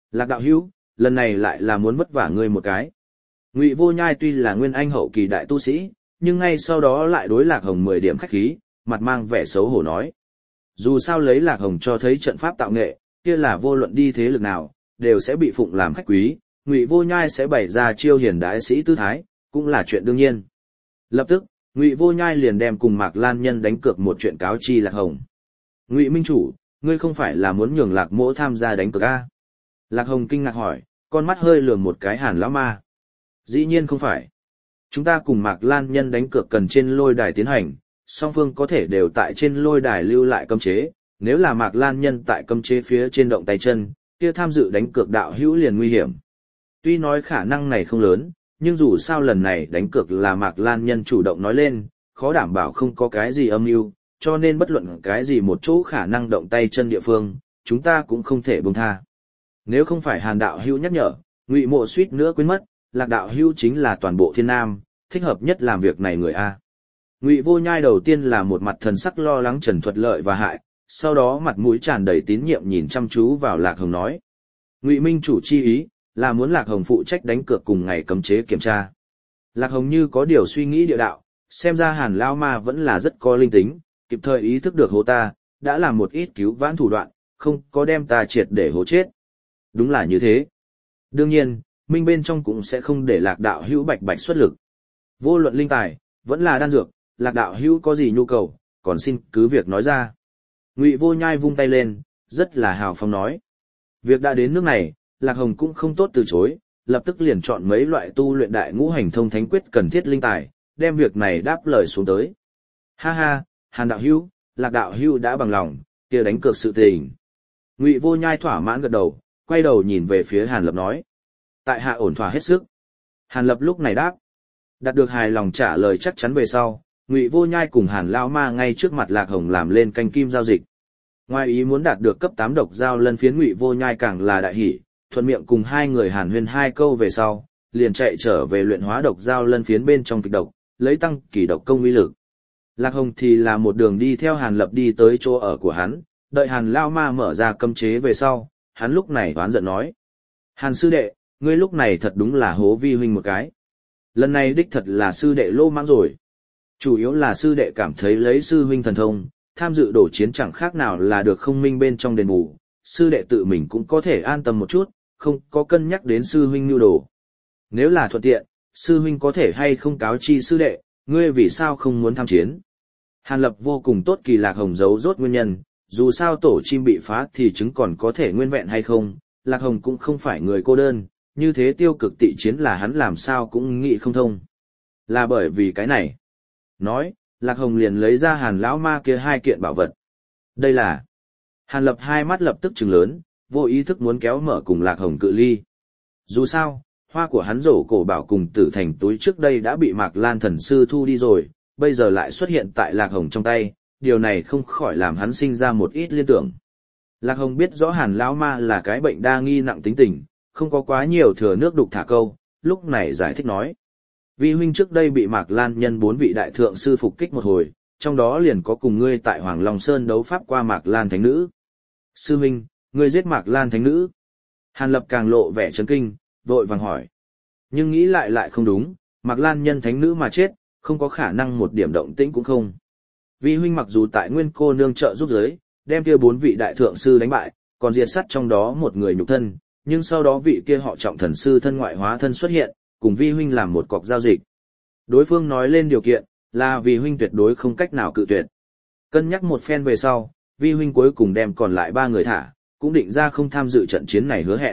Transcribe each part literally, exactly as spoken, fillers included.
Lạc đạo hữu, lần này lại là muốn vất vả ngươi một cái. Ngụy Vô Nhai tuy là nguyên anh hậu kỳ đại tu sĩ, nhưng ngay sau đó lại đối Lạc Hồng mười điểm khách khí, mặt mang vẻ xấu hổ nói. Dù sao lấy Lạc Hồng cho thấy trận pháp tạo nghệ, kia là vô luận đi thế lực nào, đều sẽ bị phụng làm khách quý, Ngụy Vô Nhai sẽ bày ra chiêu hiền đại sĩ tư thái, cũng là chuyện đương nhiên. Lập tức, Ngụy Vô Nhai liền đem cùng Mạc Lan Nhân đánh cược một chuyện cáo chi Lạc Hồng. Ngụy Minh Chủ, ngươi không phải là muốn nhường Lạc Mỗ tham gia đánh cược a? Lạc Hồng kinh ngạc hỏi, con mắt hơi lườm một cái Hàn lão ma. Dĩ nhiên không phải. Chúng ta cùng Mạc Lan Nhân đánh cược cần trên lôi đài tiến hành, song phương có thể đều tại trên lôi đài lưu lại cấm chế, nếu là Mạc Lan Nhân tại cấm chế phía trên động tay chân, kia tham dự đánh cược đạo hữu liền nguy hiểm. Tuy nói khả năng này không lớn, nhưng dù sao lần này đánh cược là Mạc Lan Nhân chủ động nói lên, khó đảm bảo không có cái gì âm mưu, cho nên bất luận cái gì một chỗ khả năng động tay chân địa phương, chúng ta cũng không thể buông tha. Nếu không phải Hàn đạo hữu nhắc nhở, Ngụy Mộ suýt nữa quên mất, Lạc đạo hữu chính là toàn bộ Thiên Nam, thích hợp nhất làm việc này người a. Ngụy Vô Nhai đầu tiên là một mặt thần sắc lo lắng Trần Thuật lợi và hại, sau đó mặt mũi tràn đầy tín nhiệm nhìn chăm chú vào Lạc Hồng nói. Ngụy Minh Chủ chi ý, là muốn Lạc Hồng phụ trách đánh cược cùng ngày cấm chế kiểm tra. Lạc Hồng như có điều suy nghĩ địa đạo, xem ra Hàn Lao Ma vẫn là rất có linh tính, kịp thời ý thức được hố ta, đã làm một ít cứu vãn thủ đoạn, không có đem ta triệt để hố chết. Đúng là như thế. Đương nhiên, Minh bên trong cũng sẽ không để Lạc đạo hữu bạch bạch xuất lực. Vô luận linh tài, vẫn là đan dược, Lạc đạo hữu có gì nhu cầu, còn xin cứ việc nói ra. Ngụy Vô Nhai vung tay lên, rất là hào phóng nói. Việc đã đến nước này, Lạc Hồng cũng không tốt từ chối, lập tức liền chọn mấy loại tu luyện đại ngũ hành thông thánh quyết cần thiết linh tài, đem việc này đáp lời xuống tới. Ha ha, Hàn đạo hữu, Lạc đạo hữu đã bằng lòng, kia đánh cược sự tình. Ngụy Vô Nhai thỏa mãn gật đầu, quay đầu nhìn về phía Hàn Lập nói. Tại hạ ổn thỏa hết sức. Hàn Lập lúc này đáp. Đạt được hài lòng trả lời chắc chắn về sau, Ngụy Vô Nhai cùng Hàn Lão Ma ngay trước mặt Lạc Hồng làm lên canh kim giao dịch. Ngoài ý muốn đạt được cấp tám độc giao lân phiến, Ngụy Vô Nhai càng là đại hỉ, thuận miệng cùng hai người hàn huyên hai câu về sau, liền chạy trở về luyện hóa độc giao lân phiến bên trong kịch độc, lấy tăng kỳ độc công uy lực. Lạc Hồng thì là một đường đi theo Hàn Lập đi tới chỗ ở của hắn, đợi Hàn Lao Ma mở ra cấm chế về sau, hắn lúc này oán giận nói. Hàn sư đệ, ngươi lúc này thật đúng là hố vi huynh một cái. Lần này đích thật là sư đệ lô mãng rồi. Chủ yếu là sư đệ cảm thấy lấy sư huynh thần thông, tham dự đổ chiến chẳng khác nào là được không minh bên trong đền bù, sư đệ tự mình cũng có thể an tâm một chút, không có cân nhắc đến sư huynh nhu đồ. Nếu là thuận tiện, sư huynh có thể hay không cáo chi sư đệ, ngươi vì sao không muốn tham chiến. Hàn Lập vô cùng tốt kỳ Lạc Hồng giấu rốt nguyên nhân, dù sao tổ chim bị phá thì chứng còn có thể nguyên vẹn hay không, Lạc Hồng cũng không phải người cô đơn, như thế tiêu cực tị chiến là hắn làm sao cũng nghĩ không thông. Là bởi vì cái này. Nói, Lạc Hồng liền lấy ra Hàn lão ma kia hai kiện bảo vật. Đây là... Hàn Lập hai mắt lập tức trừng lớn, vô ý thức muốn kéo mở cùng Lạc Hồng cự ly. Dù sao, hoa của hắn rổ cổ bảo cùng tử thành túi trước đây đã bị Mạc Lan thần sư thu đi rồi, bây giờ lại xuất hiện tại Lạc Hồng trong tay, điều này không khỏi làm hắn sinh ra một ít liên tưởng. Lạc Hồng biết rõ Hàn lão ma là cái bệnh đa nghi nặng tính tình, không có quá nhiều thừa nước đục thả câu, lúc này giải thích nói. Vi huynh trước đây bị Mạc Lan nhân bốn vị đại thượng sư phục kích một hồi, trong đó liền có cùng ngươi tại Hoàng Long Sơn đấu pháp qua Mạc Lan thánh nữ. Sư huynh, ngươi giết Mạc Lan thánh nữ. Hàn Lập càng lộ vẻ chấn kinh, vội vàng hỏi. Nhưng nghĩ lại lại không đúng, Mạc Lan nhân thánh nữ mà chết, không có khả năng một điểm động tĩnh cũng không. Vi huynh mặc dù tại Nguyên cô nương trợ giúp giới, đem kia bốn vị đại thượng sư đánh bại, còn diệt sát trong đó một người nhục thân, nhưng sau đó vị kia họ Trọng thần sư thân ngoại hóa thân xuất hiện, cùng vi huynh làm một cọc giao dịch. Đối phương nói lên điều kiện, là vì huynh tuyệt đối không cách nào cự tuyệt. Cân nhắc một phen về sau, vi huynh cuối cùng đem còn lại ba người thả, cũng định ra không tham dự trận chiến này hứa hẹn.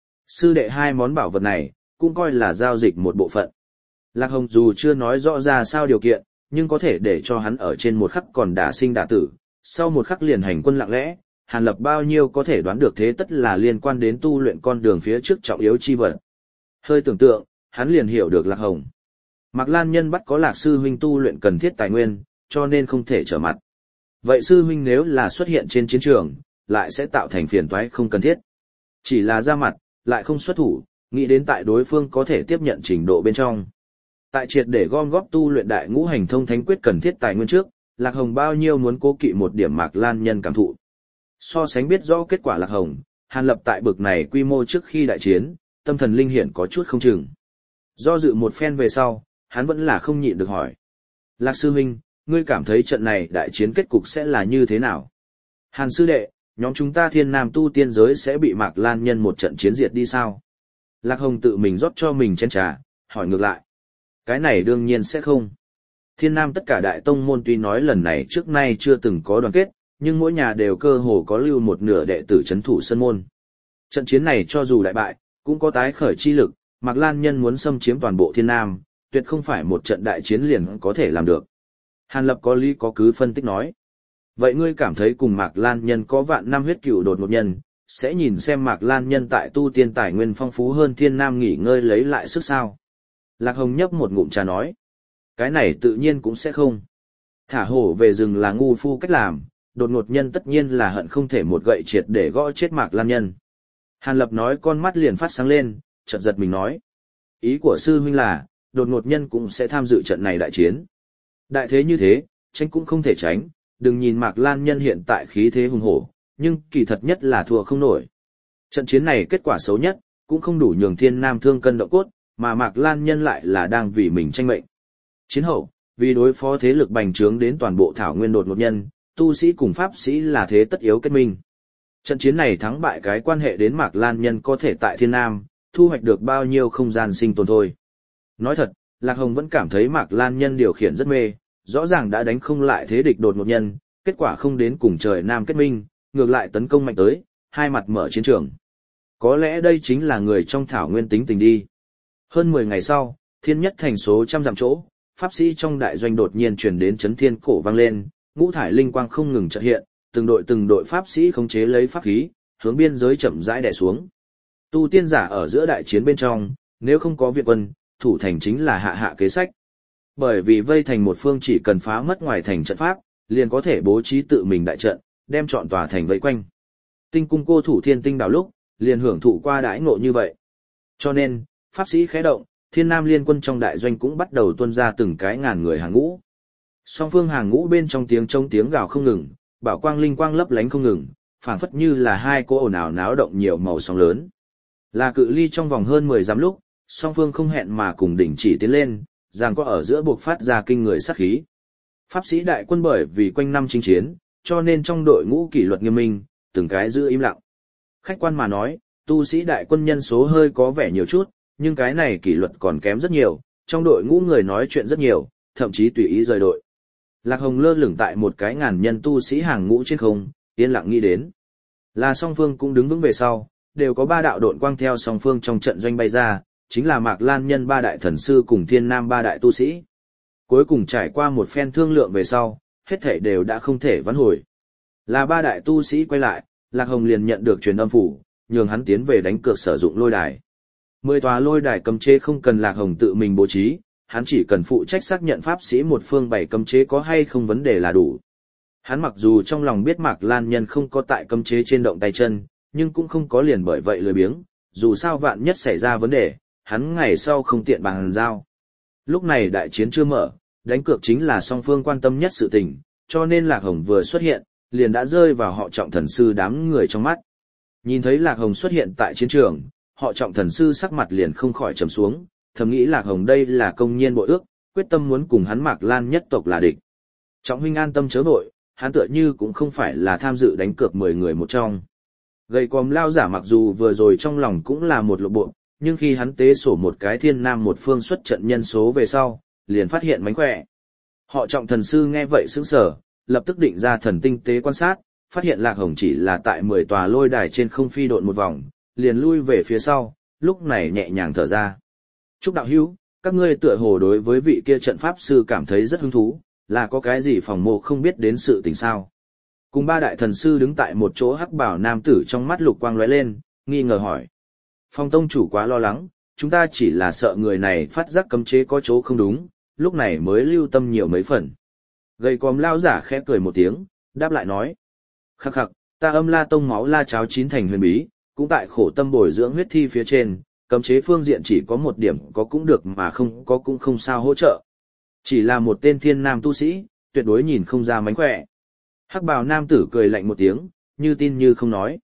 Sư đệ hai món bảo vật này, cũng coi là giao dịch một bộ phận. Lạc Hồng dù chưa nói rõ ra sao điều kiện, nhưng có thể để cho hắn ở trên một khắc còn đả sinh đả tử, sau một khắc liền hành quân lặng lẽ, Hàn Lập bao nhiêu có thể đoán được thế tất là liên quan đến tu luyện con đường phía trước trọng yếu chi vật. Hơi tưởng tượng, hắn liền hiểu được Lạc Hồng. Mạc Lan nhân bắt có Lạc sư huynh tu luyện cần thiết tài nguyên, cho nên không thể trở mặt. Vậy sư huynh nếu là xuất hiện trên chiến trường, lại sẽ tạo thành phiền toái không cần thiết. Chỉ là ra mặt, lại không xuất thủ, nghĩ đến tại đối phương có thể tiếp nhận trình độ bên trong. Tại triệt để gom góp tu luyện đại ngũ hành thông thánh quyết cần thiết tài nguyên trước, Lạc Hồng bao nhiêu muốn cố kỵ một điểm Mạc Lan nhân cảm thụ. So sánh biết rõ kết quả Lạc Hồng, Hàn Lập tại bực này quy mô trước khi đại chiến, tâm thần linh hiển có chút không chừng. Do dự một phen về sau, hắn vẫn là không nhịn được hỏi. Lạc sư huynh, ngươi cảm thấy trận này đại chiến kết cục sẽ là như thế nào? Hàn sư đệ, nhóm chúng ta thiên nam tu tiên giới sẽ bị Mạc Lan Nhân một trận chiến diệt đi sao? Lạc Hồng tự mình rót cho mình chén trà, hỏi ngược lại. Cái này đương nhiên sẽ không. Thiên nam tất cả đại tông môn tuy nói lần này trước nay chưa từng có đoàn kết, nhưng mỗi nhà đều cơ hồ có lưu một nửa đệ tử chấn thủ sân môn. Trận chiến này cho dù đại bại, cũng có tái khởi chi lực, Mạc Lan Nhân muốn xâm chiếm toàn bộ thiên nam, tuyệt không phải một trận đại chiến liền có thể làm được. Hàn Lập có lý có cứ phân tích nói. Vậy ngươi cảm thấy cùng Mạc Lan Nhân có vạn năm huyết cựu đột ngột nhân, sẽ nhìn xem Mạc Lan Nhân tại tu tiên tài nguyên phong phú hơn thiên nam nghỉ ngơi lấy lại sức sao? Lạc Hồng nhấp một ngụm trà nói. Cái này tự nhiên cũng sẽ không. Thả hổ về rừng là ngu phu cách làm, đột ngột nhân tất nhiên là hận không thể một gậy triệt để gõ chết Mạc Lan Nhân. Hàn Lập nói con mắt liền phát sáng lên, chợt giật mình nói. Ý của sư huynh là, đột ngột nhân cũng sẽ tham dự trận này đại chiến. Đại thế như thế, tránh cũng không thể tránh, đừng nhìn Mạc Lan Nhân hiện tại khí thế hùng hổ, nhưng kỳ thật nhất là thua không nổi. Trận chiến này kết quả xấu nhất, cũng không đủ nhường thiên nam thương cân động cốt, mà Mạc Lan Nhân lại là đang vì mình tranh mệnh. Chiến hậu, vì đối phó thế lực bành trướng đến toàn bộ thảo nguyên đột ngột nhân, tu sĩ cùng pháp sĩ là thế tất yếu kết minh. Trận chiến này thắng bại cái quan hệ đến Mạc Lan Nhân có thể tại thiên nam, thu hoạch được bao nhiêu không gian sinh tồn thôi. Nói thật, Lạc Hồng vẫn cảm thấy Mạc Lan Nhân điều khiển rất mê, rõ ràng đã đánh không lại thế địch đột ngột nhân, kết quả không đến cùng trời nam kết minh, ngược lại tấn công mạnh tới, hai mặt mở chiến trường. Có lẽ đây chính là người trong thảo nguyên tính tình đi. Hơn mười ngày sau, thiên nhất thành số trăm dặm chỗ, pháp sĩ trong đại doanh đột nhiên truyền đến chấn thiên cổ vang lên, ngũ thải linh quang không ngừng chợt hiện, từng đội từng đội pháp sĩ khống chế lấy pháp khí, hướng biên giới chậm rãi đè xuống. Tu tiên giả ở giữa đại chiến bên trong, nếu không có viện quân, thủ thành chính là hạ hạ kế sách. Bởi vì vây thành một phương chỉ cần phá mất ngoài thành trận pháp, liền có thể bố trí tự mình đại trận, đem trọn tòa thành vây quanh. Tinh cung cô thủ thiên tinh đảo lúc, liền hưởng thụ qua đãi ngộ như vậy. Cho nên, pháp sĩ khẽ động, thiên nam liên quân trong đại doanh cũng bắt đầu tuôn ra từng cái ngàn người hàng ngũ. Song phương hàng ngũ bên trong tiếng trống tiếng gào không ngừng, bảo quang linh quang lấp lánh không ngừng, phảng phất như là hai cô ồn ào náo động nhiều màu sóng lớn. Là cự ly trong vòng hơn mười dặm lúc, song phương không hẹn mà cùng đỉnh chỉ tiến lên, giằng co ở giữa buộc phát ra kinh người sát khí. Pháp sĩ đại quân bởi vì quanh năm chinh chiến, cho nên trong đội ngũ kỷ luật nghiêm minh, từng cái giữ im lặng. Khách quan mà nói, tu sĩ đại quân nhân số hơi có vẻ nhiều chút, nhưng cái này kỷ luật còn kém rất nhiều, trong đội ngũ người nói chuyện rất nhiều, thậm chí tùy ý rời đội. Lạc Hồng lơ lửng tại một cái ngàn nhân tu sĩ hàng ngũ trên không, yên lặng nghĩ đến. Là song phương cũng đứng vững về sau, đều có ba đạo độn quang theo song phương trong trận doanh bay ra, chính là Mạc Lan Nhân ba đại thần sư cùng thiên nam ba đại tu sĩ. Cuối cùng trải qua một phen thương lượng về sau, hết thảy đều đã không thể vãn hồi. Là ba đại tu sĩ quay lại, Lạc Hồng liền nhận được truyền âm phủ, nhường hắn tiến về đánh cược sử dụng lôi đài. Mười tòa lôi đài cấm chế không cần Lạc Hồng tự mình bố trí, hắn chỉ cần phụ trách xác nhận pháp sĩ một phương bảy cấm chế có hay không vấn đề là đủ. Hắn mặc dù trong lòng biết Mạc Lan Nhân không có tại cấm chế trên động tay chân, nhưng cũng không có liền bởi vậy lười biếng, dù sao vạn nhất xảy ra vấn đề, hắn ngày sau không tiện bàn giao. Lúc này đại chiến chưa mở, đánh cược chính là song phương quan tâm nhất sự tình, cho nên Lạc Hồng vừa xuất hiện, liền đã rơi vào họ trọng thần sư đám người trong mắt. Nhìn thấy Lạc Hồng xuất hiện tại chiến trường, họ trọng thần sư sắc mặt liền không khỏi trầm xuống, thầm nghĩ Lạc Hồng đây là công nhiên bội ước, quyết tâm muốn cùng hắn Mạc Lan nhất tộc là địch. Trọng huynh an tâm chớ vội, hắn tựa như cũng không phải là tham dự đánh cược mười người một trong. Gầy còm lao giả mặc dù vừa rồi trong lòng cũng là một lộ bộ, nhưng khi hắn tế sổ một cái thiên nam một phương xuất trận nhân số về sau, liền phát hiện mánh khỏe. Họ trọng thần sư nghe vậy sững sờ, lập tức định ra thần tinh tế quan sát, phát hiện Lạc Hồng chỉ là tại mười tòa lôi đài trên không phi độn một vòng, liền lui về phía sau, lúc này nhẹ nhàng thở ra. Trúc đạo hữu, các ngươi tựa hồ đối với vị kia trận pháp sư cảm thấy rất hứng thú, là có cái gì phòng mộ không biết đến sự tình sao? Cùng ba đại thần sư đứng tại một chỗ hắc bảo nam tử trong mắt lục quang lóe lên, nghi ngờ hỏi. Phong tông chủ quá lo lắng, chúng ta chỉ là sợ người này phát giác cấm chế có chỗ không đúng, lúc này mới lưu tâm nhiều mấy phần. Gầy còm lao giả khẽ cười một tiếng, đáp lại nói. Khắc khắc, ta âm la tông máu la cháo chín thành huyền bí, cũng tại khổ tâm bồi dưỡng huyết thi phía trên, cấm chế phương diện chỉ có một điểm có cũng được mà không có cũng không sao hỗ trợ. Chỉ là một tên thiên nam tu sĩ, tuyệt đối nhìn không ra mánh khỏe. Hắc bào nam tử cười lạnh một tiếng, như tin như không nói.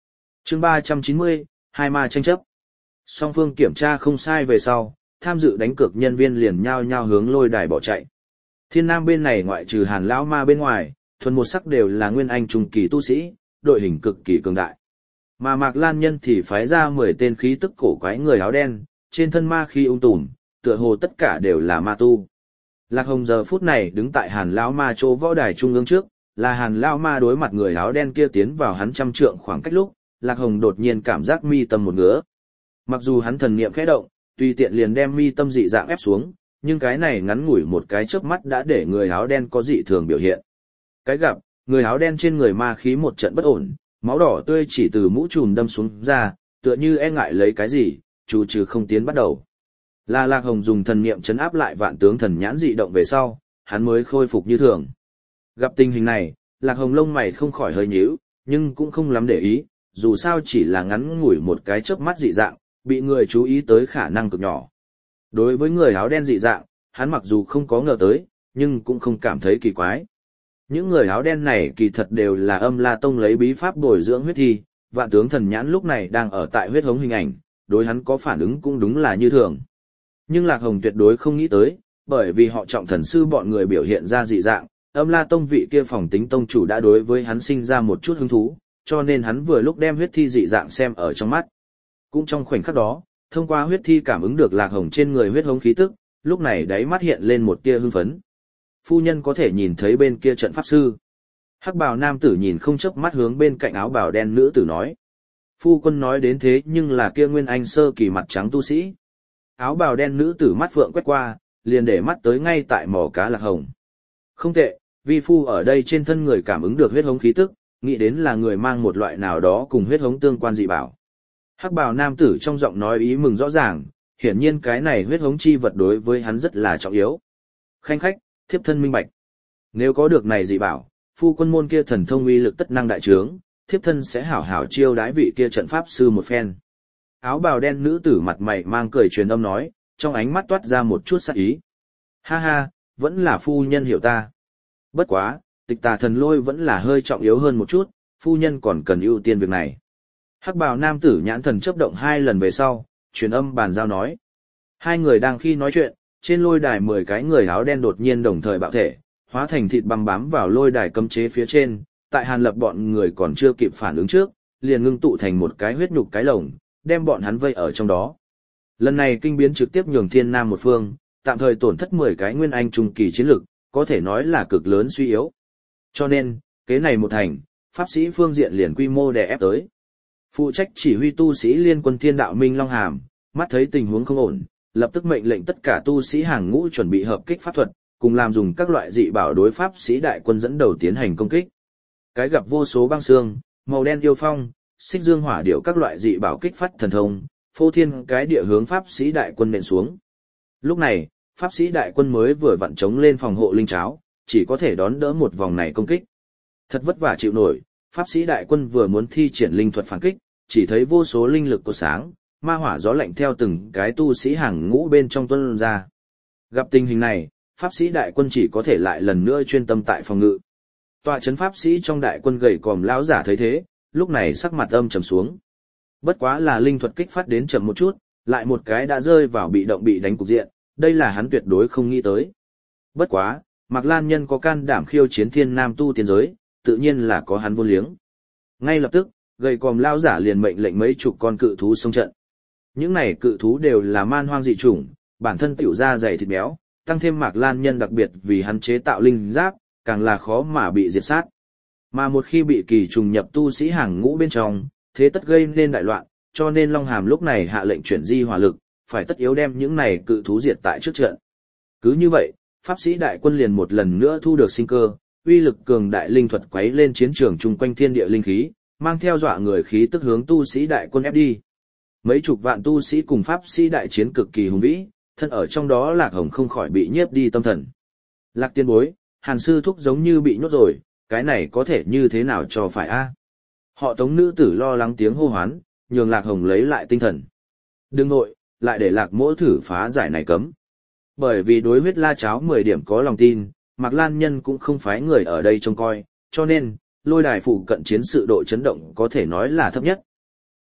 Chương ba trăm chín mươi, hai ma tranh chấp. Song phương kiểm tra không sai về sau, tham dự đánh cược nhân viên liền nhao nhao hướng lôi đài bỏ chạy. Thiên Nam bên này ngoại trừ Hàn lão ma bên ngoài, thuần một sắc đều là nguyên anh trung kỳ tu sĩ, đội hình cực kỳ cường đại. Mà Mạc Lan Nhân thì phái ra mười tên khí tức cổ quái người áo đen, trên thân ma khí ung tùm, tựa hồ tất cả đều là ma tu. Lạc Hồng giờ phút này đứng tại Hàn lão ma chỗ võ đài trung ương trước, là Hàn lão ma đối mặt người áo đen kia tiến vào hắn trăm trượng khoảng cách lúc, Lạc Hồng đột nhiên cảm giác mi tâm một ngứa. Mặc dù hắn thần niệm khẽ động, tùy tiện liền đem mi tâm dị dạng ép xuống, nhưng cái này ngắn ngủi một cái chớp mắt đã để người áo đen có dị thường biểu hiện. Cái gặp, người áo đen trên người ma khí một trận bất ổn, máu đỏ tươi chỉ từ mũ trùm đâm xuống ra, tựa như e ngại lấy cái gì, chủ trừ không tiến bắt đầu. Là Lạc Hồng dùng thần niệm chấn áp lại vạn tướng thần nhãn dị động về sau, hắn mới khôi phục như thường. Gặp tình hình này, Lạc Hồng lông mày không khỏi hơi nhíu, nhưng cũng không lắm để ý, dù sao chỉ là ngắn ngủi một cái chớp mắt dị dạng, bị người chú ý tới khả năng cực nhỏ. Đối với người áo đen dị dạng, hắn mặc dù không có ngờ tới, nhưng cũng không cảm thấy kỳ quái. Những người áo đen này kỳ thật đều là Âm La Tông lấy bí pháp bồi dưỡng huyết thi, vạn tướng thần nhãn lúc này đang ở tại huyết hống hình ảnh, đối hắn có phản ứng cũng đúng là như thường. Nhưng Lạc Hồng tuyệt đối không nghĩ tới, bởi vì họ trọng thần sư bọn người biểu hiện ra dị dạng, Âm La Tông vị kia phòng tính tông chủ đã đối với hắn sinh ra một chút hứng thú, cho nên hắn vừa lúc đem huyết thi dị dạng xem ở trong mắt. Cũng trong khoảnh khắc đó, thông qua huyết thi cảm ứng được Lạc Hồng trên người huyết hống khí tức, lúc này đáy mắt hiện lên một tia hưng phấn. Phu nhân có thể nhìn thấy bên kia trận pháp sư. Hắc bào nam tử nhìn không chớp mắt hướng bên cạnh áo bào đen nữ tử nói. Phu quân nói đến thế nhưng là kia nguyên anh sơ kỳ mặt trắng tu sĩ. Áo bào đen nữ tử mắt phượng quét qua, liền để mắt tới ngay tại mỏ cá Lạc Hồng. Không tệ, vi phu ở đây trên thân người cảm ứng được huyết hống khí tức, nghĩ đến là người mang một loại nào đó cùng huyết hống tương quan dị bảo. Hắc bào nam tử trong giọng nói ý mừng rõ ràng, hiển nhiên cái này huyết hống chi vật đối với hắn rất là trọng yếu. Khanh khách, thiếp thân minh bạch. Nếu có được này dị bảo, phu quân môn kia thần thông uy lực tất năng đại trướng, thiếp thân sẽ hảo hảo chiêu đái vị kia trận pháp sư một phen. Áo bào đen nữ tử mặt mày mang cười truyền âm nói, trong ánh mắt toát ra một chút sắc ý. Ha ha, vẫn là phu nhân hiểu ta. Bất quá, tịch tà thần lôi vẫn là hơi trọng yếu hơn một chút, phu nhân còn cần ưu tiên việc này. Hắc bào nam tử nhãn thần chớp động hai lần về sau, truyền âm bàn giao nói. Hai người đang khi nói chuyện, trên lôi đài mười cái người áo đen đột nhiên đồng thời bạo thể, hóa thành thịt băm bám vào lôi đài cấm chế phía trên, tại Hàn Lập bọn người còn chưa kịp phản ứng trước, liền ngưng tụ thành một cái huyết nhục cái lồng, đem bọn hắn vây ở trong đó. Lần này kinh biến trực tiếp nhường Thiên Nam một phương, tạm thời tổn thất mười cái nguyên anh trung kỳ chiến lực, có thể nói là cực lớn suy yếu. Cho nên, kế này một thành, pháp sĩ phương diện liền quy mô đè ép tới. Phụ trách chỉ huy tu sĩ liên quân Thiên Đạo Minh Long Hàm, mắt thấy tình huống không ổn, lập tức mệnh lệnh tất cả tu sĩ hàng ngũ chuẩn bị hợp kích pháp thuật, cùng làm dùng các loại dị bảo đối pháp sĩ đại quân dẫn đầu tiến hành công kích. Cái gặp vô số băng xương, màu đen yêu phong, xích dương hỏa điệu các loại dị bảo kích phát thần thông, phô thiên cái địa hướng pháp sĩ đại quân nện xuống. Lúc này, pháp sĩ đại quân mới vừa vặn chống lên phòng hộ linh cháo, chỉ có thể đón đỡ một vòng này công kích. Thật vất vả chịu nổi, pháp sĩ đại quân vừa muốn thi triển linh thuật phản kích, chỉ thấy vô số linh lực của sáng, ma hỏa gió lạnh theo từng cái tu sĩ hàng ngũ bên trong tuân ra. Gặp tình hình này, pháp sĩ đại quân chỉ có thể lại lần nữa chuyên tâm tại phòng ngự. Tọa chấn pháp sĩ trong đại quân gầy còm lão giả thấy thế, lúc này sắc mặt âm trầm xuống. Bất quá là linh thuật kích phát đến chậm một chút, lại một cái đã rơi vào bị động bị đánh cục diện, đây là hắn tuyệt đối không nghĩ tới. Bất quá, Mạc Lan Nhân có can đảm khiêu chiến Thiên Nam tu tiên giới, tự nhiên là có hắn vô liếng. Ngay lập tức, gầy còm lão giả liền mệnh lệnh mấy chục con cự thú xông trận. Những này cự thú đều là man hoang dị chủng, bản thân tiểu ra dày thịt béo, tăng thêm Mạc Lan Nhân đặc biệt vì hắn chế tạo linh giáp, càng là khó mà bị diệt sát. Mà một khi bị kỳ trùng nhập tu sĩ hàng ngũ bên trong, thế tất gây nên đại loạn, cho nên Long Hàm lúc này hạ lệnh chuyển di hỏa lực, phải tất yếu đem những này cự thú diệt tại trước trận. Cứ như vậy, pháp sĩ đại quân liền một lần nữa thu được sinh cơ, uy lực cường đại linh thuật quấy lên chiến trường chung quanh thiên địa linh khí, mang theo dọa người khí tức hướng tu sĩ đại quân ép đi. Mấy chục vạn tu sĩ cùng pháp sĩ đại chiến cực kỳ hùng vĩ, thân ở trong đó Lạc Hồng không khỏi bị nhiếp đi tâm thần. Lạc tiên bối, Hàn sư thúc giống như bị nhốt rồi, cái này có thể như thế nào cho phải a? Họ Tống nữ tử lo lắng tiếng hô hoán, nhường Lạc Hồng lấy lại tinh thần. Đừng nội, lại để Lạc mỗ thử phá giải này cấm. Bởi vì đối huyết la cháo mười điểm có lòng tin, Mạc Lan Nhân cũng không phái người ở đây trông coi, cho nên, lôi đài phụ cận chiến sự độ chấn động có thể nói là thấp nhất.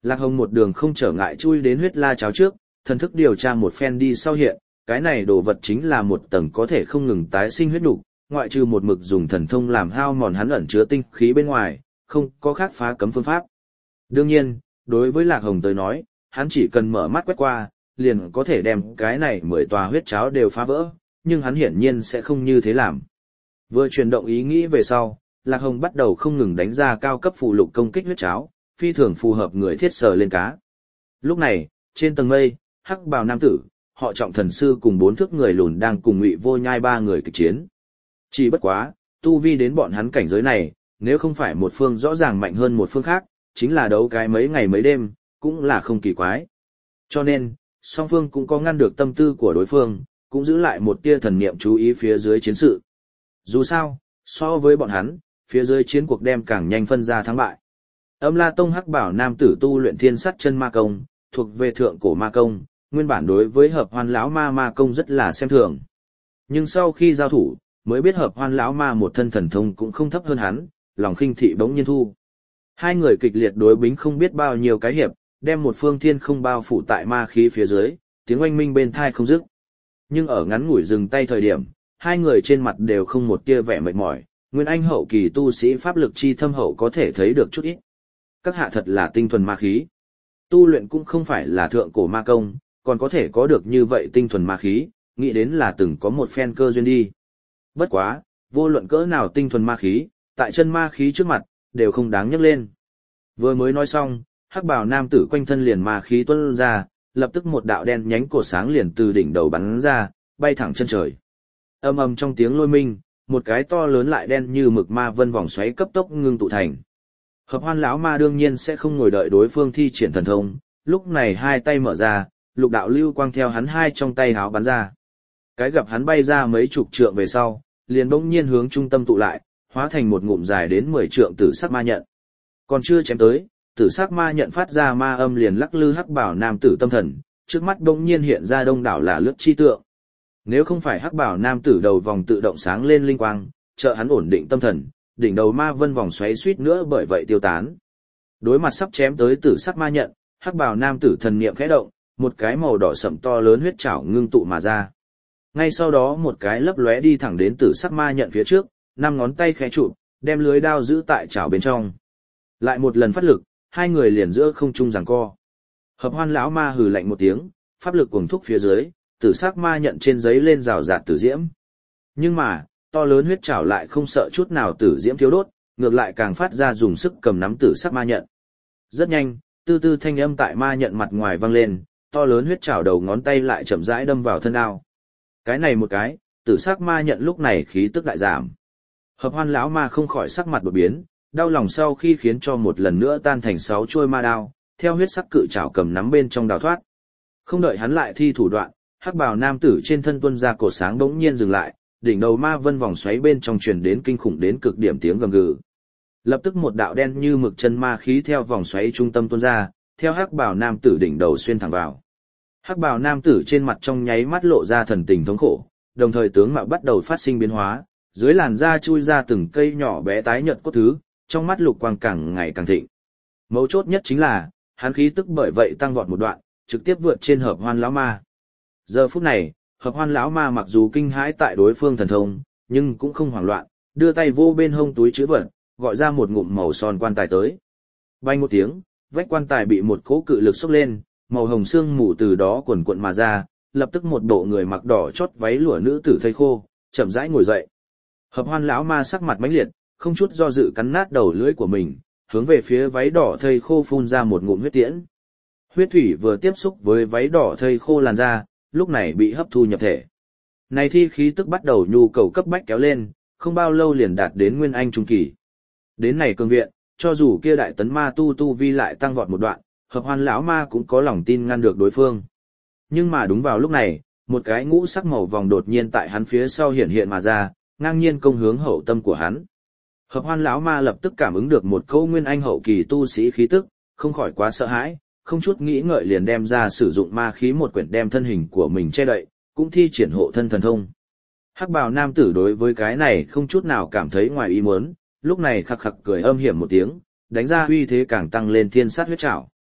Lạc Hồng một đường không trở ngại chui đến huyết la cháo trước, thần thức điều tra một phen đi sau hiện, cái này đồ vật chính là một tầng có thể không ngừng tái sinh huyết nục, ngoại trừ một mực dùng thần thông làm hao mòn hắn ẩn chứa tinh khí bên ngoài, không có khác phá cấm phương pháp. Đương nhiên, đối với Lạc Hồng tới nói, hắn chỉ cần mở mắt quét qua, liền có thể đem cái này mười tòa huyết cháo đều phá vỡ, nhưng hắn hiển nhiên sẽ không như thế làm. Vừa chuyển động ý nghĩ về sau, Lạc Hồng bắt đầu không ngừng đánh ra cao cấp phù lục công kích huyết cháo, phi thường phù hợp người thiết sờ lên cá. Lúc này, trên tầng mây, hắc bào nam tử, họ Trọng thần sư cùng bốn thước người lùn đang cùng Ngụy Vô Nhai ba người kịch chiến. Chỉ bất quá, tu vi đến bọn hắn cảnh giới này, nếu không phải một phương rõ ràng mạnh hơn một phương khác, chính là đấu cái mấy ngày mấy đêm, cũng là không kỳ quái. Cho nên, song phương cũng có ngăn được tâm tư của đối phương, cũng giữ lại một tia thần niệm chú ý phía dưới chiến sự. Dù sao, so với bọn hắn, phía dưới chiến cuộc đem càng nhanh phân ra thắng bại. Âm La Tông hắc bảo nam tử tu luyện thiên sắt chân ma công, thuộc về thượng cổ ma công, nguyên bản đối với hợp hoan lão ma ma công rất là xem thường. Nhưng sau khi giao thủ, mới biết hợp hoan lão ma một thân thần thông cũng không thấp hơn hắn, lòng khinh thị bỗng nhiên thu. Hai người kịch liệt đối bính không biết bao nhiêu cái hiệp, đem một phương thiên không bao phủ tại ma khí phía dưới, tiếng oanh minh bên thai không dứt. Nhưng ở ngắn ngủi dừng tay thời điểm, hai người trên mặt đều không một tia vẻ mệt mỏi, nguyên anh hậu kỳ tu sĩ pháp lực chi thâm hậu có thể thấy được chút ít. Các hạ thật là tinh thuần ma khí. Tu luyện cũng không phải là thượng cổ ma công, còn có thể có được như vậy tinh thuần ma khí, nghĩ đến là từng có một phen cơ duyên đi. Bất quá, vô luận cỡ nào tinh thuần ma khí, tại chân ma khí trước mặt, đều không đáng nhắc lên. Vừa mới nói xong, hắc bào nam tử quanh thân liền ma khí tuôn ra, lập tức một đạo đen nhánh cột sáng liền từ đỉnh đầu bắn ra, bay thẳng chân trời. Ầm ầm trong tiếng lôi minh, một cái to lớn lại đen như mực ma vân vòng xoáy cấp tốc ngưng tụ thành. Hợp hoan lão ma đương nhiên sẽ không ngồi đợi đối phương thi triển thần thông, lúc này hai tay mở ra, lục đạo lưu quang theo hắn hai trong tay háo bắn ra. Cái gặp hắn bay ra mấy chục trượng về sau, liền bỗng nhiên hướng trung tâm tụ lại, hóa thành một ngụm dài đến mười trượng tử sắc ma nhận. Còn chưa chém tới, tử sắc ma nhận phát ra ma âm liền lắc lư hắc bảo nam tử tâm thần, trước mắt bỗng nhiên hiện ra đông đảo là lướt chi tượng. Nếu không phải hắc bảo nam tử đầu vòng tự động sáng lên linh quang, trợ hắn ổn định tâm thần, đỉnh đầu ma vân vòng xoáy suýt nữa bởi vậy tiêu tán. Đối mặt sắp chém tới tử sắc ma nhận, hắc bảo nam tử thần niệm khẽ động, một cái màu đỏ sậm to lớn huyết trảo ngưng tụ mà ra. Ngay sau đó một cái lấp lóe đi thẳng đến tử sắc ma nhận phía trước, năm ngón tay khẽ chụp, đem lưới đao giữ tại chảo bên trong. Lại một lần phát lực, hai người liền giữa không trung giằng co. Hợp hoan lão ma hừ lạnh một tiếng, pháp lực cuồng thúc phía dưới, tử sắc ma nhận trên giấy lên rào rạt tử diễm. Nhưng mà, to lớn huyết trảo lại không sợ chút nào tử diễm thiếu đốt, ngược lại càng phát ra dùng sức cầm nắm tử sắc ma nhận. Rất nhanh, tư tư thanh âm tại ma nhận mặt ngoài vang lên, to lớn huyết trảo đầu ngón tay lại chậm rãi đâm vào thân đao. Cái này một cái, tử sắc ma nhận lúc này khí tức đại giảm. Hợp hoan lão ma không khỏi sắc mặt đột biến, đau lòng sau khi khiến cho một lần nữa tan thành sáu chuôi ma đao, theo huyết sắc cự trảo cầm nắm bên trong đào thoát. Không đợi hắn lại thi thủ đoạn, hắc bào nam tử trên thân tuân ra cột sáng bỗng nhiên dừng lại, đỉnh đầu ma vân vòng xoáy bên trong truyền đến kinh khủng đến cực điểm tiếng gầm gừ. Lập tức một đạo đen như mực chân ma khí theo vòng xoáy trung tâm tuôn ra, theo hắc bào nam tử đỉnh đầu xuyên thẳng vào. Hắc bào nam tử trên mặt trong nháy mắt lộ ra thần tình thống khổ, đồng thời tướng mạo bắt đầu phát sinh biến hóa, dưới làn da chui ra từng cây nhỏ bé tái nhợt cốt thứ, trong mắt lục quang càng ngày càng thịnh. Mấu chốt nhất chính là, hắn khí tức bởi vậy tăng vọt một đoạn, trực tiếp vượt trên hợp hoan lão ma. Giờ phút này, hợp hoan lão ma mặc dù kinh hãi tại đối phương thần thông, nhưng cũng không hoảng loạn, đưa tay vô bên hông túi chứa vật, gọi ra một ngụm màu son quan tài tới. Bay một tiếng, vách quan tài bị một cỗ cự lực xốc lên, màu hồng xương mù từ đó quần cuộn mà ra, lập tức một bộ người mặc đỏ chót váy lụa nữ tử thây khô, chậm rãi ngồi dậy. Hợp hoan lão ma sắc mặt mãnh liệt, không chút do dự cắn nát đầu lưỡi của mình, hướng về phía váy đỏ thây khô phun ra một ngụm huyết tiễn. Huyết thủy vừa tiếp xúc với váy đỏ thây khô làn da, lúc này bị hấp thu nhập thể. Này thi khí tức bắt đầu nhu cầu cấp bách kéo lên, không bao lâu liền đạt đến nguyên anh trung kỳ. Đến này cường viện, cho dù kia đại tấn ma tu tu vi lại tăng vọt một đoạn, hợp hoan lão ma cũng có lòng tin ngăn được đối phương. Nhưng mà đúng vào lúc này, một cái ngũ sắc màu vòng đột nhiên tại hắn phía sau hiện hiện mà ra, ngang nhiên công hướng hậu tâm của hắn. Hợp hoan lão ma lập tức cảm ứng được một câu nguyên anh hậu kỳ tu sĩ khí tức, không khỏi quá sợ hãi, không chút nghĩ ngợi liền đem ra sử dụng ma khí một quyển đem thân hình của mình che đậy, cũng thi triển hộ thân thần thông. Hắc bào nam tử đối với cái này không chút nào cảm thấy ngoài ý muốn, lúc này khặc khặc cười âm hiểm một tiếng, đánh ra uy thế càng tăng lên thiên sát huyết trảo.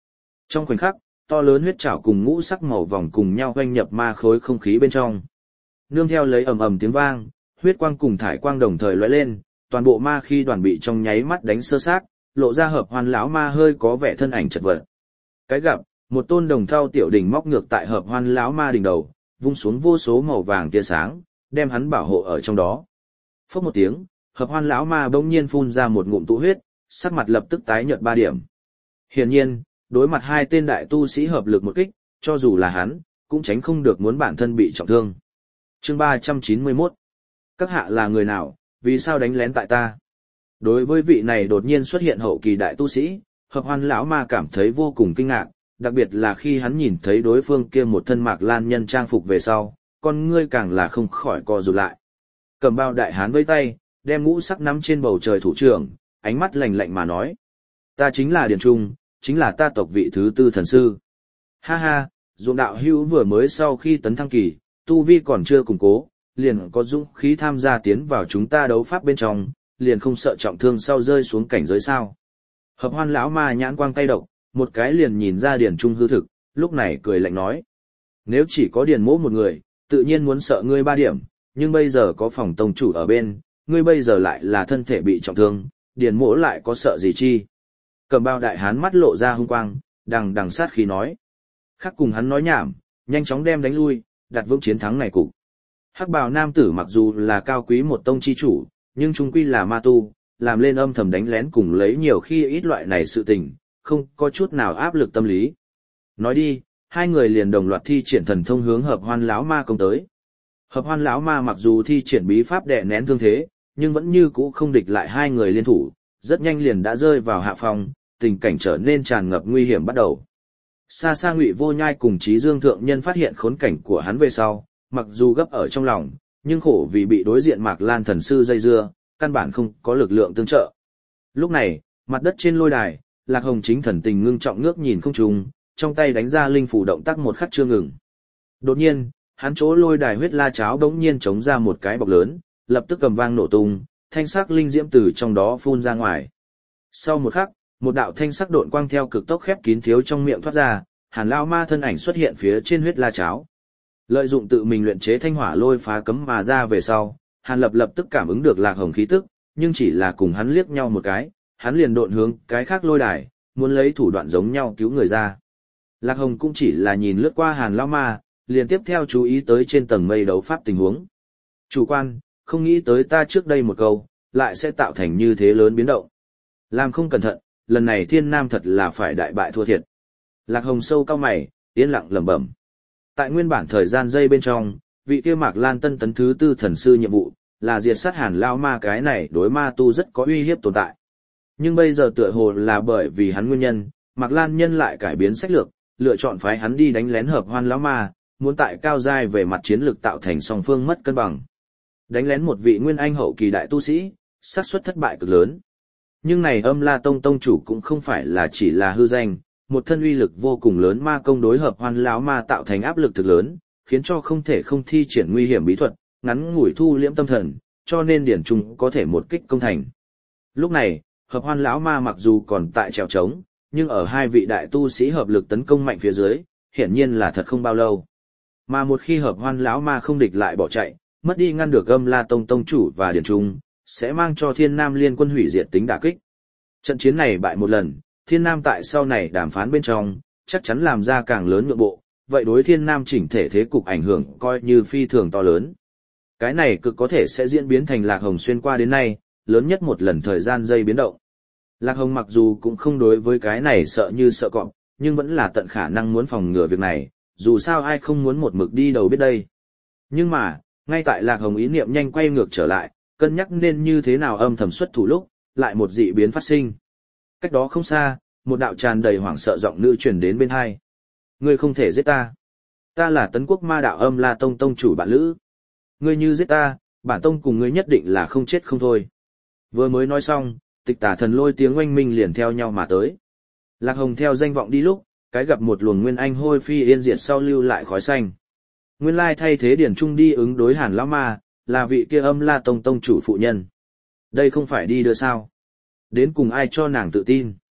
Trong khoảnh khắc, to lớn huyết trảo cùng ngũ sắc màu vòng cùng nhau hoanh nhập ma khối không khí bên trong. Nương theo lấy ầm ầm tiếng vang, huyết quang cùng thải quang đồng thời lóe lên, toàn bộ ma khi đoàn bị trong nháy mắt đánh sơ xác, lộ ra Hợp Hoan lão ma hơi có vẻ thân ảnh chật vật. Cái gặp, một tôn đồng thau tiểu đỉnh móc ngược tại Hợp Hoan lão ma đỉnh đầu, vung xuống vô số màu vàng tia sáng, đem hắn bảo hộ ở trong đó. Phốc một tiếng, Hợp Hoan lão ma bỗng nhiên phun ra một ngụm tụ huyết, sắc mặt lập tức tái nhợt ba điểm. Hiển nhiên, đối mặt hai tên đại tu sĩ hợp lực một kích, cho dù là hắn, cũng tránh không được muốn bản thân bị trọng thương. Chương ba trăm chín mươi mốt. Các hạ là người nào, vì sao đánh lén tại ta? Đối với vị này đột nhiên xuất hiện hậu kỳ đại tu sĩ, Hợp Hoan lão ma cảm thấy vô cùng kinh ngạc, đặc biệt là khi hắn nhìn thấy đối phương kia một thân mạc lan nhân trang phục về sau, con ngươi càng là không khỏi co rụt lại. Cầm bao đại hán với tay, đem ngũ sắc nắm trên bầu trời thủ trưởng, ánh mắt lạnh lạnh mà nói: "Ta chính là Điền Trung, chính là ta tộc vị thứ tư thần sư." Ha ha, Dụng đạo hữu vừa mới sau khi tấn thăng kỳ, tu vi còn chưa củng cố, liền có dũng khí tham gia tiến vào chúng ta đấu pháp bên trong, liền không sợ trọng thương sau rơi xuống cảnh giới sao? Hợp Hoan lão ma nhãn quang cay độc, một cái liền nhìn ra Điền Trung hư thực, lúc này cười lạnh nói: "Nếu chỉ có Điền Mỗ một người, tự nhiên muốn sợ ngươi ba điểm, nhưng bây giờ có phòng tông chủ ở bên, ngươi bây giờ lại là thân thể bị trọng thương, Điền Mỗ lại có sợ gì chi?" Cầm bao đại hán mắt lộ ra hung quang, đằng đằng sát khí nói. Khác cùng hắn nói nhảm, nhanh chóng đem đánh lui, đặt vững chiến thắng này cục. Hắc bào nam tử mặc dù là cao quý một tông chi chủ, nhưng trung quy là ma tu, làm lên âm thầm đánh lén cùng lấy nhiều khi ít loại này sự tình, không có chút nào áp lực tâm lý. Nói đi, hai người liền đồng loạt thi triển thần thông hướng Hợp Hoan lão ma công tới. Hợp Hoan lão ma mặc dù thi triển bí pháp đè nén thương thế, nhưng vẫn như cũ không địch lại hai người liên thủ, rất nhanh liền đã rơi vào hạ phong, tình cảnh trở nên tràn ngập nguy hiểm bắt đầu. Xa xa Ngụy Vô Nhai cùng Chí Dương thượng nhân phát hiện khốn cảnh của hắn về sau, mặc dù gấp ở trong lòng, nhưng khổ vì bị đối diện Mạc Lan thần sư dây dưa, căn bản không có lực lượng tương trợ. Lúc này, mặt đất trên lôi đài, Lạc Hồng chính thần tình ngưng trọng ngước nhìn không trung, trong tay đánh ra linh phủ động tác một khắc chưa ngừng. Đột nhiên, hắn chỗ lôi đài huyết la cháo đống nhiên chống ra một cái bọc lớn, lập tức cầm vang nổ tung, thanh sắc linh diễm từ trong đó phun ra ngoài. Sau một khắc, một đạo thanh sắc độn quang theo cực tốc khép kín thiếu trong miệng thoát ra, Hàn lão ma thân ảnh xuất hiện phía trên huyết la cháo. Lợi dụng tự mình luyện chế thanh hỏa lôi phá cấm mà ra về sau, Hàn Lập lập tức cảm ứng được Lạc Hồng khí tức, nhưng chỉ là cùng hắn liếc nhau một cái, hắn liền độn hướng cái khác lôi đài, muốn lấy thủ đoạn giống nhau cứu người ra. Lạc Hồng cũng chỉ là nhìn lướt qua Hàn lão ma, liền tiếp theo chú ý tới trên tầng mây đấu pháp tình huống. Chủ quan, không nghĩ tới ta trước đây một câu, lại sẽ tạo thành như thế lớn biến động. Làm không cẩn thận, lần này Thiên Nam thật là phải đại bại thua thiệt. Lạc Hồng sâu cao mày, yên lặng lẩm bẩm. Tại nguyên bản thời gian dây bên trong, vị kia Mạc Lan tân tấn thứ tư thần sư nhiệm vụ, là diệt sát Hàn lão ma cái này đối ma tu rất có uy hiếp tồn tại. Nhưng bây giờ tựa hồ là bởi vì hắn nguyên nhân, Mạc Lan nhân lại cải biến sách lược, lựa chọn phái hắn đi đánh lén Hợp Hoan lão ma, muốn tại cao giai về mặt chiến lược tạo thành song phương mất cân bằng. Đánh lén một vị nguyên anh hậu kỳ đại tu sĩ, xác suất thất bại cực lớn. Nhưng này Âm La Tông tông chủ cũng không phải là chỉ là hư danh, một thân uy lực vô cùng lớn ma công đối Hợp Hoan lão ma tạo thành áp lực thực lớn, khiến cho không thể không thi triển nguy hiểm bí thuật, ngắn ngủi thu liễm tâm thần, cho nên Điển Trung có thể một kích công thành. Lúc này, Hợp Hoan lão ma mặc dù còn tại trèo trống, nhưng ở hai vị đại tu sĩ hợp lực tấn công mạnh phía dưới, hiển nhiên là thật không bao lâu. Mà một khi Hợp Hoan lão ma không địch lại bỏ chạy, mất đi ngăn được Âm La Tông tông chủ và Điển Trung, sẽ mang cho Thiên Nam liên quân hủy diệt tính đả kích. Trận chiến này bại một lần, Thiên Nam tại sau này đàm phán bên trong, chắc chắn làm ra càng lớn nhượng bộ, vậy đối Thiên Nam chỉnh thể thế cục ảnh hưởng coi như phi thường to lớn. Cái này cực có thể sẽ diễn biến thành Lạc Hồng xuyên qua đến nay, lớn nhất một lần thời gian dây biến động. Lạc Hồng mặc dù cũng không đối với cái này sợ như sợ cọp, nhưng vẫn là tận khả năng muốn phòng ngừa việc này, dù sao ai không muốn một mực đi đầu biết đây. Nhưng mà, ngay tại Lạc Hồng ý niệm nhanh quay ngược trở lại, cân nhắc nên như thế nào âm thầm xuất thủ lúc, lại một dị biến phát sinh. Cách đó không xa, một đạo tràn đầy hoảng sợ giọng nữ truyền đến bên hai. Ngươi không thể giết ta. Ta là Tấn Quốc Ma Đạo Âm La Tông tông chủ bạn lữ. Ngươi như giết ta, bản tông cùng ngươi nhất định là không chết không thôi. Vừa mới nói xong, Tịch Tả Thần lôi tiếng oanh minh liền theo nhau mà tới. Lạc Hồng theo danh vọng đi lúc, cái gặp một luồng nguyên anh hôi phi yên diệt sau lưu lại khói xanh. Nguyên lai thay thế Điển Trung đi ứng đối Hàn lão ma, là vị kia Âm La Tông tông chủ phụ nhân. Đây không phải đi đưa sao? Đến cùng ai cho nàng tự tin?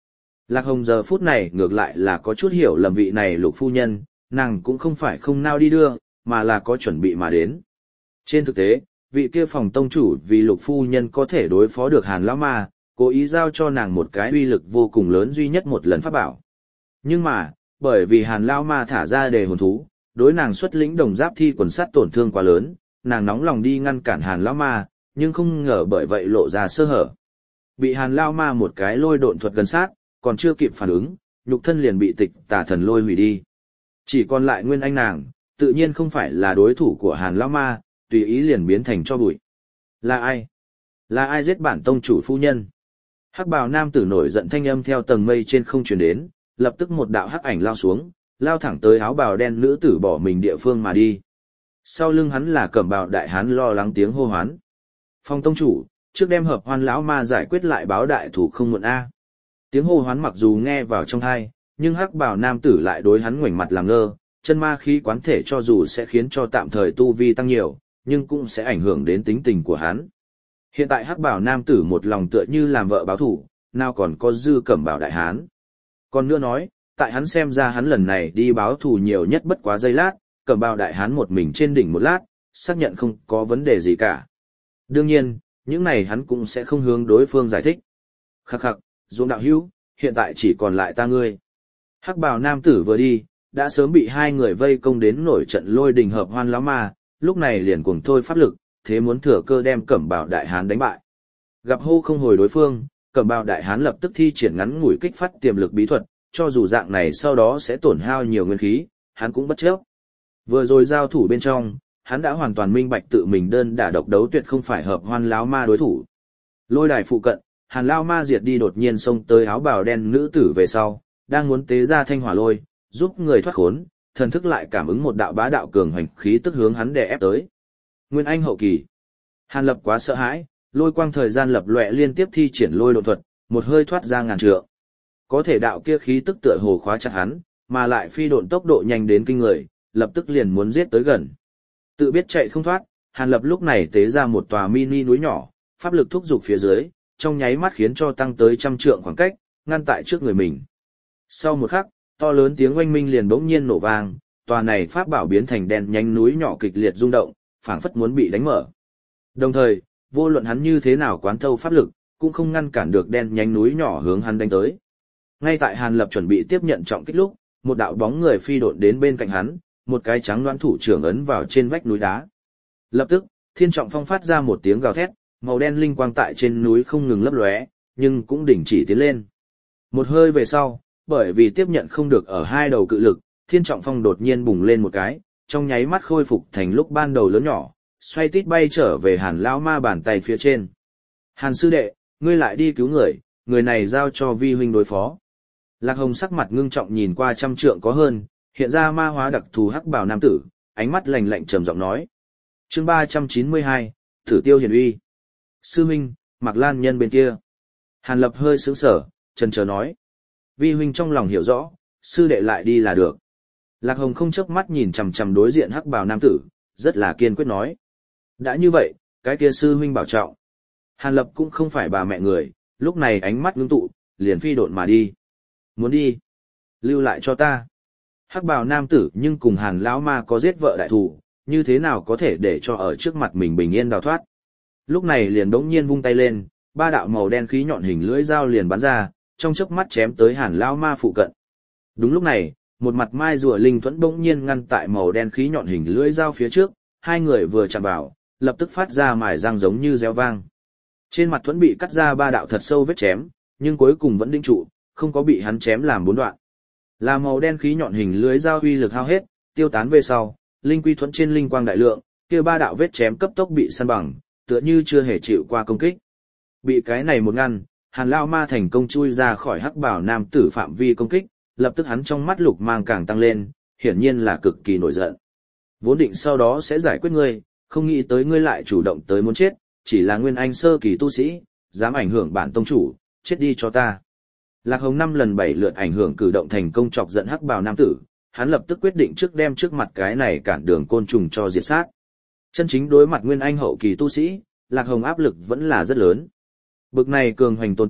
Lạc Hồng giờ phút này ngược lại là có chút hiểu lầm vị này Lục phu nhân, nàng cũng không phải không nao đi đưa, mà là có chuẩn bị mà đến. Trên thực tế, vị kia phòng tông chủ vì Lục phu nhân có thể đối phó được Hàn lão ma, cố ý giao cho nàng một cái uy lực vô cùng lớn duy nhất một lần pháp bảo. Nhưng mà, bởi vì Hàn lão ma thả ra đề hồn thú, đối nàng xuất lĩnh đồng giáp thi quần sắt tổn thương quá lớn, nàng nóng lòng đi ngăn cản Hàn lão ma, nhưng không ngờ bởi vậy lộ ra sơ hở. Bị Hàn lão ma một cái lôi độn thuật gần sát, còn chưa kịp phản ứng, nhục thân liền bị tịch tà thần lôi hủy đi. Chỉ còn lại Nguyên Anh nàng, tự nhiên không phải là đối thủ của Hàn lão ma, tùy ý liền biến thành cho bụi. Là ai? Là ai giết bản tông chủ phu nhân? Hắc bào nam tử nổi giận thanh âm theo tầng mây trên không truyền đến, lập tức một đạo hắc ảnh lao xuống, lao thẳng tới áo bào đen nữ tử bỏ mình địa phương mà đi. Sau lưng hắn là cẩm bào đại hán lo lắng tiếng hô hoán. Phong tông chủ, trước đem hợp hoan lão ma giải quyết lại báo đại thủ không muộn a. Tiếng hô hoán mặc dù nghe vào trong tai, nhưng hắc bào nam tử lại đối hắn ngoảnh mặt làm ngơ, chân ma khí quán thể cho dù sẽ khiến cho tạm thời tu vi tăng nhiều, nhưng cũng sẽ ảnh hưởng đến tính tình của hắn. Hiện tại hắc bào nam tử một lòng tựa như làm vợ báo thủ, nào còn có dư cẩm bào đại hán. Còn nữa nói, tại hắn xem ra hắn lần này đi báo thù nhiều nhất bất quá giây lát, cẩm bào đại hán một mình trên đỉnh một lát, xác nhận không có vấn đề gì cả. Đương nhiên, những này hắn cũng sẽ không hướng đối phương giải thích. Khắc khắc, Duông đạo hữu, hiện tại chỉ còn lại ta ngươi. Hắc bào nam tử vừa đi, đã sớm bị hai người vây công đến nổi trận lôi đình hợp hoan lão ma, lúc này liền cuồng thôi pháp lực, thế muốn thừa cơ đem cẩm bào đại hán đánh bại. Gặp hô không hồi đối phương, cẩm bào đại hán lập tức thi triển ngắn ngủi kích phát tiềm lực bí thuật, cho dù dạng này sau đó sẽ tổn hao nhiều nguyên khí, hắn cũng bất chấp. Vừa rồi giao thủ bên trong, hắn đã hoàn toàn minh bạch tự mình đơn đả độc đấu tuyệt không phải hợp hoan lão ma đối thủ. Lôi đài phụ cận, Hàn lão ma diệt đi đột nhiên xông tới áo bào đen nữ tử về sau, đang muốn tế ra thanh hỏa lôi, giúp người thoát khốn, thần thức lại cảm ứng một đạo bá đạo cường hành khí tức hướng hắn đè ép tới. Nguyên Anh hậu kỳ. Hàn Lập quá sợ hãi, lôi quang thời gian lập lòe liên tiếp thi triển lôi độ thuật, một hơi thoát ra ngàn trượng. Có thể đạo kia khí tức tựa hồ khóa chặt hắn, mà lại phi độn tốc độ nhanh đến kinh người, lập tức liền muốn giết tới gần. Tự biết chạy không thoát, Hàn Lập lúc này tế ra một tòa mini núi nhỏ, pháp lực thúc giục phía dưới, trong nháy mắt khiến cho tăng tới trăm trượng khoảng cách, ngăn tại trước người mình. Sau một khắc, to lớn tiếng oanh minh liền bỗng nhiên nổ vang, tòa này pháp bảo biến thành đen nhánh núi nhỏ kịch liệt rung động, phảng phất muốn bị đánh mở. Đồng thời, vô luận hắn như thế nào quán thâu pháp lực, cũng không ngăn cản được đen nhánh núi nhỏ hướng hắn đánh tới. Ngay tại Hàn Lập chuẩn bị tiếp nhận trọng kích lúc, một đạo bóng người phi độn đến bên cạnh hắn, một cái trắng đoán thủ trưởng ấn vào trên vách núi đá. Lập tức, Thiên Trọng Phong phát ra một tiếng gào thét, màu đen linh quang tại trên núi không ngừng lấp lóe, nhưng cũng đình chỉ tiến lên. Một hơi về sau, bởi vì tiếp nhận không được ở hai đầu cự lực, Thiên Trọng Phong đột nhiên bùng lên một cái, trong nháy mắt khôi phục thành lúc ban đầu lớn nhỏ, xoay tít bay trở về Hàn lão ma bàn tay phía trên. Hàn sư đệ, ngươi lại đi cứu người, người này giao cho vi huynh đối phó. Lạc Hồng sắc mặt ngưng trọng nhìn qua trăm trượng có hơn, hiện ra ma hóa đặc thù hắc bào nam tử, ánh mắt lạnh lạnh trầm giọng nói. Chương ba trăm chín mươi hai, Thử Tiêu Hiển Uy. Sư huynh, Mạc Lan Nhân bên kia. Hàn Lập hơi sững sờ, chần chờ nói. Vi huynh trong lòng hiểu rõ, sư đệ lại đi là được. Lạc Hồng không chớp mắt nhìn chằm chằm đối diện hắc bào nam tử, rất là kiên quyết nói. Đã như vậy, cái kia sư huynh bảo trọng. Hàn Lập cũng không phải bà mẹ người, lúc này ánh mắt ngưng tụ, liền phi độn mà đi. Muốn đi? Lưu lại cho ta. Hắc bào nam tử nhưng cùng Hàn lão ma có giết vợ đại thù, như thế nào có thể để cho ở trước mặt mình bình yên đào thoát. Lúc này liền đống nhiên vung tay lên, ba đạo màu đen khí nhọn hình lưỡi dao liền bắn ra, trong chớp mắt chém tới Hàn lão ma phụ cận. Đúng lúc này, một mặt mai rùa linh thuẫn bỗng nhiên ngăn tại màu đen khí nhọn hình lưỡi dao phía trước, hai người vừa chạm vào, lập tức phát ra mài răng giống như réo vang. Trên mặt thuẫn bị cắt ra ba đạo thật sâu vết chém, nhưng cuối cùng vẫn đinh trụ, không có bị hắn chém làm bốn đoạn. Là màu đen khí nhọn hình lưới dao uy lực hao hết, tiêu tán về sau, linh quy thuẫn trên linh quang đại lượng, kia ba đạo vết chém cấp tốc bị săn bằng, tựa như chưa hề chịu qua công kích. Bị cái này một ngăn, Hàn lão ma thành công chui ra khỏi hắc bảo nam tử phạm vi công kích, lập tức hắn trong mắt lục mang càng tăng lên, hiển nhiên là cực kỳ nổi giận. Vốn định sau đó sẽ giải quyết ngươi, không nghĩ tới ngươi lại chủ động tới muốn chết, chỉ là nguyên anh sơ kỳ tu sĩ, dám ảnh hưởng bản tông chủ, chết đi cho ta. Lạc Hồng năm lần bảy lượt ảnh hưởng cử động thành công chọc giận hắc bào nam tử, hắn lập tức quyết định trước đem trước mặt cái này cản đường côn trùng cho diệt sát. Chân chính đối mặt nguyên anh hậu kỳ tu sĩ, Lạc Hồng áp lực vẫn là rất lớn. Bực này cường hoành tồn tại,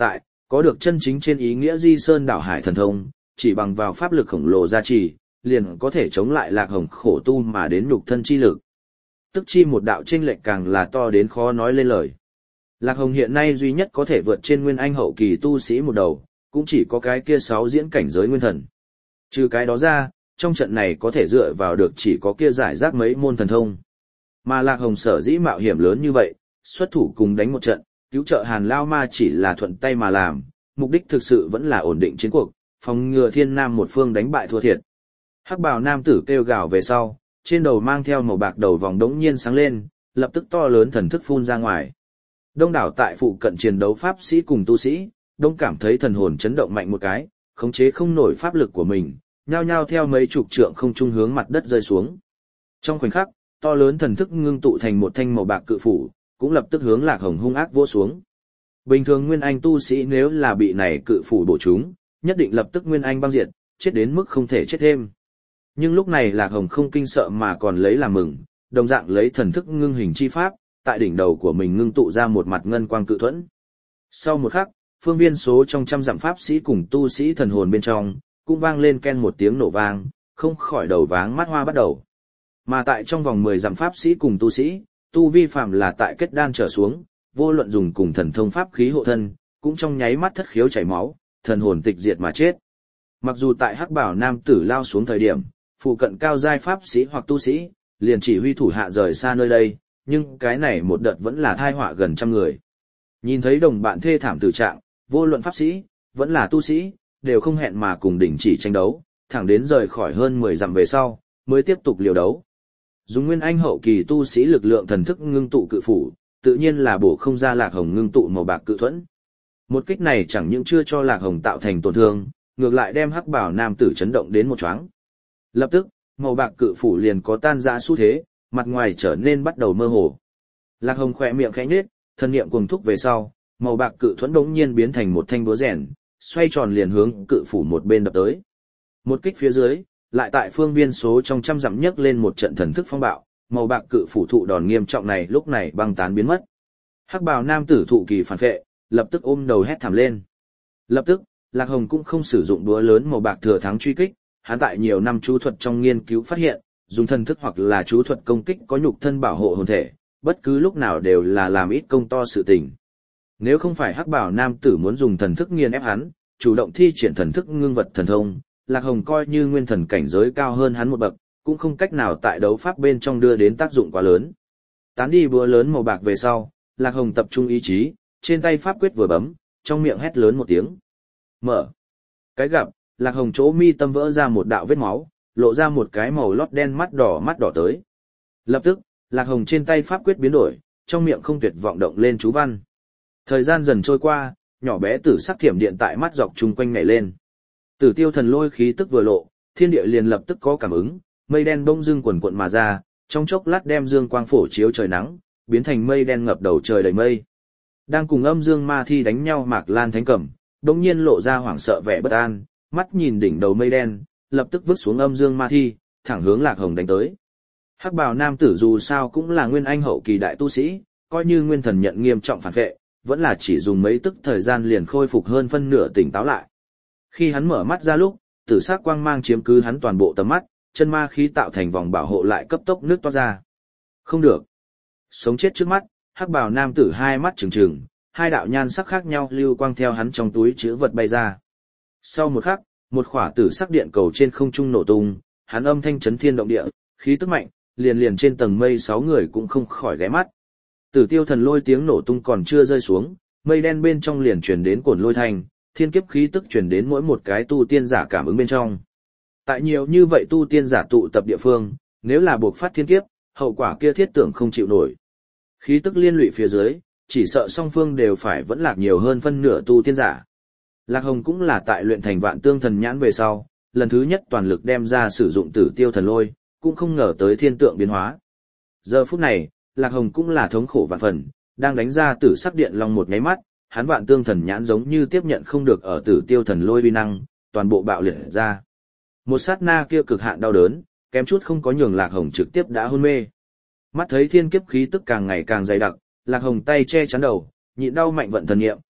Có được chân chính trên ý nghĩa di sơn đảo hải thần thông, chỉ bằng vào pháp lực khổng lồ gia trì, liền có thể chống lại Lạc Hồng khổ tu mà đến nhục thân chi lực. Tức chi một đạo chênh lệch càng là to đến khó nói lên lời. Lạc Hồng hiện nay duy nhất có thể vượt trên nguyên anh hậu kỳ tu sĩ một đầu, cũng chỉ có cái kia sáu diễn cảnh giới nguyên thần. Trừ cái đó ra, trong trận này có thể dựa vào được chỉ có kia giải rác mấy môn thần thông. Mà Lạc Hồng sở dĩ mạo hiểm lớn như vậy, xuất thủ cùng đánh một trận, cứu trợ Hàn Lao Ma chỉ là thuận tay mà làm, mục đích thực sự vẫn là ổn định chiến cuộc, phòng ngừa Thiên Nam một phương đánh bại thua thiệt. Hắc bào nam tử kêu gào về sau, trên đầu mang theo màu bạc đầu vòng đống nhiên sáng lên, lập tức to lớn thần thức phun ra ngoài. Đông đảo tại phụ cận chiến đấu pháp sĩ cùng tu sĩ, đông cảm thấy thần hồn chấn động mạnh một cái, khống chế không nổi pháp lực của mình, nhao nhao theo mấy chục trượng không trung hướng mặt đất rơi xuống. Trong khoảnh khắc, to lớn thần thức ngưng tụ thành một thanh màu bạc cự phủ, cũng lập tức hướng Lạc Hồng hung ác vỗ xuống. Bình thường nguyên anh tu sĩ nếu là bị này cự phủ bổ trúng, nhất định lập tức nguyên anh băng diệt, chết đến mức không thể chết thêm. Nhưng lúc này Lạc Hồng không kinh sợ mà còn lấy làm mừng, đồng dạng lấy thần thức ngưng hình chi pháp, tại đỉnh đầu của mình ngưng tụ ra một mặt ngân quang cự thuẫn. Sau một khắc, phương viên số trong trăm dặm pháp sĩ cùng tu sĩ thần hồn bên trong, cũng vang lên ken một tiếng nổ vang, không khỏi đầu váng mắt hoa bắt đầu. Mà tại trong vòng mười dặm pháp sĩ cùng tu sĩ, tu vi phạm là tại kết đan trở xuống, vô luận dùng cùng thần thông pháp khí hộ thân, cũng trong nháy mắt thất khiếu chảy máu, thần hồn tịch diệt mà chết. Mặc dù tại Hắc Bảo nam tử lao xuống thời điểm, phụ cận cao giai pháp sĩ hoặc tu sĩ, liền chỉ huy thủ hạ rời xa nơi đây, nhưng cái này một đợt vẫn là thai họa gần trăm người. Nhìn thấy đồng bạn thê thảm tử trạng, vô luận pháp sĩ, vẫn là tu sĩ, đều không hẹn mà cùng đình chỉ tranh đấu, thẳng đến rời khỏi hơn mười dặm về sau, mới tiếp tục liều đấu. Dùng nguyên anh hậu kỳ tu sĩ lực lượng thần thức ngưng tụ cự phủ, tự nhiên là bổ không ra Lạc Hồng ngưng tụ màu bạc cự thuẫn. Một kích này chẳng những chưa cho Lạc Hồng tạo thành tổn thương, ngược lại đem Hắc Bảo nam tử chấn động đến một choáng. Lập tức, màu bạc cự phủ liền có tan rã xu thế, mặt ngoài trở nên bắt đầu mơ hồ. Lạc Hồng khẽ miệng khẽ nhếch, thân niệm cuồng thúc về sau, màu bạc cự thuẫn đống nhiên biến thành một thanh búa rèn, xoay tròn liền hướng cự phủ một bên đập tới. Một kích phía dưới, lại tại phương viên số trong trăm dặm nhấc lên một trận thần thức phong bạo, màu bạc cự phủ thụ đòn nghiêm trọng này lúc này băng tán biến mất. Hắc Bào nam tử thụ kỳ phản phệ, lập tức ôm đầu hét thảm lên. Lập tức, Lạc Hồng cũng không sử dụng búa lớn màu bạc thừa thắng truy kích, hắn tại nhiều năm chú thuật trong nghiên cứu phát hiện, dùng thần thức hoặc là chú thuật công kích có nhục thân bảo hộ hồn thể, bất cứ lúc nào đều là làm ít công to sự tình. Nếu không phải Hắc Bảo nam tử muốn dùng thần thức nghiền ép hắn, chủ động thi triển thần thức ngưng vật thần thông, Lạc Hồng coi như nguyên thần cảnh giới cao hơn hắn một bậc, cũng không cách nào tại đấu pháp bên trong đưa đến tác dụng quá lớn. Tán đi búa lớn màu bạc về sau, Lạc Hồng tập trung ý chí, trên tay pháp quyết vừa bấm, trong miệng hét lớn một tiếng. Mở. Cái gặp, Lạc Hồng chỗ mi tâm vỡ ra một đạo vết máu, lộ ra một cái màu lót đen mắt đỏ mắt đỏ tới. Lập tức, Lạc Hồng trên tay pháp quyết biến đổi, trong miệng không tuyệt vọng động lên chú văn. Thời gian dần trôi qua, nhỏ bé tử sắc thiểm điện tại mắt dọc chung quanh nhảy lên. Tử Tiêu Thần Lôi khí tức vừa lộ, thiên địa liền lập tức có cảm ứng, mây đen bỗng dưng quần quận mà ra, trong chốc lát đem dương quang phổ chiếu trời nắng, biến thành mây đen ngập đầu trời đầy mây. Đang cùng âm dương ma thi đánh nhau Mạc Lan Thánh Cẩm, bỗng nhiên lộ ra hoảng sợ vẻ bất an, mắt nhìn đỉnh đầu mây đen, lập tức vứt xuống âm dương ma thi, thẳng hướng Lạc Hồng đánh tới. Hắc Bào nam tử dù sao cũng là nguyên anh hậu kỳ đại tu sĩ, coi như nguyên thần nhận nghiêm trọng phản vệ, vẫn là chỉ dùng mấy tức thời gian liền khôi phục hơn phân nửa tỉnh táo lại. Khi hắn mở mắt ra lúc, tử sắc quang mang chiếm cứ hắn toàn bộ tầm mắt, chân ma khí tạo thành vòng bảo hộ lại cấp tốc nước toát ra. Không được. Sống chết trước mắt, Hắc Bào nam tử hai mắt trừng trừng, hai đạo nhan sắc khác nhau lưu quang theo hắn trong túi chứa vật bay ra. Sau một khắc, một khỏa tử sắc điện cầu trên không trung nổ tung, hắn âm thanh chấn thiên động địa, khí tức mạnh, liền liền trên tầng mây sáu người cũng không khỏi ghé mắt. Tử Tiêu Thần Lôi tiếng nổ tung còn chưa rơi xuống, mây đen bên trong liền truyền đến cồn lôi thanh, thiên kiếp khí tức truyền đến mỗi một cái tu tiên giả cảm ứng bên trong. Tại nhiều như vậy tu tiên giả tụ tập địa phương, nếu là buộc phát thiên kiếp, hậu quả kia thiết tưởng không chịu nổi. Khí tức liên lụy phía dưới, chỉ sợ song phương đều phải vẫn lạc nhiều hơn phân nửa tu tiên giả. Lạc Hồng cũng là tại luyện thành Vạn Tương Thần Nhãn về sau, lần thứ nhất toàn lực đem ra sử dụng Tử Tiêu Thần Lôi, cũng không ngờ tới thiên tượng biến hóa. Giờ phút này, Lạc Hồng cũng là thống khổ vạn phần, đang đánh ra tử sắc điện long một nháy mắt, hắn Vạn Tương Thần Nhãn giống như tiếp nhận không được ở Tử Tiêu Thần Lôi uy năng, toàn bộ bạo liệt ra. Một sát na kia cực hạn đau đớn, kém chút không có nhường Lạc Hồng trực tiếp đã hôn mê. Mắt thấy thiên kiếp khí tức càng ngày càng dày đặc, Lạc Hồng tay che chắn đầu, nhịn đau mạnh vận thần niệm,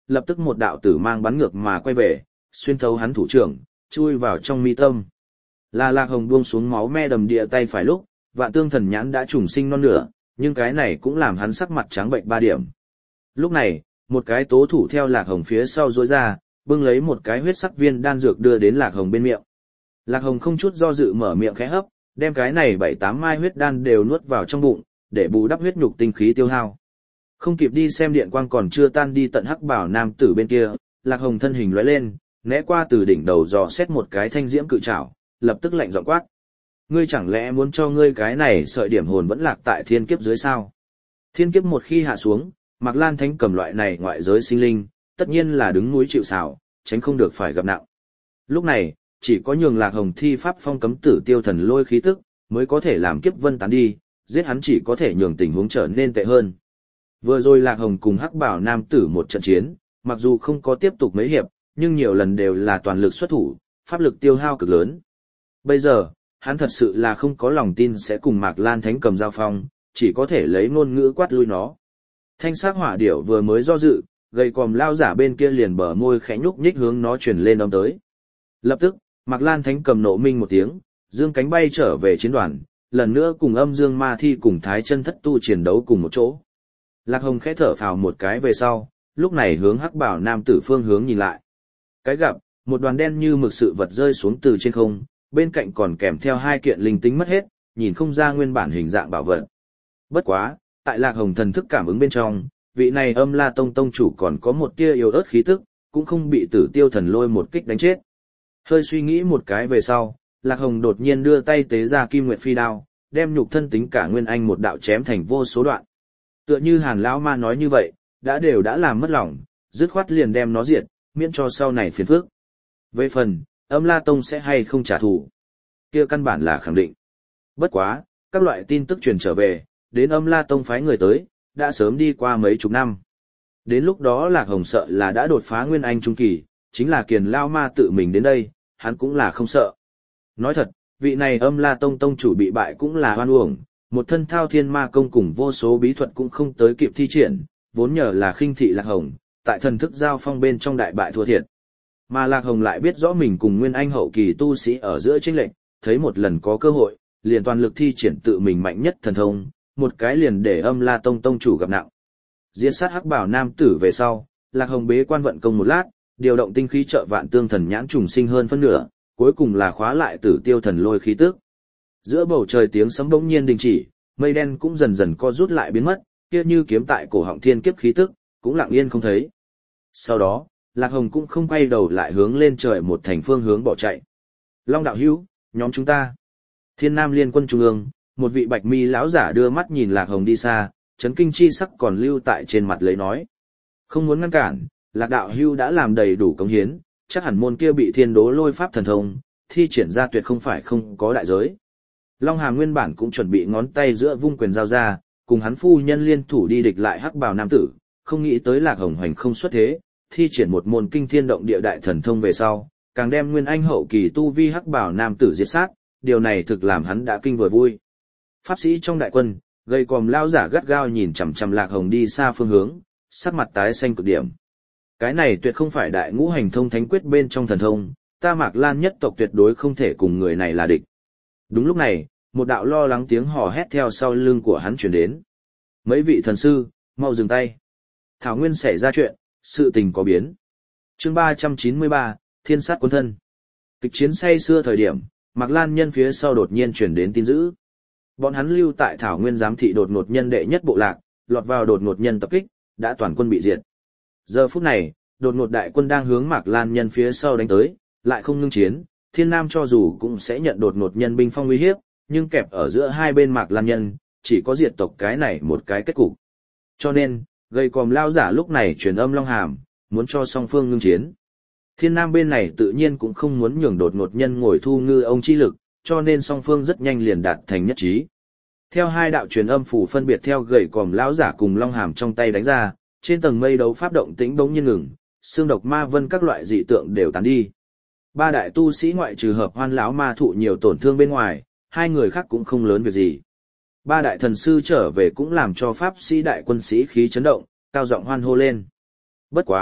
lập tức một đạo tử mang bắn ngược mà quay về, xuyên thấu hắn thủ trưởng, chui vào trong mi tâm. Là Lạc Hồng buông xuống máu me đầm địa tay phải lúc, Vạn Tương Thần Nhãn đã trùng sinh non nửa, nhưng cái này cũng làm hắn sắc mặt trắng bệnh ba điểm. Lúc này, một cái tố thủ theo Lạc Hồng phía sau duỗi ra, bưng lấy một cái huyết sắc viên đan dược đưa đến Lạc Hồng bên miệng. Lạc Hồng không chút do dự mở miệng khẽ hấp, đem cái này bảy tám mai huyết đan đều nuốt vào trong bụng, để bù đắp huyết nhục tinh khí tiêu hao. Không kịp đi xem điện quang còn chưa tan đi tận hắc bảo nam tử bên kia, Lạc Hồng thân hình lóe lên, né qua từ đỉnh đầu dò xét một cái thanh diễm cự trảo, lập tức lạnh giọng quát: "Ngươi chẳng lẽ muốn cho ngươi cái này sợi điểm hồn vẫn lạc tại thiên kiếp dưới sao?" Thiên kiếp một khi hạ xuống, Mạc Lan Thánh cầm loại này ngoại giới sinh linh, tất nhiên là đứng núi chịu sào, tránh không được phải gặp nặng. Lúc này, chỉ có nhường Lạc Hồng thi pháp phong cấm tử tiêu thần lôi khí tức, mới có thể làm kiếp vân tán đi, giết hắn chỉ có thể nhường tình huống trở nên tệ hơn. Vừa rồi Lạc Hồng cùng Hắc Bảo nam tử một trận chiến, mặc dù không có tiếp tục mấy hiệp, nhưng nhiều lần đều là toàn lực xuất thủ, pháp lực tiêu hao cực lớn. Bây giờ, hắn thật sự là không có lòng tin sẽ cùng Mạc Lan Thánh cầm giao phong, chỉ có thể lấy ngôn ngữ quát lui nó. Thanh sắc hỏa điểu vừa mới do dự, gầy còm lao giả bên kia liền bờ môi khẽ nhúc nhích hướng nó truyền lên âm tới. Lập tức, Mạc Lan Thánh cầm nộ minh một tiếng, dương cánh bay trở về chiến đoàn, lần nữa cùng âm dương ma thi cùng thái chân thất tu chiến đấu cùng một chỗ. Lạc Hồng khẽ thở phào một cái về sau, lúc này hướng Hắc Bảo nam tử phương hướng nhìn lại. Cái gặp, một đoàn đen như mực sự vật rơi xuống từ trên không, bên cạnh còn kèm theo hai kiện linh tính mất hết, nhìn không ra nguyên bản hình dạng bảo vật. Bất quá, tại Lạc Hồng thần thức cảm ứng bên trong, vị này Âm La Tông tông chủ còn có một tia yếu ớt khí tức, cũng không bị Tử Tiêu thần lôi một kích đánh chết. Hơi suy nghĩ một cái về sau, Lạc Hồng đột nhiên đưa tay tế ra Kim Nguyệt Phi đao, đem nhục thân tính cả nguyên anh một đạo chém thành vô số đoạn. Tựa như Hàn lão ma nói như vậy, đã đều đã làm mất lòng, dứt khoát liền đem nó diệt, miễn cho sau này phiền phức. Về phần, Âm La Tông sẽ hay không trả thù, kia căn bản là khẳng định. Bất quá, các loại tin tức truyền trở về, đến Âm La Tông phái người tới, đã sớm đi qua mấy chục năm. Đến lúc đó Lạc Hồng sợ là đã đột phá nguyên anh trung kỳ, chính là Kiền Lao Ma tự mình đến đây, hắn cũng là không sợ. Nói thật, vị này Âm La Tông tông chủ bị bại cũng là oan uổng, một thân thao thiên ma công cùng vô số bí thuật cũng không tới kịp thi triển, vốn nhờ là khinh thị Lạc Hồng, tại thần thức giao phong bên trong đại bại thua thiệt. Mà Lạc Hồng lại biết rõ mình cùng nguyên anh hậu kỳ tu sĩ ở giữa chênh lệch, thấy một lần có cơ hội, liền toàn lực thi triển tự mình mạnh nhất thần thông, một cái liền để Âm La Tông tông chủ gặp nặng. Diễn sát Hắc Bảo nam tử về sau, Lạc Hồng bế quan vận công một lát, điều động tinh khí trợ Vạn Tương Thần Nhãn trùng sinh hơn phân nửa, cuối cùng là khóa lại Tử Tiêu thần lôi khí tức. Giữa bầu trời tiếng sấm bỗng nhiên đình chỉ, mây đen cũng dần dần co rút lại biến mất, kia như kiếm tại cổ họng thiên kiếp khí tức, cũng lặng yên không thấy. Sau đó, Lạc Hồng cũng không quay đầu lại hướng lên trời một thành phương hướng bỏ chạy. Long đạo hữu, nhóm chúng ta. Thiên Nam Liên quân trung ương, một vị bạch mi lão giả đưa mắt nhìn Lạc Hồng đi xa, chấn kinh chi sắc còn lưu tại trên mặt lấy nói. Không muốn ngăn cản, Lạc đạo hữu đã làm đầy đủ cống hiến, chắc hẳn môn kia bị thiên đố lôi pháp thần thông, thi triển ra tuyệt không phải không có đại giới. Long Hàm nguyên bản cũng chuẩn bị ngón tay giữa vung quyền giao ra, cùng hắn phu nhân liên thủ đi địch lại Hắc Bào nam tử, không nghĩ tới Lạc Hồng hoành không xuất thế, thi triển một môn kinh thiên động địa đại thần thông về sau, càng đem nguyên anh hậu kỳ tu vi Hắc Bào nam tử diệt sát, điều này thực làm hắn đã kinh vừa vui. Pháp sĩ trong đại quân, gầy còm lao giả gắt gao nhìn chằm chằm Lạc Hồng đi xa phương hướng, sắc mặt tái xanh cực điểm. Cái này tuyệt không phải đại ngũ hành thông thánh quyết bên trong thần thông, ta Mạc Lan nhất tộc tuyệt đối không thể cùng người này là địch. Đúng lúc này, một đạo lo lắng tiếng hò hét theo sau lưng của hắn truyền đến. Mấy vị thần sư, mau dừng tay. Thảo Nguyên xảy ra chuyện, sự tình có biến. Chương ba trăm chín mươi ba, Thiên sát quân thân. Kịch chiến say xưa thời điểm, Mạc Lan nhân phía sau đột nhiên truyền đến tin dữ. Bọn hắn lưu tại Thảo Nguyên giám thị đột ngột nhân đệ nhất bộ lạc, lọt vào đột ngột nhân tập kích, đã toàn quân bị diệt. Giờ phút này, đột ngột đại quân đang hướng Mạc Lan nhân phía sau đánh tới, lại không ngưng chiến, Thiên Nam cho dù cũng sẽ nhận đột ngột nhân binh phong uy hiếp, nhưng kẹp ở giữa hai bên Mạc Lan nhân, chỉ có diệt tộc cái này một cái kết cục. Cho nên, gầy còm lao giả lúc này truyền âm Long Hàm, muốn cho song phương ngưng chiến. Thiên Nam bên này tự nhiên cũng không muốn nhường đột ngột nhân ngồi thu ngư ông chi lực, cho nên song phương rất nhanh liền đạt thành nhất trí. Theo hai đạo truyền âm phủ phân biệt theo gầy còm lão giả cùng Long Hàm trong tay đánh ra, trên tầng mây đấu pháp động tĩnh bỗng nhiên ngừng, xương độc ma vân các loại dị tượng đều tán đi. Ba đại tu sĩ ngoại trừ Hợp Hoan lão ma thụ nhiều tổn thương bên ngoài, hai người khác cũng không lớn việc gì. Ba đại thần sư trở về cũng làm cho pháp sĩ đại quân sĩ khí chấn động, cao giọng hoan hô lên. Bất quá,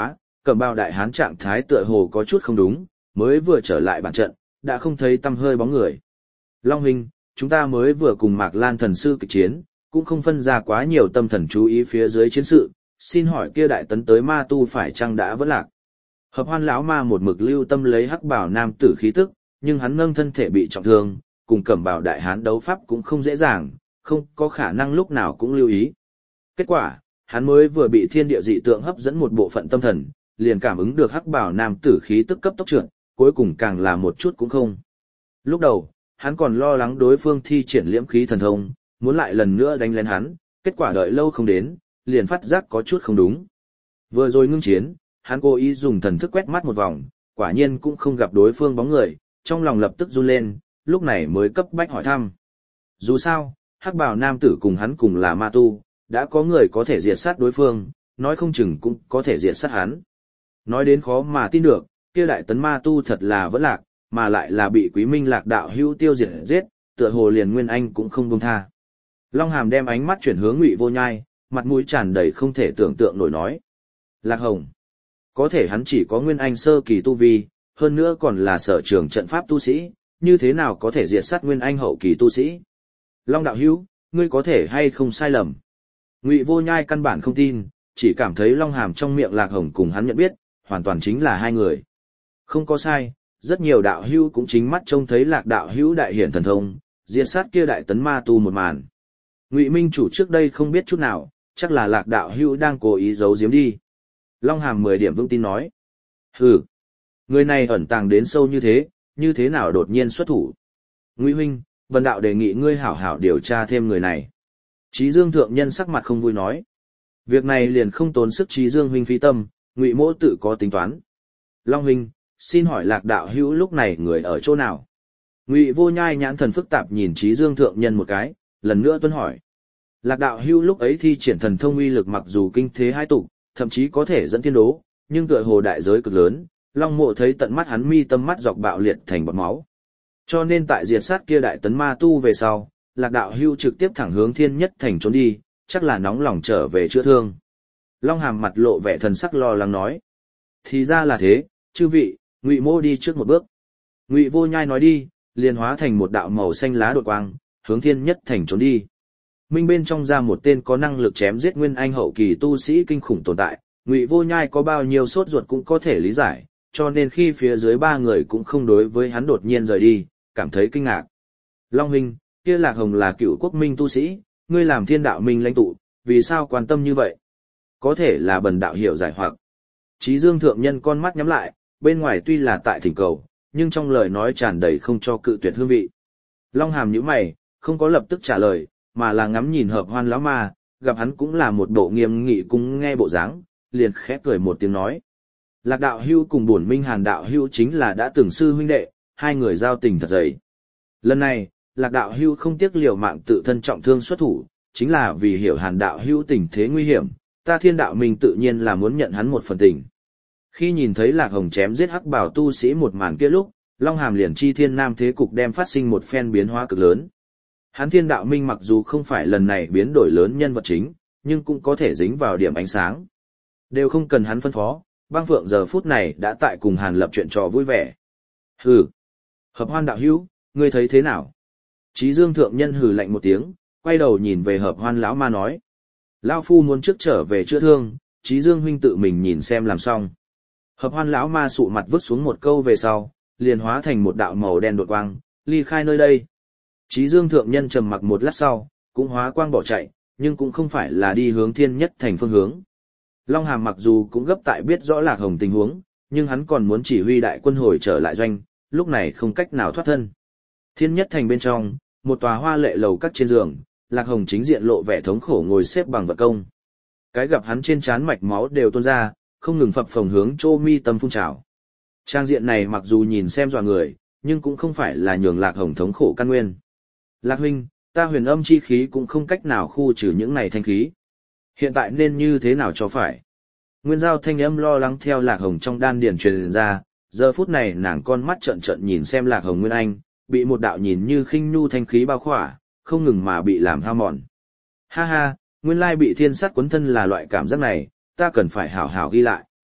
Cẩm bào đại hán trạng thái tựa hồ có chút không đúng, mới vừa trở lại bản trận, đã không thấy tăm hơi bóng người. Long huynh, chúng ta mới vừa cùng Mạc Lan thần sư kịch chiến, cũng không phân ra quá nhiều tâm thần chú ý phía dưới chiến sự, xin hỏi kia đại tấn tới ma tu phải chăng đã vẫn lạc. Hợp Hoan lão ma một mực lưu tâm lấy hắc bảo nam tử khí tức, nhưng hắn nâng thân thể bị trọng thương, cùng Cẩm bào đại hán đấu pháp cũng không dễ dàng, không có khả năng lúc nào cũng lưu ý. Kết quả, hắn mới vừa bị thiên địa dị tượng hấp dẫn một bộ phận tâm thần, liền cảm ứng được hắc bảo nam tử khí tức cấp tốc trượt, cuối cùng càng là một chút cũng không. Lúc đầu, hắn còn lo lắng đối phương thi triển liễm khí thần thông, muốn lại lần nữa đánh lén hắn, kết quả đợi lâu không đến, liền phát giác có chút không đúng. Vừa rồi ngưng chiến, hắn cố ý dùng thần thức quét mắt một vòng, quả nhiên cũng không gặp đối phương bóng người, trong lòng lập tức run lên, lúc này mới cấp bách hỏi thăm. Dù sao, hắc bào nam tử cùng hắn cùng là ma tu, đã có người có thể diệt sát đối phương, nói không chừng cũng có thể diệt sát hắn. Nói đến khó mà tin được, kia đại tấn ma tu thật là vẫn lạc, mà lại là bị Quý Minh Lạc đạo hữu tiêu diệt giết, tựa hồ liền Nguyên Anh cũng không buông tha. Long Hàm đem ánh mắt chuyển hướng Ngụy Vô Nhai, mặt mũi tràn đầy không thể tưởng tượng nổi nói. Lạc Hồng, có thể hắn chỉ có Nguyên Anh sơ kỳ tu vi, hơn nữa còn là sở trường trận pháp tu sĩ, như thế nào có thể diệt sát Nguyên Anh hậu kỳ tu sĩ? Long đạo hữu, ngươi có thể hay không sai lầm? Ngụy Vô Nhai căn bản không tin, chỉ cảm thấy Long Hàm trong miệng Lạc Hồng cùng hắn nhận biết, hoàn toàn chính là hai người. Không có sai, rất nhiều đạo hữu cũng chính mắt trông thấy Lạc đạo hữu đại hiển thần thông, diệt sát kia đại tấn ma tu một màn. Ngụy Minh chủ trước đây không biết chút nào, chắc là Lạc đạo hữu đang cố ý giấu giếm đi. Long Hàm mười điểm vững tin nói. Hừ, người này ẩn tàng đến sâu như thế, như thế nào đột nhiên xuất thủ? Ngụy huynh, Vân đạo đề nghị ngươi hảo hảo điều tra thêm người này. Chí Dương thượng nhân sắc mặt không vui nói. Việc này liền không tốn sức Chí Dương huynh phí tâm, Ngụy mỗ tự có tính toán. Long huynh, xin hỏi Lạc đạo hữu lúc này người ở chỗ nào? Ngụy Vô Nhai nhãn thần phức tạp nhìn Chí Dương thượng nhân một cái, lần nữa tuân hỏi. Lạc đạo hữu lúc ấy thi triển thần thông uy lực mặc dù kinh thế hai tục, thậm chí có thể dẫn thiên đố, nhưng tựa hồ đại giới cực lớn, Long mộ thấy tận mắt hắn mi tâm mắt dọc bạo liệt thành bọt máu. Cho nên tại diệt sát kia đại tấn ma tu về sau, Lạc đạo hữu trực tiếp thẳng hướng Thiên Nhất Thành trốn đi, chắc là nóng lòng trở về chữa thương. Long Hàm mặt lộ vẻ thần sắc lo lắng nói. Thì ra là thế, chư vị, Ngụy mô đi trước một bước. Ngụy Vô Nhai nói đi, liền hóa thành một đạo màu xanh lá đột quang, hướng Thiên Nhất Thành trốn đi. Minh bên trong ra một tên có năng lực chém giết Nguyên Anh hậu kỳ tu sĩ kinh khủng tồn tại, Ngụy Vô Nhai có bao nhiêu sốt ruột cũng có thể lý giải, cho nên khi phía dưới ba người cũng không đối với hắn đột nhiên rời đi, cảm thấy kinh ngạc. Long huynh, kia Lạc Hồng là cựu quốc minh tu sĩ, ngươi làm Thiên đạo minh lãnh tụ, vì sao quan tâm như vậy? Có thể là bần đạo hiểu giải hoặc. Chí Dương thượng nhân con mắt nhắm lại, bên ngoài tuy là tại thỉnh cầu, nhưng trong lời nói tràn đầy không cho cự tuyệt hương vị. Long Hàm nhíu mày, không có lập tức trả lời, mà là ngắm nhìn Hợp Hoan lão ma, gặp hắn cũng là một bộ nghiêm nghị cung nghe bộ dáng, liền khẽ cười một tiếng nói. Lạc đạo hưu cùng bổn Minh Hàn đạo hưu chính là đã từng sư huynh đệ, hai người giao tình thật dày. Lần này, Lạc đạo hưu không tiếc liều mạng tự thân trọng thương xuất thủ, chính là vì hiểu Hàn đạo hưu tình thế nguy hiểm, ta Thiên đạo minh tự nhiên là muốn nhận hắn một phần tình. Khi nhìn thấy Lạc Hồng chém giết hắc bảo tu sĩ một màn kia lúc, Long Hàm liền chi Thiên Nam thế cục đem phát sinh một phen biến hóa cực lớn. Hắn Thiên đạo minh mặc dù không phải lần này biến đổi lớn nhân vật chính, nhưng cũng có thể dính vào điểm ánh sáng. Đều không cần hắn phân phó, Băng Phượng giờ phút này đã tại cùng Hàn Lập chuyện trò vui vẻ. Hừ, Hợp Hoan đạo hữu, ngươi thấy thế nào? Chí Dương thượng nhân hừ lạnh một tiếng, quay đầu nhìn về Hợp Hoan lão ma nói. Lão phu muốn trước trở về chữa thương, Chí Dương huynh tự mình nhìn xem làm xong. Hợp Hoan lão ma sụ mặt vứt xuống một câu về sau, liền hóa thành một đạo màu đen đột quang, ly khai nơi đây. Chí Dương thượng nhân trầm mặc một lát sau, cũng hóa quang bỏ chạy, nhưng cũng không phải là đi hướng Thiên Nhất Thành phương hướng. Long Hàm mặc dù cũng gấp tại biết rõ Lạc Hồng tình huống, nhưng hắn còn muốn chỉ huy đại quân hồi trở lại doanh, lúc này không cách nào thoát thân. Thiên Nhất Thành bên trong, một tòa hoa lệ lầu các trên giường, Lạc Hồng chính diện lộ vẻ thống khổ ngồi xếp bằng vật công. Cái gặp hắn trên trán mạch máu đều tuôn ra, không ngừng phập phồng hướng chỗ mi tâm phun trào. Trang diện này mặc dù nhìn xem dọa người, nhưng cũng không phải là nhường Lạc Hồng thống khổ căn nguyên. Lạc huynh, ta huyền âm chi khí cũng không cách nào khu trừ những này thanh khí. Hiện tại nên như thế nào cho phải? Nguyên Giao thanh âm lo lắng theo Lạc Hồng trong đan điền truyền ra, giờ phút này nàng con mắt trợn trợn nhìn xem Lạc Hồng Nguyên Anh, bị một đạo nhìn như khinh nhu thanh khí bao khỏa, không ngừng mà bị làm hao mòn. Ha ha, nguyên lai bị thiên sát cuốn thân là loại cảm giác này, ta cần phải hảo hảo ghi lại.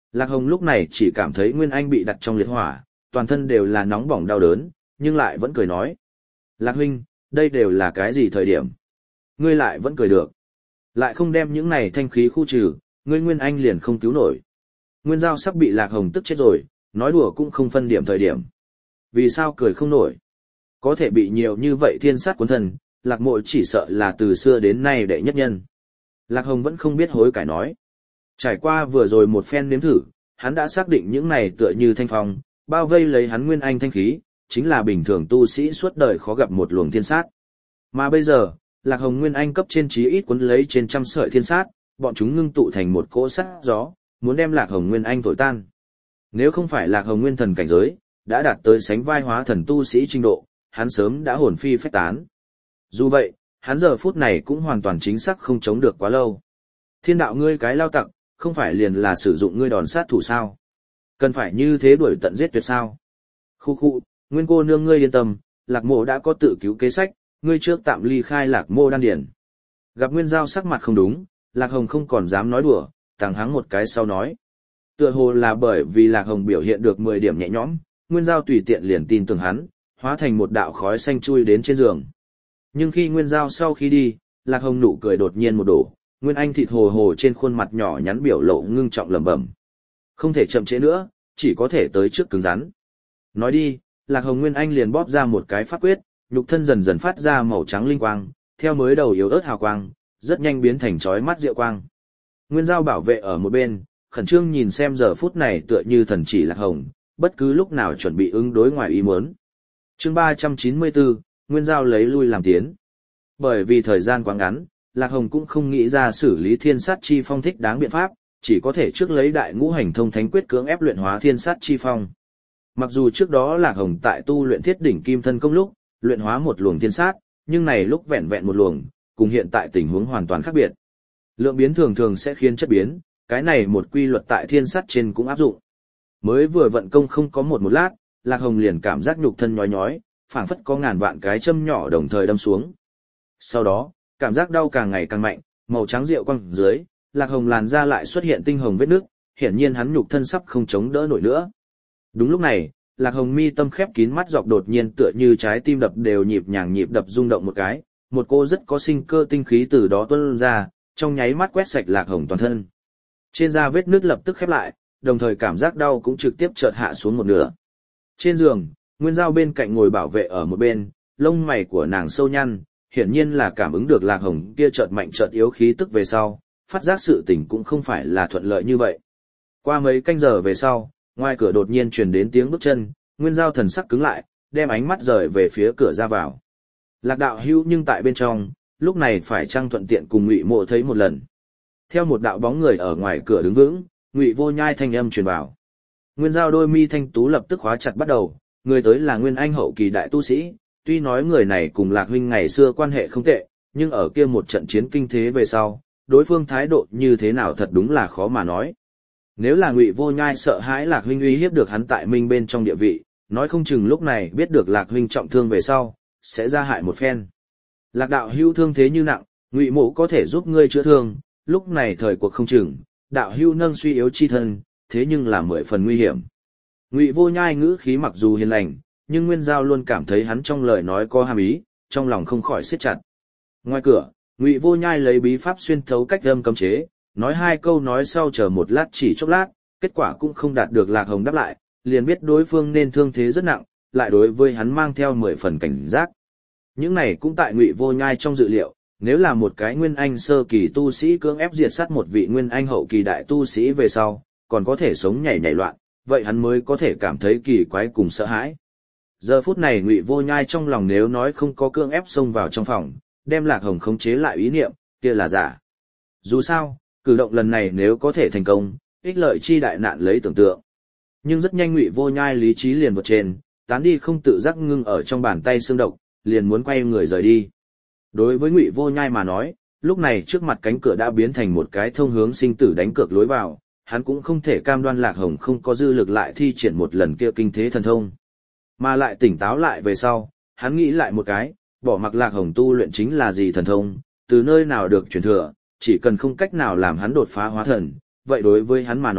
Lạc Hồng lúc này chỉ cảm thấy Nguyên Anh bị đặt trong liệt hỏa, toàn thân đều là nóng bỏng đau đớn, nhưng lại vẫn cười nói. Lạc huynh, đây đều là cái gì thời điểm? Ngươi lại vẫn cười được. Lại không đem những này thanh khí khu trừ, ngươi Nguyên Anh liền không cứu nổi. Nguyên Giao sắp bị Lạc Hồng tức chết rồi, nói đùa cũng không phân điểm thời điểm. Vì sao cười không nổi? Có thể bị nhiều như vậy thiên sát cuốn thân, Lạc Mộ chỉ sợ là từ xưa đến nay đệ nhất nhân. Lạc Hồng vẫn không biết hối cải nói. Trải qua vừa rồi một phen nếm thử, hắn đã xác định những này tựa như thanh phong, bao vây lấy hắn Nguyên Anh thanh khí, chính là bình thường tu sĩ suốt đời khó gặp một luồng thiên sát. Mà bây giờ, Lạc Hồng Nguyên Anh cấp trên chí ít cuốn lấy trên trăm sợi thiên sát, bọn chúng ngưng tụ thành một cỗ sắt gió, muốn đem Lạc Hồng Nguyên Anh thổi tan. Nếu không phải Lạc Hồng Nguyên thần cảnh giới, đã đạt tới sánh vai hóa thần tu sĩ trình độ, hắn sớm đã hồn phi phách tán. Dù vậy, hắn giờ phút này cũng hoàn toàn chính xác không chống được quá lâu. Thiên đạo ngươi cái lao tặc, không phải liền là sử dụng ngươi đòn sát thủ sao? Cần phải như thế đuổi tận giết tuyệt sao? Khu khu, Nguyên cô nương ngươi yên tâm, Lạc Mộ đã có tự cứu kế sách, ngươi trước tạm ly khai Lạc Mộ đan điển. Gặp Nguyên Giao sắc mặt không đúng, Lạc Hồng không còn dám nói đùa, tàng hắng một cái sau nói. Tựa hồ là bởi vì Lạc Hồng biểu hiện được mười điểm nhẹ nhõm, Nguyên Giao tùy tiện liền tin tưởng hắn, hóa thành một đạo khói xanh chui đến trên giường. Nhưng khi Nguyên Giao sau khi đi, Lạc Hồng nụ cười đột nhiên một đổ, Nguyên Anh thịt hồ hồ trên khuôn mặt nhỏ nhắn biểu lộ ngưng trọng lẩm bẩm. Không thể chậm trễ nữa, chỉ có thể tới trước cứng rắn. Nói đi, Lạc Hồng Nguyên Anh liền bóp ra một cái pháp quyết, nhục thân dần dần phát ra màu trắng linh quang, theo mới đầu yếu ớt hào quang, rất nhanh biến thành chói mắt diệu quang. Nguyên Giao bảo vệ ở một bên, khẩn trương nhìn xem giờ phút này tựa như thần chỉ Lạc Hồng, bất cứ lúc nào chuẩn bị ứng đối ngoài ý muốn. Chương ba trăm chín mươi bốn, Nguyên Giao lấy lui làm tiến. Bởi vì thời gian quá ngắn, Lạc Hồng cũng không nghĩ ra xử lý thiên sát chi phong thích đáng biện pháp, chỉ có thể trước lấy đại ngũ hành thông thánh quyết cưỡng ép luyện hóa thiên sát chi phong. Mặc dù trước đó Lạc Hồng tại tu luyện thiết đỉnh kim thân công lúc, luyện hóa một luồng thiên sát, nhưng này lúc vẹn vẹn một luồng, cùng hiện tại tình huống hoàn toàn khác biệt. Lượng biến thường thường sẽ khiến chất biến, cái này một quy luật tại thiên sát trên cũng áp dụng. Mới vừa vận công không có một một lát, Lạc Hồng liền cảm giác nhục thân nhói nhói, phảng phất có ngàn vạn cái châm nhỏ đồng thời đâm xuống. Sau đó, cảm giác đau càng ngày càng mạnh, màu trắng rượu quăng dưới, Lạc Hồng làn da lại xuất hiện tinh hồng vết nước, hiển nhiên hắn nhục thân sắp không chống đỡ nổi nữa. Đúng lúc này, Lạc Hồng mi tâm khép kín mắt dọc đột nhiên tựa như trái tim đập đều nhịp nhàng nhịp đập rung động một cái, một cô rất có sinh cơ tinh khí từ đó tuôn ra, trong nháy mắt quét sạch Lạc Hồng toàn thân. Trên da vết nước lập tức khép lại, đồng thời cảm giác đau cũng trực tiếp chợt hạ xuống một nửa. Trên giường, Nguyên Giao bên cạnh ngồi bảo vệ ở một bên, lông mày của nàng sâu nhăn, hiển nhiên là cảm ứng được Lạc Hồng kia chợt mạnh chợt yếu khí tức về sau, phát giác sự tình cũng không phải là thuận lợi như vậy. Qua mấy canh giờ về sau, ngoài cửa đột nhiên truyền đến tiếng bước chân, Nguyên Giao thần sắc cứng lại, đem ánh mắt rời về phía cửa ra vào. Lạc đạo hữu nhưng tại bên trong, lúc này phải chăng thuận tiện cùng Ngụy Mộ thấy một lần. Theo một đạo bóng người ở ngoài cửa đứng vững, Ngụy Vô Nhai thanh âm truyền vào. Nguyên Giao đôi mi thanh tú lập tức khóa chặt bắt đầu, người tới là Nguyên Anh hậu kỳ đại tu sĩ, tuy nói người này cùng Lạc huynh ngày xưa quan hệ không tệ, nhưng ở kia một trận chiến kinh thế về sau, đối phương thái độ như thế nào thật đúng là khó mà nói. Nếu là Ngụy Vô Nhai sợ hãi Lạc huynh uy hiếp được hắn tại Minh bên trong địa vị, nói không chừng lúc này biết được Lạc huynh trọng thương về sau, sẽ ra hại một phen. Lạc đạo hữu thương thế như nặng, Ngụy Mộ có thể giúp ngươi chữa thương, lúc này thời cuộc không chừng, đạo hữu nâng suy yếu chi thân, thế nhưng là mười phần nguy hiểm. Ngụy Vô Nhai ngữ khí mặc dù hiền lành, nhưng Nguyên Giao luôn cảm thấy hắn trong lời nói có hàm ý, trong lòng không khỏi siết chặt. Ngoài cửa, Ngụy Vô Nhai lấy bí pháp xuyên thấu cách âm cấm chế, nói hai câu nói sau chờ một lát chỉ chốc lát, kết quả cũng không đạt được Lạc Hồng đáp lại, liền biết đối phương nên thương thế rất nặng, lại đối với hắn mang theo mười phần cảnh giác. Những này cũng tại Ngụy Vô Nhai trong dự liệu, nếu là một cái Nguyên Anh sơ kỳ tu sĩ cưỡng ép diệt sát một vị Nguyên Anh hậu kỳ đại tu sĩ về sau, còn có thể sống nhảy nhảy loạn, vậy hắn mới có thể cảm thấy kỳ quái cùng sợ hãi. Giờ phút này Ngụy Vô Nhai trong lòng nếu nói không có cưỡng ép xông vào trong phòng, đem Lạc Hồng khống chế lại ý niệm, kia là giả. Dù sao, cử động lần này nếu có thể thành công, ích lợi chi đại nạn lấy tưởng tượng. Nhưng rất nhanh Ngụy Vô Nhai lý trí liền vượt trên, tán đi không tự giác ngưng ở trong bàn tay xương độc, liền muốn quay người rời đi. Đối với Ngụy Vô Nhai mà nói, lúc này trước mặt cánh cửa đã biến thành một cái thông hướng sinh tử đánh cược lối vào, hắn cũng không thể cam đoan Lạc Hồng không có dư lực lại thi triển một lần kia kinh thế thần thông. Mà lại tỉnh táo lại về sau, hắn nghĩ lại một cái, bỏ mặc Lạc Hồng tu luyện chính là gì thần thông, từ nơi nào được truyền thừa, chỉ cần không cách nào làm hắn đột phá hóa thần, vậy đối với hắn mà nói,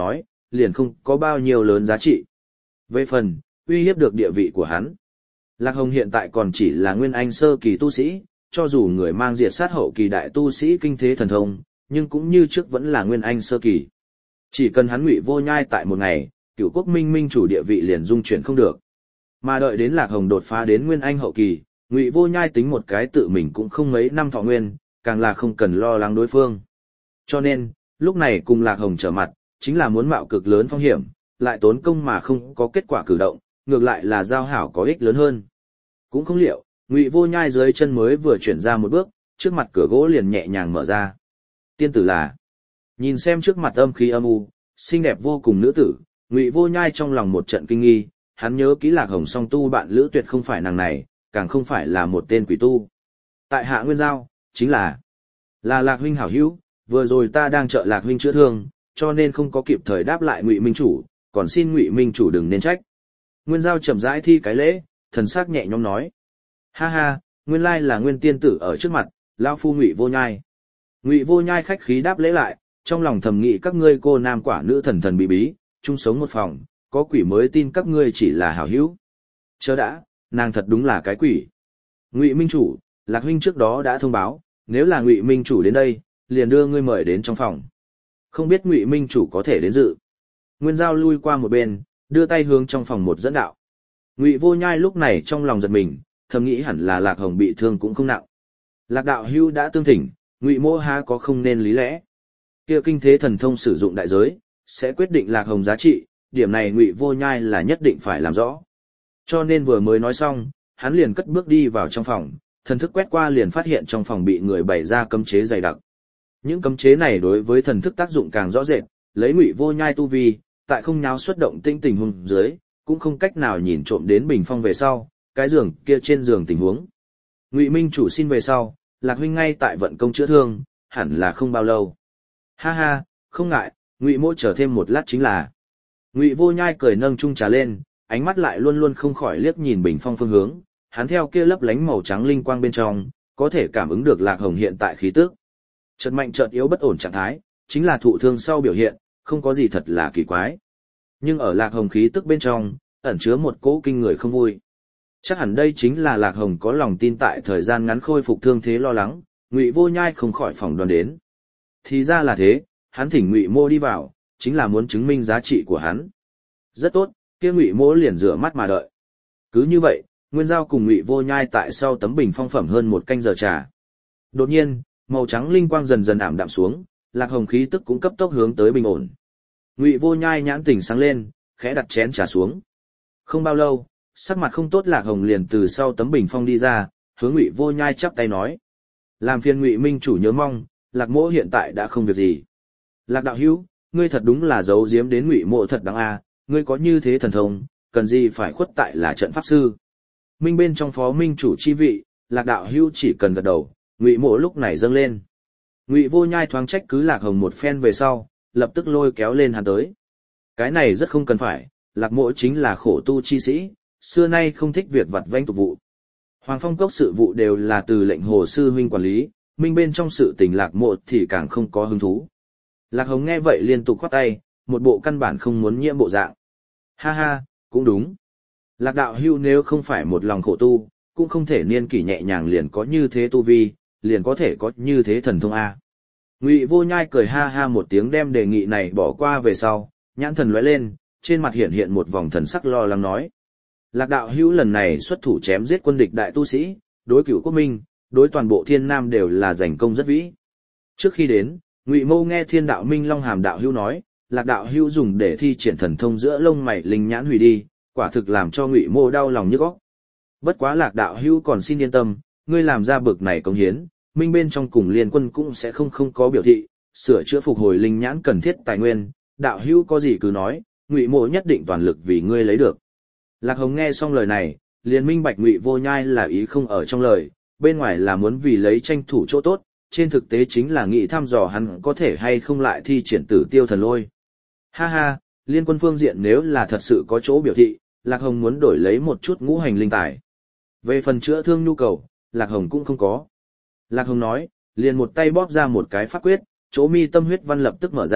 liền không có bao nhiêu lớn giá trị. Về phần, uy hiếp được địa vị của hắn. Lạc Hồng hiện tại còn chỉ là nguyên anh sơ kỳ tu sĩ, cho dù người mang diệt sát hậu kỳ đại tu sĩ kinh thế thần thông, nhưng cũng như trước vẫn là nguyên anh sơ kỳ. Chỉ cần hắn Ngụy Vô Nhai tại một ngày, Cửu Quốc Minh Minh chủ địa vị liền dung chuyển không được. Mà đợi đến Lạc Hồng đột phá đến nguyên anh hậu kỳ, Ngụy Vô Nhai tính một cái tự mình cũng không mấy năm thọ nguyên, càng là không cần lo lắng đối phương. Cho nên, lúc này cùng Lạc Hồng trở mặt, chính là muốn mạo cực lớn phong hiểm, lại tốn công mà không có kết quả cử động, ngược lại là giao hảo có ích lớn hơn. Cũng không liệu, Ngụy Vô Nhai dưới chân mới vừa chuyển ra một bước, trước mặt cửa gỗ liền nhẹ nhàng mở ra. Tiên tử là, nhìn xem trước mặt âm khí âm u, xinh đẹp vô cùng nữ tử, Ngụy Vô Nhai trong lòng một trận kinh nghi, hắn nhớ kỹ Lạc Hồng song tu bạn lữ tuyệt không phải nàng này, càng không phải là một tên quỷ tu. Tại Hạ Nguyên Giao, chính là là Lạc huynh hảo hữu, vừa rồi ta đang trợ Lạc huynh chữa thương, cho nên không có kịp thời đáp lại Ngụy Minh chủ, còn xin Ngụy Minh chủ đừng nên trách. Nguyên Giao chậm rãi thi cái lễ, thần sắc nhẹ nhõm nói: "Ha ha, nguyên lai là Nguyên tiên tử ở trước mặt, lão phu Ngụy Vô Nhai." Ngụy Vô Nhai khách khí đáp lễ lại, trong lòng thầm nghĩ các ngươi cô nam quả nữ thần thần bí bí, chung sống một phòng, có quỷ mới tin các ngươi chỉ là hảo hữu. Chớ đã, nàng thật đúng là cái quỷ. Ngụy Minh chủ, Lạc huynh trước đó đã thông báo, nếu là Ngụy Minh chủ đến đây, liền đưa ngươi mời đến trong phòng. Không biết Ngụy Minh chủ có thể đến dự. Nguyên Giao lui qua một bên, đưa tay hướng trong phòng một dẫn đạo. Ngụy Vô Nhai lúc này trong lòng giật mình, thầm nghĩ hẳn là Lạc Hồng bị thương cũng không nặng. Lạc đạo hưu đã tương thỉnh, Ngụy mô há có không nên lý lẽ. Kia kinh thế thần thông sử dụng đại giới, sẽ quyết định Lạc Hồng giá trị, điểm này Ngụy Vô Nhai là nhất định phải làm rõ. Cho nên vừa mới nói xong, hắn liền cất bước đi vào trong phòng, thần thức quét qua liền phát hiện trong phòng bị người bày ra cấm chế dày đặc. Những cấm chế này đối với thần thức tác dụng càng rõ rệt, lấy Ngụy Vô Nhai tu vi, tại không nháo xuất động tinh tình huống dưới, cũng không cách nào nhìn trộm đến bình phong về sau, cái giường kia trên giường tình huống. Ngụy Minh chủ xin về sau, Lạc huynh ngay tại vận công chữa thương, hẳn là không bao lâu. Ha ha, không ngại, Ngụy mỗ chờ thêm một lát chính là. Ngụy Vô Nhai cười nâng chung trà lên, ánh mắt lại luôn luôn không khỏi liếc nhìn bình phong phương hướng, hắn theo kia lấp lánh màu trắng linh quang bên trong, có thể cảm ứng được Lạc Hồng hiện tại khí tức. Chợt mạnh chợt yếu bất ổn trạng thái, chính là thụ thương sau biểu hiện, không có gì thật là kỳ quái. Nhưng ở Lạc Hồng khí tức bên trong, ẩn chứa một cỗ kinh người không vui. Chắc hẳn đây chính là Lạc Hồng có lòng tin tại thời gian ngắn khôi phục thương thế lo lắng, Ngụy Vô Nhai không khỏi phỏng đoán đến. Thì ra là thế, hắn thỉnh Ngụy Mô đi vào, chính là muốn chứng minh giá trị của hắn. Rất tốt, kia Ngụy Mô liền rửa mắt mà đợi. Cứ như vậy, Nguyên Giao cùng Ngụy Vô Nhai tại sau tấm bình phong phẩm hơn một canh giờ trà. Đột nhiên, màu trắng linh quang dần dần ảm đạm xuống, Lạc Hồng khí tức cũng cấp tốc hướng tới bình ổn. Ngụy Vô Nhai nhãn tỉnh sáng lên, khẽ đặt chén trà xuống. Không bao lâu, sắc mặt không tốt Lạc Hồng liền từ sau tấm bình phong đi ra, hướng Ngụy Vô Nhai chắp tay nói: "Làm phiền Ngụy Minh chủ nhớ mong, Lạc mỗ hiện tại đã không việc gì." Lạc đạo hữu, ngươi thật đúng là giấu giếm đến Ngụy mộ thật đáng a, ngươi có như thế thần thông, cần gì phải khuất tại là trận pháp sư. Minh bên trong phó minh chủ chi vị, Lạc đạo hữu chỉ cần gật đầu, Ngụy mộ lúc này dâng lên. Ngụy Vô Nhai thoáng trách cứ Lạc Hồng một phen về sau, lập tức lôi kéo lên hắn tới. Cái này rất không cần phải, Lạc mộ chính là khổ tu chi sĩ, xưa nay không thích việc vặt vãnh tục vụ. Hoàng Phong Cốc sự vụ đều là từ lệnh hồ sư huynh quản lý, Minh bên trong sự tình Lạc mộ thì càng không có hứng thú. Lạc Hồng nghe vậy liên tục khoát tay, một bộ căn bản không muốn nhiễm bộ dạng. Ha ha, cũng đúng. Lạc đạo hưu nếu không phải một lòng khổ tu, cũng không thể niên kỷ nhẹ nhàng liền có như thế tu vi, liền có thể có như thế thần thông A. Ngụy Vô Nhai cười ha ha một tiếng đem đề nghị này bỏ qua về sau, nhãn thần lóe lên, trên mặt hiện hiện một vòng thần sắc lo lắng nói. Lạc đạo hữu lần này xuất thủ chém giết quân địch đại tu sĩ, đối Cửu Quốc Minh, đối toàn bộ Thiên Nam đều là giành công rất vĩ. Trước khi đến, Ngụy Mâu nghe Thiên Đạo Minh Long Hàm đạo hữu nói, Lạc đạo hữu dùng để thi triển thần thông giữa lông mày linh nhãn hủy đi, quả thực làm cho Ngụy Mô đau lòng nhức óc. Bất quá Lạc đạo hữu còn xin yên tâm, ngươi làm ra bực này công hiến, Minh bên trong cùng liên quân cũng sẽ không không có biểu thị, sửa chữa phục hồi linh nhãn cần thiết tài nguyên, đạo hữu có gì cứ nói, Ngụy Mô nhất định toàn lực vì ngươi lấy được. Lạc Hồng nghe xong lời này, liền minh bạch Ngụy Vô Nhai là ý không ở trong lời, bên ngoài là muốn vì lấy tranh thủ chỗ tốt, trên thực tế chính là nghĩ thăm dò hắn có thể hay không lại thi triển Tử Tiêu Thần Lôi. Ha ha, liên quân phương diện nếu là thật sự có chỗ biểu thị, Lạc Hồng muốn đổi lấy một chút ngũ hành linh tài. Về phần chữa thương nhu cầu, Lạc Hồng cũng không có. Lạc Hồng nói, liền một tay bóp ra một cái pháp quyết, chỗ mi tâm huyết văn lập tức mở ra,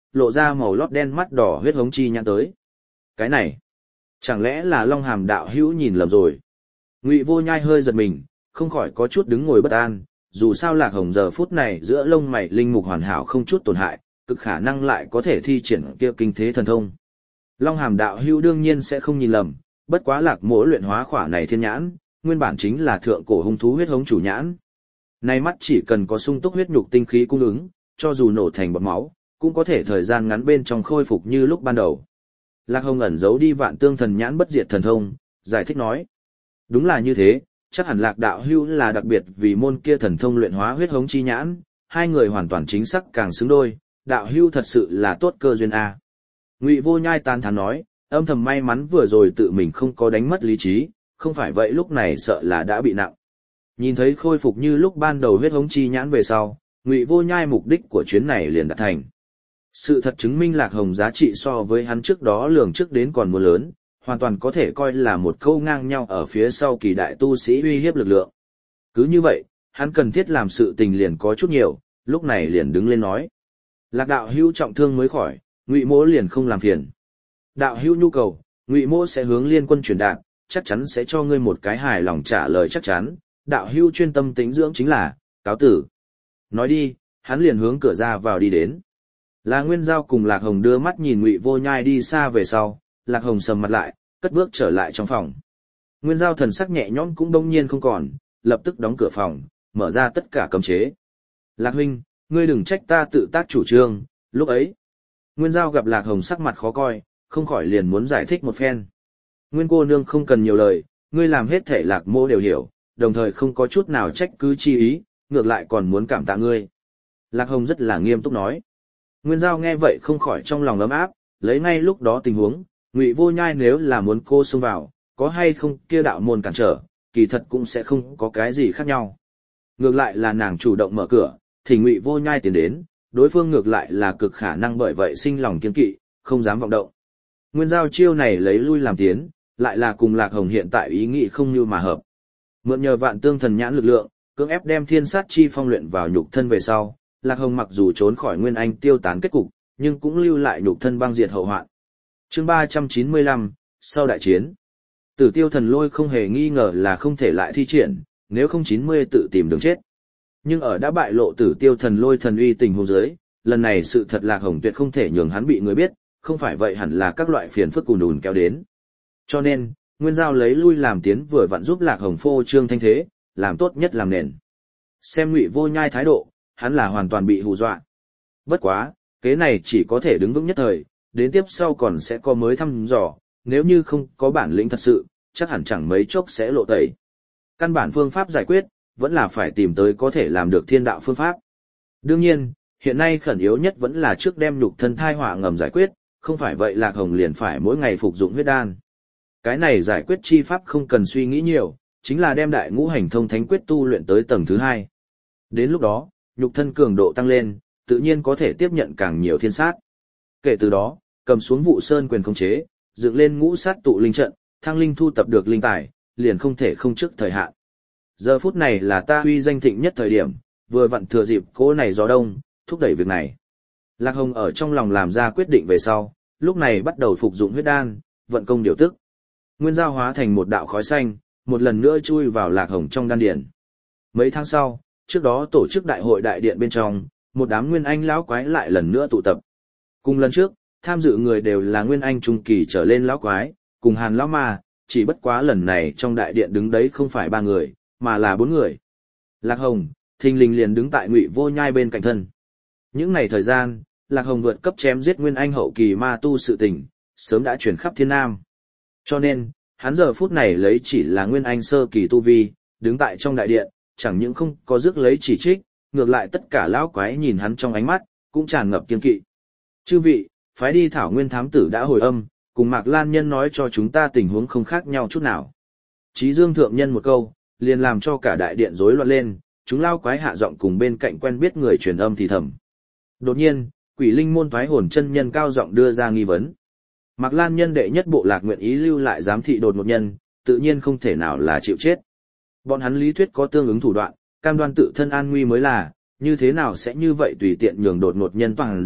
lộ ra màu lót đen mắt đỏ huyết hống chi nhãn tới. Cái này, chẳng lẽ là Long Hàm đạo hữu nhìn lầm rồi? Ngụy Vô Nhai hơi giật mình, không khỏi có chút đứng ngồi bất an, dù sao Lạc Hồng giờ phút này giữa lông mày linh mục hoàn hảo không chút tổn hại, cực khả năng lại có thể thi triển kia kinh thế thần thông. Long Hàm đạo hữu đương nhiên sẽ không nhìn lầm, bất quá Lạc Mỗ luyện hóa khỏa này thiên nhãn, nguyên bản chính là thượng cổ hung thú huyết hống chủ nhãn. Nay mắt chỉ cần có sung túc huyết nhục tinh khí cung ứng, cho dù nổ thành bọt máu, cũng có thể thời gian ngắn bên trong khôi phục như lúc ban đầu. Lạc Hồng ẩn giấu đi Vạn Tương Thần Nhãn bất diệt thần thông, giải thích nói: đúng là như thế, chắc hẳn Lạc đạo hữu là đặc biệt vì môn kia thần thông luyện hóa huyết hống chi nhãn, hai người hoàn toàn chính xác càng xứng đôi, đạo hữu thật sự là tốt cơ duyên a. Ngụy Vô Nhai tán thán nói, âm thầm may mắn vừa rồi tự mình không có đánh mất lý trí, không phải vậy lúc này sợ là đã bị nặng. Nhìn thấy khôi phục như lúc ban đầu huyết hống chi nhãn về sau, Ngụy Vô Nhai mục đích của chuyến này liền đạt thành. Sự thật chứng minh Lạc Hồng giá trị so với hắn trước đó lường trước đến còn muốn lớn, hoàn toàn có thể coi là một câu ngang nhau ở phía sau kỳ đại tu sĩ uy hiếp lực lượng. Cứ như vậy, hắn cần thiết làm sự tình liền có chút nhiều, lúc này liền đứng lên nói: Lạc đạo hữu trọng thương mới khỏi, Ngụy Mỗ liền không làm phiền. Đạo hữu nhu cầu, Ngụy Mỗ sẽ hướng liên quân truyền đạt, chắc chắn sẽ cho ngươi một cái hài lòng trả lời chắc chắn, đạo hữu chuyên tâm tĩnh dưỡng chính là, cáo tử. Nói đi, hắn liền hướng cửa ra vào đi đến. Là Nguyên Giao cùng Lạc Hồng đưa mắt nhìn Ngụy Vô Nhai đi xa về sau, Lạc Hồng sầm mặt lại, cất bước trở lại trong phòng. Nguyên Giao thần sắc nhẹ nhõm cũng đông nhiên không còn, lập tức đóng cửa phòng, mở ra tất cả cấm chế. Lạc huynh, ngươi đừng trách ta tự tác chủ trương, lúc ấy. Nguyên Giao gặp Lạc Hồng sắc mặt khó coi, không khỏi liền muốn giải thích một phen. Nguyên cô nương không cần nhiều lời, ngươi làm hết thể Lạc Mô đều hiểu, đồng thời không có chút nào trách cứ chi ý, ngược lại còn muốn cảm tạ ngươi. Lạc Hồng rất là nghiêm túc nói. Nguyên Giao nghe vậy không khỏi trong lòng ấm áp, lấy ngay lúc đó tình huống, Ngụy Vô Nhai nếu là muốn cô xông vào, có hay không kia đạo môn cản trở, kỳ thật cũng sẽ không có cái gì khác nhau. Ngược lại là nàng chủ động mở cửa, thì Ngụy Vô Nhai tiến đến, đối phương ngược lại là cực khả năng bởi vậy sinh lòng kiêng kỵ, không dám vọng động. Nguyên Giao chiêu này lấy lui làm tiến, lại là cùng Lạc Hồng hiện tại ý nghĩ không như mà hợp. Mượn nhờ Vạn Tương Thần Nhãn lực lượng, cưỡng ép đem Thiên Sát Chi Phong luyện vào nhục thân về sau, Lạc Hồng mặc dù trốn khỏi Nguyên Anh tiêu tán kết cục, nhưng cũng lưu lại nhục thân băng diệt hậu hoạn. Chương ba trăm chín mươi lăm, sau đại chiến. Tử Tiêu Thần Lôi không hề nghi ngờ là không thể lại thi triển, nếu không chín mươi tự tìm đường chết. Nhưng ở đã bại lộ Tử Tiêu Thần Lôi thần uy tình huống dưới, lần này sự thật Lạc Hồng tuyệt không thể nhường hắn bị người biết, không phải vậy hẳn là các loại phiền phức cùn đùn kéo đến. Cho nên, Nguyên Giao lấy lui làm tiến vừa vặn giúp Lạc Hồng phô trương thanh thế, làm tốt nhất làm nền. Xem Ngụy Vô Nhai thái độ, hắn là hoàn toàn bị hù dọa. Bất quá, kế này chỉ có thể đứng vững nhất thời, đến tiếp sau còn sẽ có mới thăm dò, nếu như không có bản lĩnh thật sự, chắc hẳn chẳng mấy chốc sẽ lộ tẩy. Căn bản phương pháp giải quyết, vẫn là phải tìm tới có thể làm được thiên đạo phương pháp. Đương nhiên, hiện nay khẩn yếu nhất vẫn là trước đem nhục thân thai họa ngầm giải quyết, không phải vậy Lạc Hồng liền phải mỗi ngày phục dụng huyết đan. Cái này giải quyết chi pháp không cần suy nghĩ nhiều, chính là đem đại ngũ hành thông thánh quyết tu luyện tới tầng thứ hai. Đến lúc đó, nhục thân cường độ tăng lên, tự nhiên có thể tiếp nhận càng nhiều thiên sát. Kể từ đó, cầm xuống vụ sơn quyền khống chế, dựng lên ngũ sát tụ linh trận, thăng linh thu tập được linh tài, liền không thể không trước thời hạn. Giờ phút này là ta huy danh thịnh nhất thời điểm, vừa vặn thừa dịp cỗ này gió đông, thúc đẩy việc này. Lạc Hồng ở trong lòng làm ra quyết định về sau, lúc này bắt đầu phục dụng huyết đan, vận công điều tức. Nguyên Giao hóa thành một đạo khói xanh, một lần nữa chui vào Lạc Hồng trong đan điển. Mấy tháng sau, trước đó tổ chức đại hội đại điện bên trong, một đám Nguyên Anh lão quái lại lần nữa tụ tập. Cùng lần trước, tham dự người đều là Nguyên Anh trung kỳ trở lên lão quái, cùng Hàn lão ma, chỉ bất quá lần này trong đại điện đứng đấy không phải ba người, mà là bốn người. Lạc Hồng, thình lình liền đứng tại Ngụy Vô Nhai bên cạnh thân. Những ngày thời gian, Lạc Hồng vượt cấp chém giết Nguyên Anh hậu kỳ ma tu sự tình, sớm đã truyền khắp thiên nam. Cho nên, hắn giờ phút này lấy chỉ là Nguyên Anh sơ kỳ tu vi, đứng tại trong đại điện, chẳng những không có rước lấy chỉ trích, ngược lại tất cả lão quái nhìn hắn trong ánh mắt, cũng tràn ngập kiên kỵ. Chư vị, phái đi Thảo Nguyên thám tử đã hồi âm, cùng Mạc Lan Nhân nói cho chúng ta tình huống không khác nhau chút nào. Chí Dương thượng nhân một câu, liền làm cho cả đại điện rối loạn lên, chúng lao quái hạ giọng cùng bên cạnh quen biết người truyền âm thì thầm. Đột nhiên, Quỷ Linh môn thoái hồn chân nhân cao giọng đưa ra nghi vấn. Mạc Lan Nhân đệ nhất bộ lạc nguyện ý lưu lại giám thị đột một nhân, tự nhiên không thể nào là chịu chết. Bọn hắn lý thuyết có tương ứng thủ đoạn, cam đoan tự thân an nguy mới là, như thế nào sẽ như vậy tùy tiện nhường đột ngột nhân toàn diệt,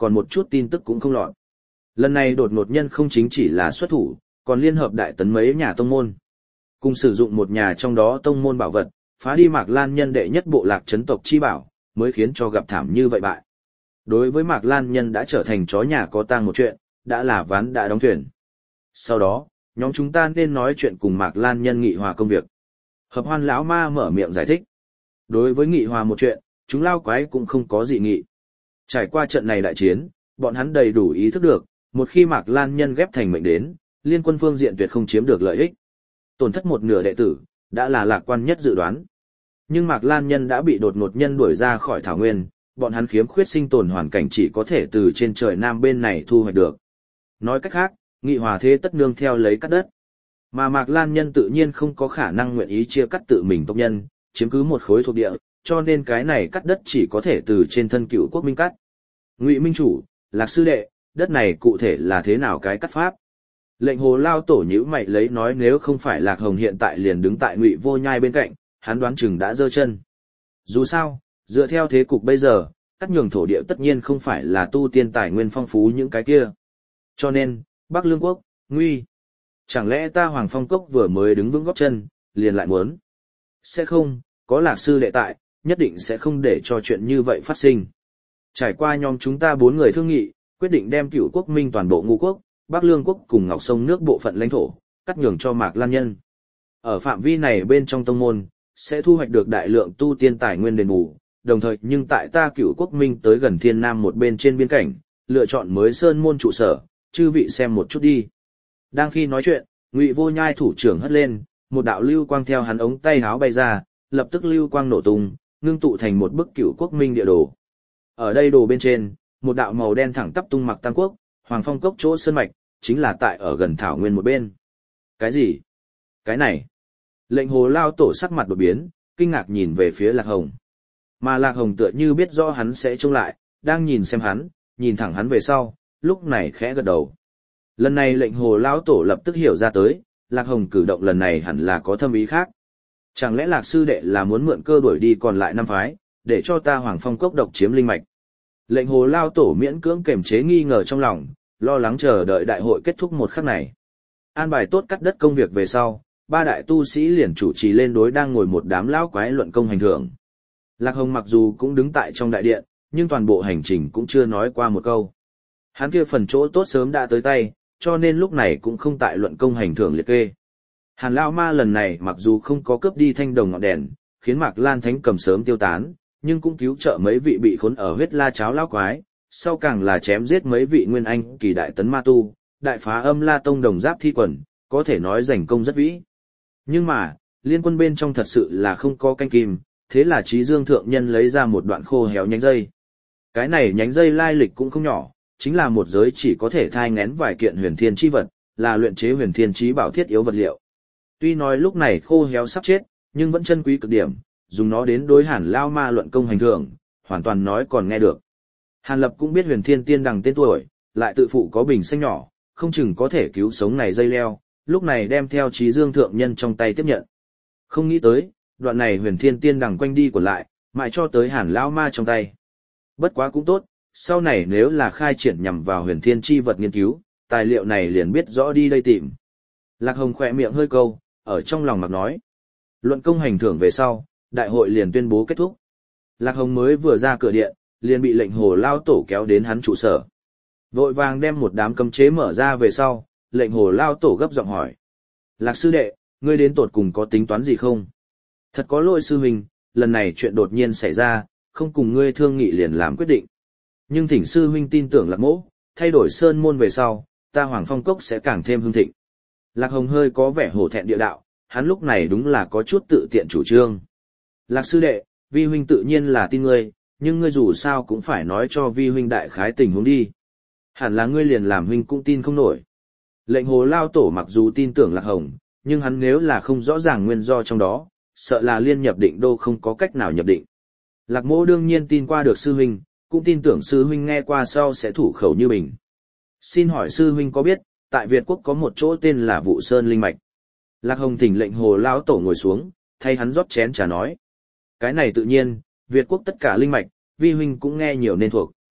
còn một chút tin tức cũng không lọt. Lần này đột ngột nhân không chính chỉ là xuất thủ, còn liên hợp đại tấn mấy nhà tông môn. Cùng sử dụng một nhà trong đó tông môn bảo vật, phá đi Mạc Lan Nhân đệ nhất bộ lạc chấn tộc chi bảo, mới khiến cho gặp thảm như vậy bại. Đối với Mạc Lan Nhân đã trở thành chó nhà có tang một chuyện, đã là ván đã đóng thuyền. Sau đó, nhóm chúng ta nên nói chuyện cùng Mạc Lan Nhân nghị hòa công việc. Hợp Hoan lão ma mở miệng giải thích. Đối với nghị hòa một chuyện, chúng lao quái cũng không có dị nghị. Trải qua trận này đại chiến, bọn hắn đầy đủ ý thức được, một khi Mạc Lan Nhân ghép thành mệnh đến, liên quân phương diện tuyệt không chiếm được lợi ích. Tổn thất một nửa đệ tử, đã là lạc quan nhất dự đoán. Nhưng Mạc Lan Nhân đã bị đột ngột nhân đuổi ra khỏi thảo nguyên, bọn hắn khiếm khuyết sinh tồn hoàn cảnh chỉ có thể từ trên trời nam bên này thu hoạch được. Nói cách khác, nghị hòa thế tất nương theo lấy cắt đất. Mà Mạc Lan Nhân tự nhiên không có khả năng nguyện ý chia cắt tự mình tộc nhân, chiếm cứ một khối thuộc địa, cho nên cái này cắt đất chỉ có thể từ trên thân cựu quốc minh cắt. Ngụy Minh Chủ, Lạc Sư Đệ, đất này cụ thể là thế nào cái cắt pháp? Lệnh Hồ Lao Tổ nhíu mày lấy nói nếu không phải Lạc Hồng hiện tại liền đứng tại Ngụy Vô Nhai bên cạnh, hắn đoán chừng đã giơ chân. Dù sao, dựa theo thế cục bây giờ, cắt nhường thổ địa tất nhiên không phải là tu tiên tài nguyên phong phú những cái kia. Cho nên, Bắc Lương Quốc, Nguy. Chẳng lẽ ta Hoàng Phong Cốc vừa mới đứng vững góp chân, liền lại muốn? Sẽ không, có Lạc Sư Đệ tại, nhất định sẽ không để cho chuyện như vậy phát sinh. Trải qua nhóm chúng ta bốn người thương nghị, quyết định đem Cửu Quốc Minh toàn bộ Ngũ Quốc, Bắc Lương Quốc cùng Ngọc Sông nước bộ phận lãnh thổ, cắt nhường cho Mạc Lan Nhân. Ở phạm vi này bên trong tông môn, sẽ thu hoạch được đại lượng tu tiên tài nguyên đền bù, đồng thời nhưng tại ta Cửu Quốc Minh tới gần Thiên Nam một bên trên biên cảnh, lựa chọn mới sơn môn trụ sở, chư vị xem một chút đi. Đang khi nói chuyện, Ngụy Vô Nhai thủ trưởng hất lên, một đạo lưu quang theo hắn ống tay áo bay ra, lập tức lưu quang nổ tung, ngưng tụ thành một bức Cửu Quốc Minh địa đồ. Ở đây đồ bên trên, một đạo màu đen thẳng tắp tung mặc Tam Quốc, Hoàng Phong Cốc chỗ sơn mạch, chính là tại ở gần thảo nguyên một bên. Cái gì? Cái này? Lệnh Hồ Lao Tổ sắc mặt đột biến, kinh ngạc nhìn về phía Lạc Hồng. Mà Lạc Hồng tựa như biết rõ hắn sẽ trông lại, đang nhìn xem hắn, nhìn thẳng hắn về sau, lúc này khẽ gật đầu. Lần này lệnh Hồ Lao Tổ lập tức hiểu ra tới, Lạc Hồng cử động lần này hẳn là có thâm ý khác. Chẳng lẽ Lạc Sư Đệ là muốn mượn cơ đuổi đi còn lại năm phái, để cho ta Hoàng Phong Cốc độc chiếm linh mạch. Lệnh Hồ Lao Tổ miễn cưỡng kềm chế nghi ngờ trong lòng, lo lắng chờ đợi đại hội kết thúc một khắc này. An bài tốt cắt đất công việc về sau, ba đại tu sĩ liền chủ trì lên đối đang ngồi một đám lão quái luận công hành thưởng. Lạc Hồng mặc dù cũng đứng tại trong đại điện, nhưng toàn bộ hành trình cũng chưa nói qua một câu. Hắn kia phần chỗ tốt sớm đã tới tay, cho nên lúc này cũng không tại luận công hành thưởng liệt kê. Hàn Lão Ma lần này mặc dù không có cướp đi thanh đồng ngọn đèn, khiến Mạc Lan Thánh cầm sớm tiêu tán, nhưng cũng cứu trợ mấy vị bị khốn ở huyết la cháo lão quái, sau càng là chém giết mấy vị nguyên anh kỳ đại tấn ma tu, đại phá âm la tông đồng giáp thi quần, có thể nói giành công rất vĩ. Nhưng mà, liên quân bên trong thật sự là không có canh kim, thế là Trí Dương Thượng Nhân lấy ra một đoạn khô héo nhánh dây. Cái này nhánh dây lai lịch cũng không nhỏ, chính là một giới chỉ có thể thai ngén vài kiện huyền thiên chi vật, là luyện chế huyền thiên chí bảo thiết yếu vật liệu. Tuy nói lúc này khô héo sắp chết, nhưng vẫn chân quý cực điểm, dùng nó đến đối Hàn Lao Ma luận công hành thưởng, hoàn toàn nói còn nghe được. Hàn Lập cũng biết huyền thiên tiên đằng tên tuổi, lại tự phụ có bình xanh nhỏ, không chừng có thể cứu sống này dây leo, lúc này đem theo Trí Dương Thượng Nhân trong tay tiếp nhận. Không nghĩ tới, đoạn này huyền thiên tiên đằng quanh đi còn lại, mãi cho tới Hàn Lao Ma trong tay. Bất quá cũng tốt, sau này nếu là khai triển nhằm vào huyền thiên chi vật nghiên cứu, tài liệu này liền biết rõ đi đây tìm. Lạc Hồng khỏe miệng hơi câu, ở trong lòng mặc nói. Luận công hành thưởng về sau, đại hội liền tuyên bố kết thúc. Lạc Hồng mới vừa ra cửa điện, liền bị lệnh Hồ Lao Tổ kéo đến hắn trụ sở. Vội vàng đem một đám cấm chế mở ra về sau, lệnh Hồ Lao Tổ gấp giọng hỏi. Lạc Sư Đệ, ngươi đến tột cùng có tính toán gì không? Thật có lỗi sư huynh, lần này chuyện đột nhiên xảy ra, không cùng ngươi thương nghị liền làm quyết định. Nhưng thỉnh sư huynh tin tưởng Lạc Mỗ, thay đổi sơn môn về sau, ta Hoàng Phong Cốc sẽ càng thêm hưng thịnh. Lạc Hồng hơi có vẻ hổ thẹn địa đạo, hắn lúc này đúng là có chút tự tiện chủ trương. Lạc Sư Đệ, vi huynh tự nhiên là tin ngươi, nhưng ngươi dù sao cũng phải nói cho vi huynh đại khái tình huống đi. Hẳn là ngươi liền làm huynh cũng tin không nổi. Lệnh Hồ Lao Tổ mặc dù tin tưởng Lạc Hồng, nhưng hắn nếu là không rõ ràng nguyên do trong đó, sợ là liên nhập định đô không có cách nào nhập định. Lạc Mỗ đương nhiên tin qua được sư huynh, cũng tin tưởng sư huynh nghe qua sau sẽ thủ khẩu như bình. Xin hỏi sư huynh có biết, tại Việt Quốc có một chỗ tên là Vụ Sơn Linh Mạch. Lạc Hồng thỉnh lệnh Hồ Lão Tổ ngồi xuống, thay hắn rót chén trà nói. Cái này tự nhiên, Việt Quốc tất cả linh mạch, vi huynh cũng nghe nhiều nên thuộc.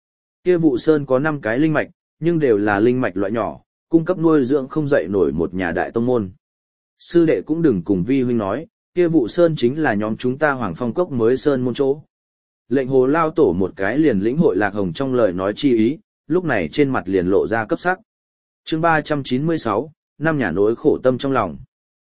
Kia vụ sơn có năm cái linh mạch, nhưng đều là linh mạch loại nhỏ, cung cấp nuôi dưỡng không dậy nổi một nhà đại tông môn. Sư đệ cũng đừng cùng vi huynh nói, kia vụ sơn chính là nhóm chúng ta Hoàng Phong Cốc mới sơn môn chỗ. Lệnh hồ lao tổ một cái liền lĩnh hội Lạc Hồng trong lời nói chi ý, lúc này trên mặt liền lộ ra cấp sắc. Chương ba trăm chín mươi sáu, năm nhà nỗi khổ tâm trong lòng.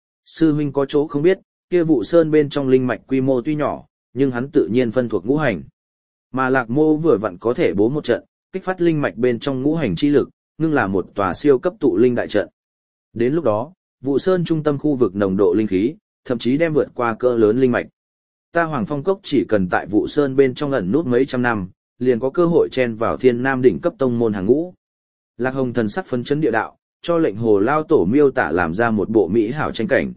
Sư huynh có chỗ không biết, kia vụ sơn bên trong linh mạch quy mô tuy nhỏ, nhưng hắn tự nhiên phân thuộc ngũ hành. Mà Lạc Mô vừa vặn có thể bố một trận, kích phát linh mạch bên trong ngũ hành chi lực, ngưng là một tòa siêu cấp tụ linh đại trận. Đến lúc đó, vụ sơn trung tâm khu vực nồng độ linh khí, thậm chí đem vượt qua cỡ lớn linh mạch. Ta Hoàng Phong Cốc chỉ cần tại vụ sơn bên trong ẩn nút mấy trăm năm, liền có cơ hội chen vào thiên nam đỉnh cấp tông môn hàng ngũ. Lạc Hồng thần sắc phấn chấn địa đạo, cho lệnh hồ lao tổ miêu tả làm ra một bộ mỹ hảo tranh cảnh.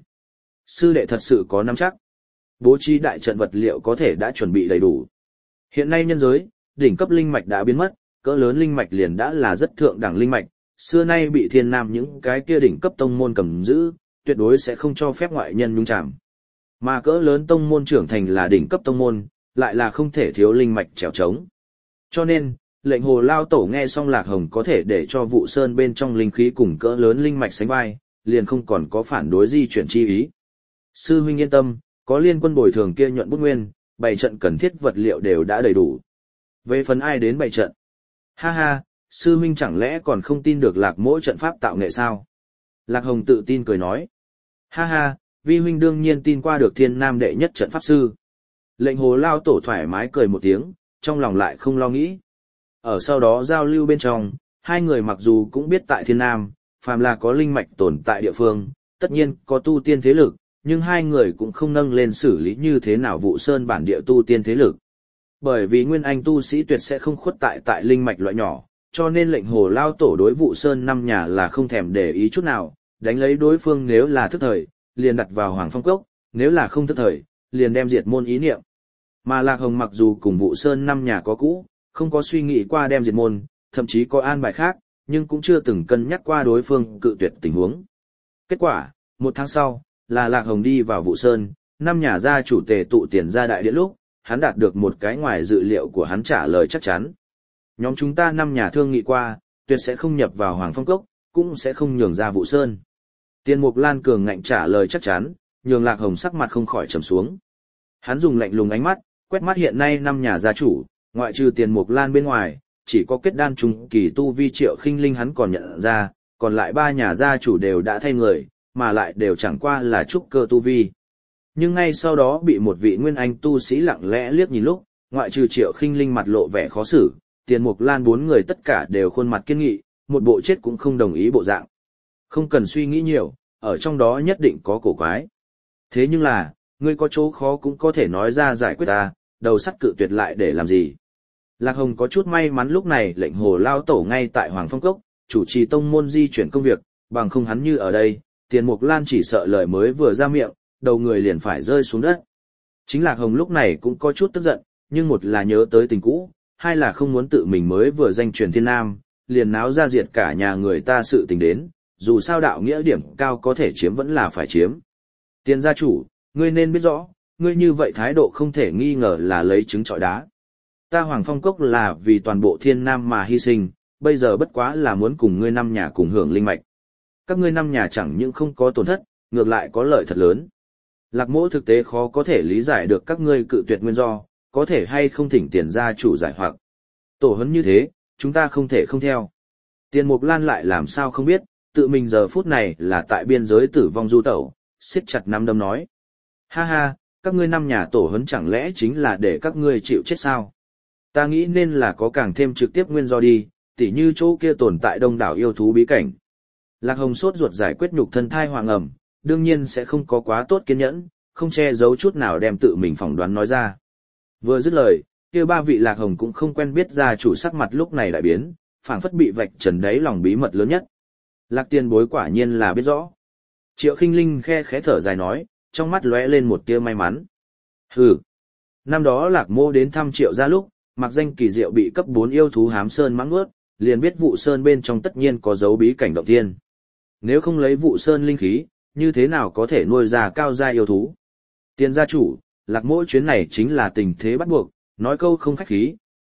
Sư đệ thật sự có nắm chắc. Bố trí đại trận vật liệu có thể đã chuẩn bị đầy đủ. Hiện nay nhân giới, đỉnh cấp linh mạch đã biến mất, cỡ lớn linh mạch liền đã là rất thượng đẳng linh mạch, xưa nay bị thiên nam những cái kia đỉnh cấp tông môn cầm giữ, tuyệt đối sẽ không cho phép ngoại nhân nhúng chạm. Mà cỡ lớn tông môn trưởng thành là đỉnh cấp tông môn, lại là không thể thiếu linh mạch trèo trống. Cho nên, lệnh hồ lao tổ nghe xong Lạc Hồng có thể để cho vụ sơn bên trong linh khí cùng cỡ lớn linh mạch sánh vai, liền không còn có phản đối di chuyển chi ý. Sư huynh yên tâm, có liên quân bồi thường kia nhuận bút nguyên, bày trận cần thiết vật liệu đều đã đầy đủ. Về phần ai đến bày trận? Ha ha, sư huynh chẳng lẽ còn không tin được Lạc Mỗ trận pháp tạo nghệ sao? Lạc Hồng tự tin cười nói. Ha ha, vi huynh đương nhiên tin qua được thiên nam đệ nhất trận pháp sư. Lệnh hồ lao tổ thoải mái cười một tiếng, trong lòng lại không lo nghĩ. Ở sau đó giao lưu bên trong, hai người mặc dù cũng biết tại thiên nam, phàm là có linh mạch tồn tại địa phương, tất nhiên có tu tiên thế lực, nhưng hai người cũng không nâng lên xử lý như thế nào vụ sơn bản địa tu tiên thế lực. Bởi vì nguyên anh tu sĩ tuyệt sẽ không khuất tại tại linh mạch loại nhỏ, cho nên lệnh hồ lao tổ đối vụ sơn năm nhà là không thèm để ý chút nào, đánh lấy đối phương nếu là thức thời, liền đặt vào Hoàng Phong Cốc, nếu là không thức thời, liền đem diệt môn ý niệm. Mà Lạc Hồng mặc dù cùng vụ sơn năm nhà có cũ, không có suy nghĩ qua đem diệt môn, thậm chí có an bài khác, nhưng cũng chưa từng cân nhắc qua đối phương cự tuyệt tình huống. Kết quả, một tháng sau, là Lạc Hồng đi vào vụ sơn, năm nhà gia chủ tề tụ tiền ra đại điện lúc, hắn đạt được một cái ngoài dự liệu của hắn trả lời chắc chắn. Nhóm chúng ta năm nhà thương nghị qua, tuyệt sẽ không nhập vào Hoàng Phong Cốc, cũng sẽ không nhường ra vụ sơn. Tiền Mục Lan cường ngạnh trả lời chắc chắn, nhường Lạc Hồng sắc mặt không khỏi trầm xuống. Hắn dùng lạnh lùng ánh mắt, quét mắt hiện nay năm nhà gia chủ, ngoại trừ Tiền Mục Lan bên ngoài, chỉ có kết đan trung kỳ tu vi Triệu Khinh Linh hắn còn nhận ra, còn lại ba nhà gia chủ đều đã thay người, mà lại đều chẳng qua là trúc cơ tu vi. Nhưng ngay sau đó bị một vị nguyên anh tu sĩ lặng lẽ liếc nhìn lúc, ngoại trừ Triệu Khinh Linh mặt lộ vẻ khó xử, Tiền Mục Lan bốn người tất cả đều khuôn mặt kiên nghị, một bộ chết cũng không đồng ý bộ dạng. Không cần suy nghĩ nhiều, ở trong đó nhất định có cổ quái. Thế nhưng là, ngươi có chỗ khó cũng có thể nói ra giải quyết ta, đầu sắt cự tuyệt lại để làm gì. Lạc Hồng có chút may mắn lúc này lệnh hồ lao tổ ngay tại Hoàng Phong Cốc, chủ trì tông môn di chuyển công việc, bằng không hắn như ở đây, Tiền Mục Lan chỉ sợ lời mới vừa ra miệng, đầu người liền phải rơi xuống đất. Chính Lạc Hồng lúc này cũng có chút tức giận, nhưng một là nhớ tới tình cũ, hai là không muốn tự mình mới vừa danh truyền thiên nam, liền náo ra diệt cả nhà người ta sự tình đến, dù sao đạo nghĩa điểm cao có thể chiếm vẫn là phải chiếm. Tiền gia chủ, ngươi nên biết rõ, ngươi như vậy thái độ không thể nghi ngờ là lấy trứng trọi đá. Ta Hoàng Phong Cốc là vì toàn bộ thiên nam mà hy sinh, bây giờ bất quá là muốn cùng ngươi năm nhà cùng hưởng linh mạch. Các ngươi năm nhà chẳng những không có tổn thất, ngược lại có lợi thật lớn. Lạc Mỗ thực tế khó có thể lý giải được các ngươi cự tuyệt nguyên do, có thể hay không thỉnh Tiền gia chủ giải hoặc. Tổ huấn như thế, chúng ta không thể không theo. Tiền Mục Lan lại làm sao không biết, tự mình giờ phút này là tại biên giới tử vong du tẩu, siết chặt nắm đấm nói. Ha ha, các ngươi năm nhà tổ huấn chẳng lẽ chính là để các ngươi chịu chết sao? Ta nghĩ nên là có càng thêm trực tiếp nguyên do đi, tỉ như chỗ kia tồn tại đông đảo yêu thú bí cảnh. Lạc Hồng sốt ruột giải quyết nhục thân thai hoàng ẩm, đương nhiên sẽ không có quá tốt kiên nhẫn, không che giấu chút nào đem tự mình phỏng đoán nói ra. Vừa dứt lời, kia ba vị Lạc Hồng cũng không quen biết gia chủ sắc mặt lúc này đại biến, phảng phất bị vạch trần đáy lòng bí mật lớn nhất. Lạc tiền bối quả nhiên là biết rõ. Triệu Khinh Linh khe khẽ thở dài nói, trong mắt lóe lên một tia may mắn. Hừ. Năm đó Lạc Mô đến thăm Triệu gia lúc, mặc danh kỳ diệu bị cấp bốn yêu thú hám sơn mãng nuốt, liền biết vụ sơn bên trong tất nhiên có dấu bí cảnh động thiên. Nếu không lấy vụ sơn linh khí, như thế nào có thể nuôi ra cao gia yêu thú? Tiền gia chủ, Lạc Mô chuyến này chính là tình thế bắt buộc, nói câu không khách khí,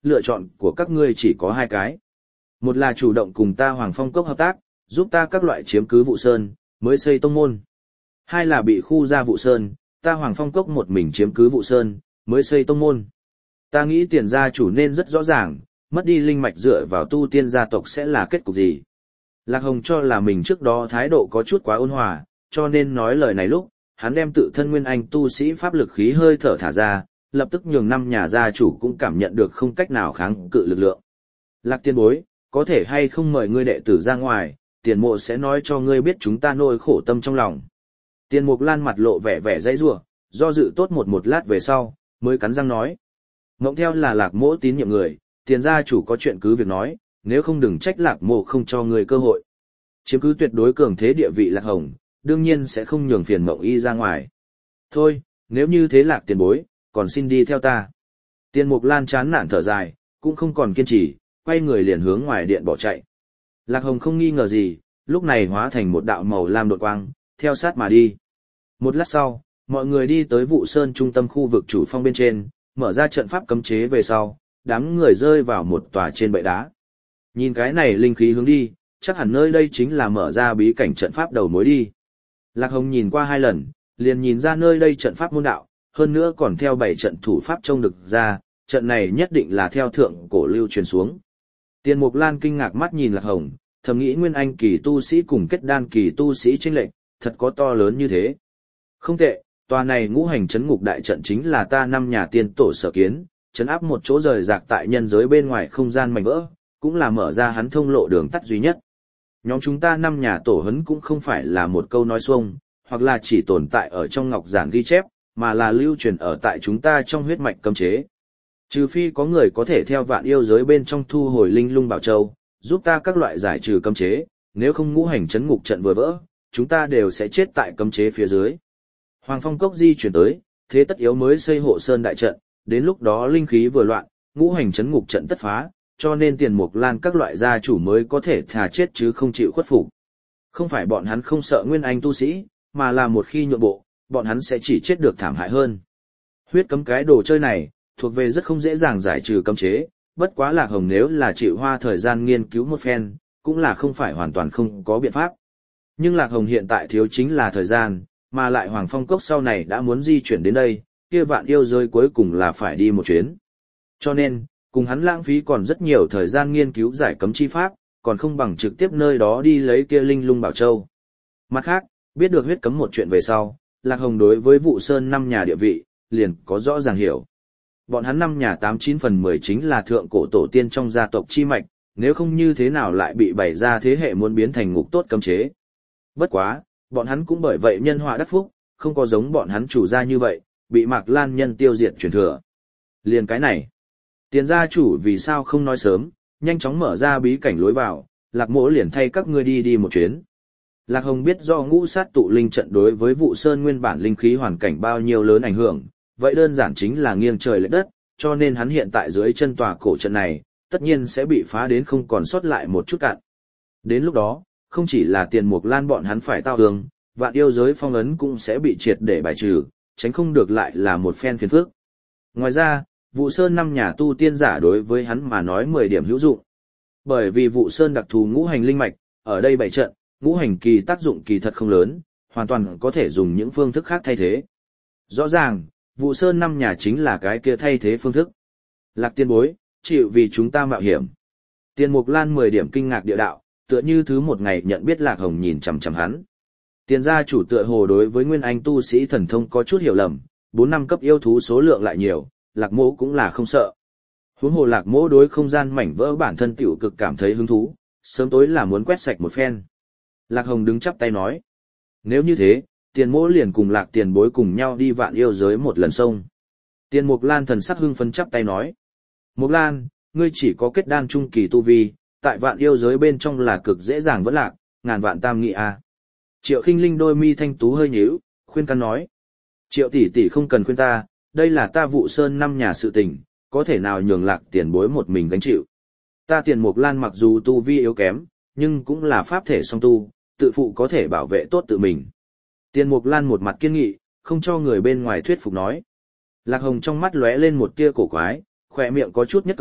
lựa chọn của các ngươi chỉ có hai cái. Một là chủ động cùng ta Hoàng Phong Cốc hợp tác, giúp ta các loại chiếm cứ vụ sơn, mới xây tông môn. Hai là bị khu ra vụ sơn, ta Hoàng Phong Cốc một mình chiếm cứ vụ sơn, mới xây tông môn. Ta nghĩ tiền gia chủ nên rất rõ ràng, mất đi linh mạch dựa vào tu tiên gia tộc sẽ là kết cục gì. Lạc Hồng cho là mình trước đó thái độ có chút quá ôn hòa, cho nên nói lời này lúc, hắn đem tự thân nguyên anh tu sĩ pháp lực khí hơi thở thả ra, lập tức nhường năm nhà gia chủ cũng cảm nhận được không cách nào kháng cự lực lượng. Lạc tiên bối, có thể hay không mời ngươi đệ tử ra ngoài, tiền mộ sẽ nói cho ngươi biết chúng ta nỗi khổ tâm trong lòng. Tiền mục lan mặt lộ vẻ vẻ dãy rủa, do dự tốt một một lát về sau, mới cắn răng nói. Mộng theo là Lạc mỗ tín nhiệm người, tiền gia chủ có chuyện cứ việc nói, nếu không đừng trách Lạc mộ không cho người cơ hội. Chiếm cứ tuyệt đối cường thế địa vị Lạc Hồng, đương nhiên sẽ không nhường phiền mộng y ra ngoài. Thôi, nếu như thế Lạc tiền bối, còn xin đi theo ta. Tiền mục lan chán nản thở dài, cũng không còn kiên trì, quay người liền hướng ngoài điện bỏ chạy. Lạc Hồng không nghi ngờ gì, lúc này hóa thành một đạo màu lam đột quang, theo sát mà đi. Một lát sau, mọi người đi tới vụ sơn trung tâm khu vực chủ phong bên trên, mở ra trận pháp cấm chế về sau, đám người rơi vào một tòa trên bệ đá. Nhìn cái này linh khí hướng đi, chắc hẳn nơi đây chính là mở ra bí cảnh trận pháp đầu mối đi. Lạc Hồng nhìn qua hai lần, liền nhìn ra nơi đây trận pháp môn đạo, hơn nữa còn theo bảy trận thủ pháp trông được ra, trận này nhất định là theo thượng cổ lưu truyền xuống. Tiền Mục Lan kinh ngạc mắt nhìn Lạc Hồng, thầm nghĩ nguyên anh kỳ tu sĩ cùng kết đan kỳ tu sĩ chênh lệch, thật có to lớn như thế. Không tệ, tòa này ngũ hành chấn ngục đại trận chính là ta năm nhà tiên tổ sở kiến, chấn áp một chỗ rời rạc tại nhân giới bên ngoài không gian mảnh vỡ, cũng là mở ra hắn thông lộ đường tắt duy nhất. Nhóm chúng ta năm nhà tổ hấn cũng không phải là một câu nói xuông, hoặc là chỉ tồn tại ở trong ngọc giản ghi chép, mà là lưu truyền ở tại chúng ta trong huyết mạch cấm chế. Trừ phi có người có thể theo vạn yêu giới bên trong thu hồi linh lung bảo châu, giúp ta các loại giải trừ cấm chế, nếu không ngũ hành chấn ngục trận vừa vỡ, chúng ta đều sẽ chết tại cấm chế phía dưới. Hoàng Phong Cốc di chuyển tới, thế tất yếu mới xây hộ sơn đại trận, đến lúc đó linh khí vừa loạn, ngũ hành chấn ngục trận tất phá, cho nên Tiền Mục Lan các loại gia chủ mới có thể thà chết chứ không chịu khuất phục. Không phải bọn hắn không sợ nguyên anh tu sĩ, mà là một khi nhượng bộ, bọn hắn sẽ chỉ chết được thảm hại hơn. Huyết cấm cái đồ chơi này, thuộc về rất không dễ dàng giải trừ cấm chế, bất quá Lạc Hồng nếu là chịu hoa thời gian nghiên cứu một phen, cũng là không phải hoàn toàn không có biện pháp. Nhưng Lạc Hồng hiện tại thiếu chính là thời gian, mà lại Hoàng Phong Cốc sau này đã muốn di chuyển đến đây, kia vạn yêu rơi cuối cùng là phải đi một chuyến. Cho nên, cùng hắn lãng phí còn rất nhiều thời gian nghiên cứu giải cấm chi pháp, còn không bằng trực tiếp nơi đó đi lấy kia linh lung bảo châu. Mặt khác, biết được huyết cấm một chuyện về sau, Lạc Hồng đối với vụ sơn năm nhà địa vị, liền có rõ ràng hiểu. Bọn hắn năm nhà tám chín phần mười chính là thượng cổ tổ tiên trong gia tộc chi mạch, nếu không như thế nào lại bị bày ra thế hệ muốn biến thành ngục tốt cấm chế. Bất quá, bọn hắn cũng bởi vậy nhân họa đắc phúc, không có giống bọn hắn chủ gia như vậy, bị Mạc Lan nhân tiêu diệt truyền thừa. Liền cái này, tiền gia chủ vì sao không nói sớm, nhanh chóng mở ra bí cảnh lối vào, Lạc Mỗ liền thay các ngươi đi đi một chuyến. Lạc Hồng biết do ngũ sát tụ linh trận đối với vụ sơn nguyên bản linh khí hoàn cảnh bao nhiêu lớn ảnh hưởng, vậy đơn giản chính là nghiêng trời lệch đất, cho nên hắn hiện tại dưới chân tòa cổ trận này, tất nhiên sẽ bị phá đến không còn sót lại một chút cạn. Đến lúc đó, không chỉ là Tiền Mục Lan bọn hắn phải tao hương, vạn yêu giới phong ấn cũng sẽ bị triệt để bài trừ, tránh không được lại là một phen phiền phức. Ngoài ra, vụ sơn năm nhà tu tiên giả đối với hắn mà nói mười điểm hữu dụng. Bởi vì vụ sơn đặc thù ngũ hành linh mạch, ở đây bảy trận, ngũ hành kỳ tác dụng kỳ thật không lớn, hoàn toàn có thể dùng những phương thức khác thay thế. Rõ ràng, vụ sơn năm nhà chính là cái kia thay thế phương thức. Lạc tiên bối, chịu vì chúng ta mạo hiểm. Tiền Mục Lan mười điểm kinh ngạc địa đạo, tựa như thứ một ngày nhận biết Lạc Hồng nhìn chằm chằm hắn. Tiền gia chủ tựa hồ đối với nguyên anh tu sĩ thần thông có chút hiểu lầm, bốn năm cấp yêu thú số lượng lại nhiều, Lạc Mỗ cũng là không sợ. Huống hồ Lạc Mỗ đối không gian mảnh vỡ bản thân tiểu cực cảm thấy hứng thú, sớm tối là muốn quét sạch một phen. Lạc Hồng đứng chắp tay nói, nếu như thế, Tiền Mỗ liền cùng Lạc tiền bối cùng nhau đi vạn yêu giới một lần sông. Tiền Mục Lan thần sắc hưng phấn chắp tay nói, Mục Lan, ngươi chỉ có kết đan trung kỳ tu vi, tại vạn yêu giới bên trong là cực dễ dàng vẫn lạc, ngàn vạn tam nghị a. Triệu Khinh Linh đôi mi thanh tú hơi nhíu, khuyên can nói, Triệu tỷ tỷ không cần khuyên ta, đây là ta vụ sơn năm nhà sự tình, có thể nào nhường Lạc tiền bối một mình gánh chịu. Ta Tiền Mục Lan mặc dù tu vi yếu kém, nhưng cũng là pháp thể song tu, tự phụ có thể bảo vệ tốt tự mình. Tiền Mục Lan một mặt kiên nghị, không cho người bên ngoài thuyết phục nói. Lạc Hồng trong mắt lóe lên một tia cổ quái, khỏe miệng có chút nhất câu,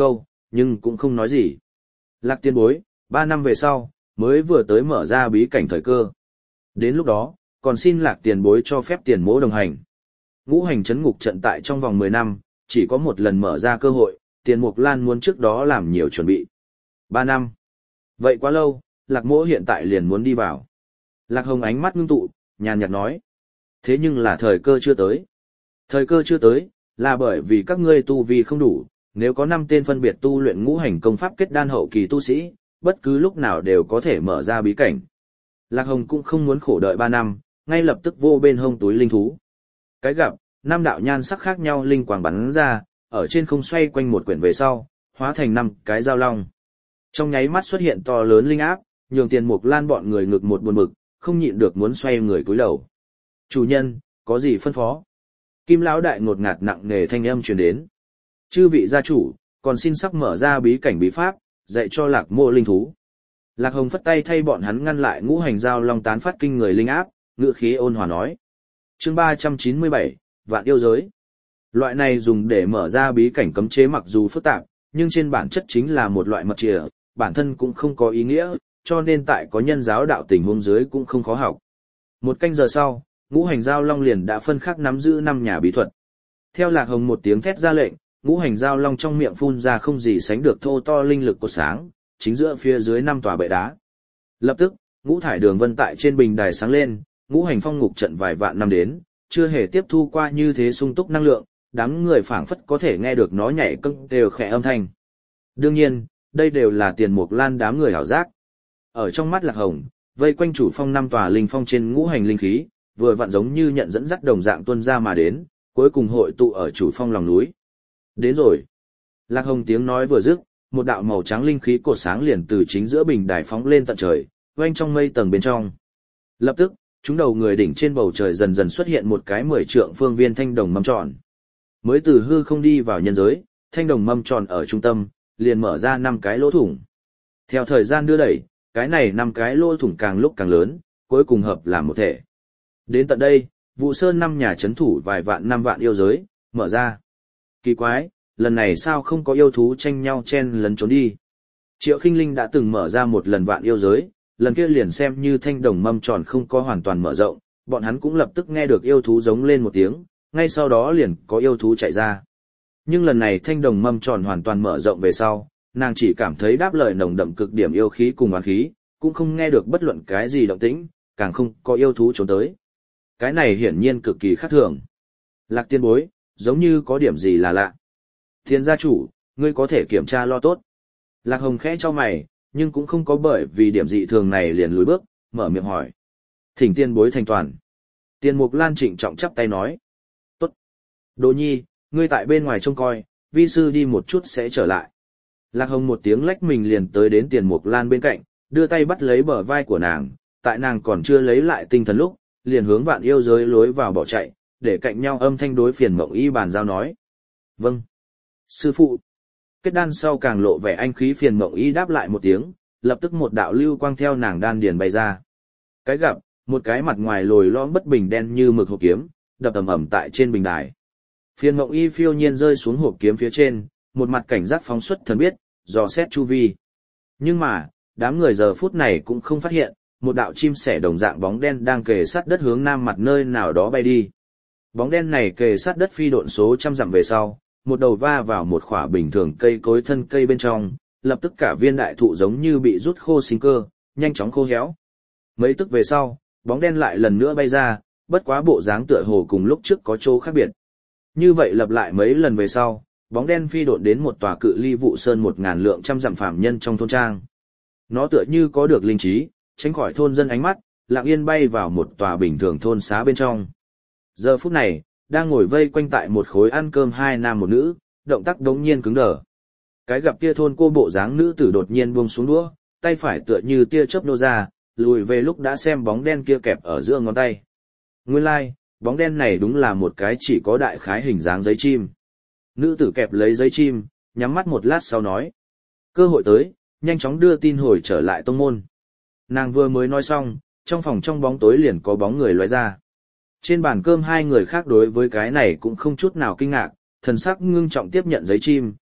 nhưng cũng không nói gì. Lạc Tiên bối, ba năm về sau, mới vừa tới mở ra bí cảnh thời cơ. Đến lúc đó, còn xin Lạc Tiền bối cho phép tiền mỗ đồng hành. Ngũ hành chấn ngục trận tại trong vòng mười năm, chỉ có một lần mở ra cơ hội, Tiền Mục Lan muốn trước đó làm nhiều chuẩn bị. Ba năm. Vậy quá lâu, Lạc mỗ hiện tại liền muốn đi vào. Lạc Hồng ánh mắt ngưng tụ, nhàn nhạt nói. Thế nhưng là thời cơ chưa tới. Thời cơ chưa tới, là bởi vì các ngươi tu vi không đủ, nếu có năm tên phân biệt tu luyện ngũ hành công pháp kết đan hậu kỳ tu sĩ, bất cứ lúc nào đều có thể mở ra bí cảnh. Lạc Hồng cũng không muốn khổ đợi ba năm, ngay lập tức vô bên hông túi linh thú. Cái gặp, năm đạo nhan sắc khác nhau linh quang bắn ra, ở trên không xoay quanh một quyển về sau, hóa thành năm cái dao long. Trong nháy mắt xuất hiện to lớn linh áp, nhường Tiền Mục Lan bọn người ngực một buồn bực, không nhịn được muốn xoay người cúi đầu. Chủ nhân, có gì phân phó? Kim lão đại ngột ngạt nặng nề thanh âm truyền đến. Chư vị gia chủ, còn xin sắp mở ra bí cảnh bí pháp, dạy cho Lạc mộ linh thú. Lạc Hồng phất tay thay bọn hắn ngăn lại ngũ hành giao long tán phát kinh người linh áp, ngữ khí ôn hòa nói. Chương ba trăm chín mươi bảy, Vạn yêu giới. Loại này dùng để mở ra bí cảnh cấm chế mặc dù phức tạp, nhưng trên bản chất chính là một loại mật chìa, bản thân cũng không có ý nghĩa, cho nên tại có nhân giáo đạo tình huống dưới cũng không khó học. Một canh giờ sau, ngũ hành giao long liền đã phân khắc nắm giữ năm nhà bí thuật. Theo Lạc Hồng một tiếng thét ra lệnh, ngũ hành giao long trong miệng phun ra không gì sánh được thô to linh lực cột sáng, chính giữa phía dưới năm tòa bệ đá. Lập tức, ngũ thải đường vân tại trên bình đài sáng lên, ngũ hành phong ngục trận vài vạn năm đến, chưa hề tiếp thu qua như thế sung túc năng lượng, đám người phảng phất có thể nghe được nó nhảy cân đều khẽ âm thanh. Đương nhiên, đây đều là Tiền Mục Lan đám người hảo giác. Ở trong mắt Lạc Hồng, vây quanh chủ phong năm tòa linh phong trên ngũ hành linh khí, vừa vặn giống như nhận dẫn dắt đồng dạng tuân ra mà đến, cuối cùng hội tụ ở chủ phong lòng núi. Đến rồi. Lạc Hồng tiếng nói vừa dứt, một đạo màu trắng linh khí cột sáng liền từ chính giữa bình đài phóng lên tận trời, quanh trong mây tầng bên trong. Lập tức, chúng đầu người đỉnh trên bầu trời dần dần xuất hiện một cái mười trượng phương viên thanh đồng mâm tròn. Mới từ hư không đi vào nhân giới, thanh đồng mâm tròn ở trung tâm, liền mở ra năm cái lỗ thủng. Theo thời gian đưa đẩy, cái này năm cái lỗ thủng càng lúc càng lớn, cuối cùng hợp làm một thể. Đến tận đây, Vụ Sơn năm nhà chấn thủ vài vạn năm vạn yêu giới, mở ra. Kỳ quái, lần này sao không có yêu thú tranh nhau chen lấn trốn đi. Triệu Khinh Linh đã từng mở ra một lần vạn yêu giới, lần kia liền xem như thanh đồng mâm tròn không có hoàn toàn mở rộng, bọn hắn cũng lập tức nghe được yêu thú giống lên một tiếng, ngay sau đó liền có yêu thú chạy ra. Nhưng lần này thanh đồng mâm tròn hoàn toàn mở rộng về sau, nàng chỉ cảm thấy đáp lời nồng đậm cực điểm yêu khí cùng oán khí, cũng không nghe được bất luận cái gì động tĩnh, càng không có yêu thú trốn tới. Cái này hiển nhiên cực kỳ khác thường. Lạc tiên bối, giống như có điểm gì là lạ. Thiên gia chủ, ngươi có thể kiểm tra lo tốt. Lạc Hồng khẽ cho mày, nhưng cũng không có bởi vì điểm dị thường này liền lùi bước, mở miệng hỏi. Thỉnh tiên bối thành toàn. Tiền Mục Lan trịnh trọng chắp tay nói. Tốt. Đỗ nhi, ngươi tại bên ngoài trông coi, vi sư đi một chút sẽ trở lại. Lạc Hồng một tiếng lách mình liền tới đến Tiền Mục Lan bên cạnh, đưa tay bắt lấy bờ vai của nàng, tại nàng còn chưa lấy lại tinh thần lúc, liền hướng vạn yêu giới lối vào bỏ chạy, để cạnh nhau âm thanh đối Phiền Mộng Y bàn giao nói. Vâng. Sư phụ. Kết đan sau càng lộ vẻ anh khí Phiền Mộng Y đáp lại một tiếng, lập tức một đạo lưu quang theo nàng đan điền bay ra. Cái gặp, một cái mặt ngoài lồi lõm bất bình đen như mực hộp kiếm, đập ầm ầm tại trên bình đài. Phiền Mộng Y phiêu nhiên rơi xuống hộp kiếm phía trên, một mặt cảnh giác phóng xuất thần biết, dò xét chu vi. Nhưng mà, đám người giờ phút này cũng không phát hiện, một đạo chim sẻ đồng dạng bóng đen đang kề sát đất hướng nam mặt nơi nào đó bay đi. Bóng đen này kề sát đất phi độn số trăm dặm về sau, một đầu va vào một khỏa bình thường cây cối thân cây bên trong, lập tức cả viên đại thụ giống như bị rút khô sinh cơ, nhanh chóng khô héo. Mấy tức về sau, bóng đen lại lần nữa bay ra, bất quá bộ dáng tựa hồ cùng lúc trước có chỗ khác biệt. Như vậy lặp lại mấy lần về sau, bóng đen phi độn đến một tòa cự ly Vụ Sơn một ngàn lượng trăm dặm phạm nhân trong thôn trang. Nó tựa như có được linh trí, tránh khỏi thôn dân ánh mắt, lặng yên bay vào một tòa bình thường thôn xá bên trong. Giờ phút này, đang ngồi vây quanh tại một khối ăn cơm hai nam một nữ, động tác đống nhiên cứng đờ. Cái gặp kia thôn cô bộ dáng nữ tử đột nhiên buông xuống đũa, tay phải tựa như tia chớp nô ra, lùi về lúc đã xem bóng đen kia kẹp ở giữa ngón tay. Nguyên lai, like, bóng đen này đúng là một cái chỉ có đại khái hình dáng giấy chim. Nữ tử kẹp lấy giấy chim, nhắm mắt một lát sau nói. Cơ hội tới, nhanh chóng đưa tin hồi trở lại tông môn. Nàng vừa mới nói xong, trong phòng trong bóng tối liền có bóng người lóe ra. Trên bàn cơm hai người khác đối với cái này cũng không chút nào kinh ngạc, thần sắc ngưng trọng tiếp nhận giấy chim,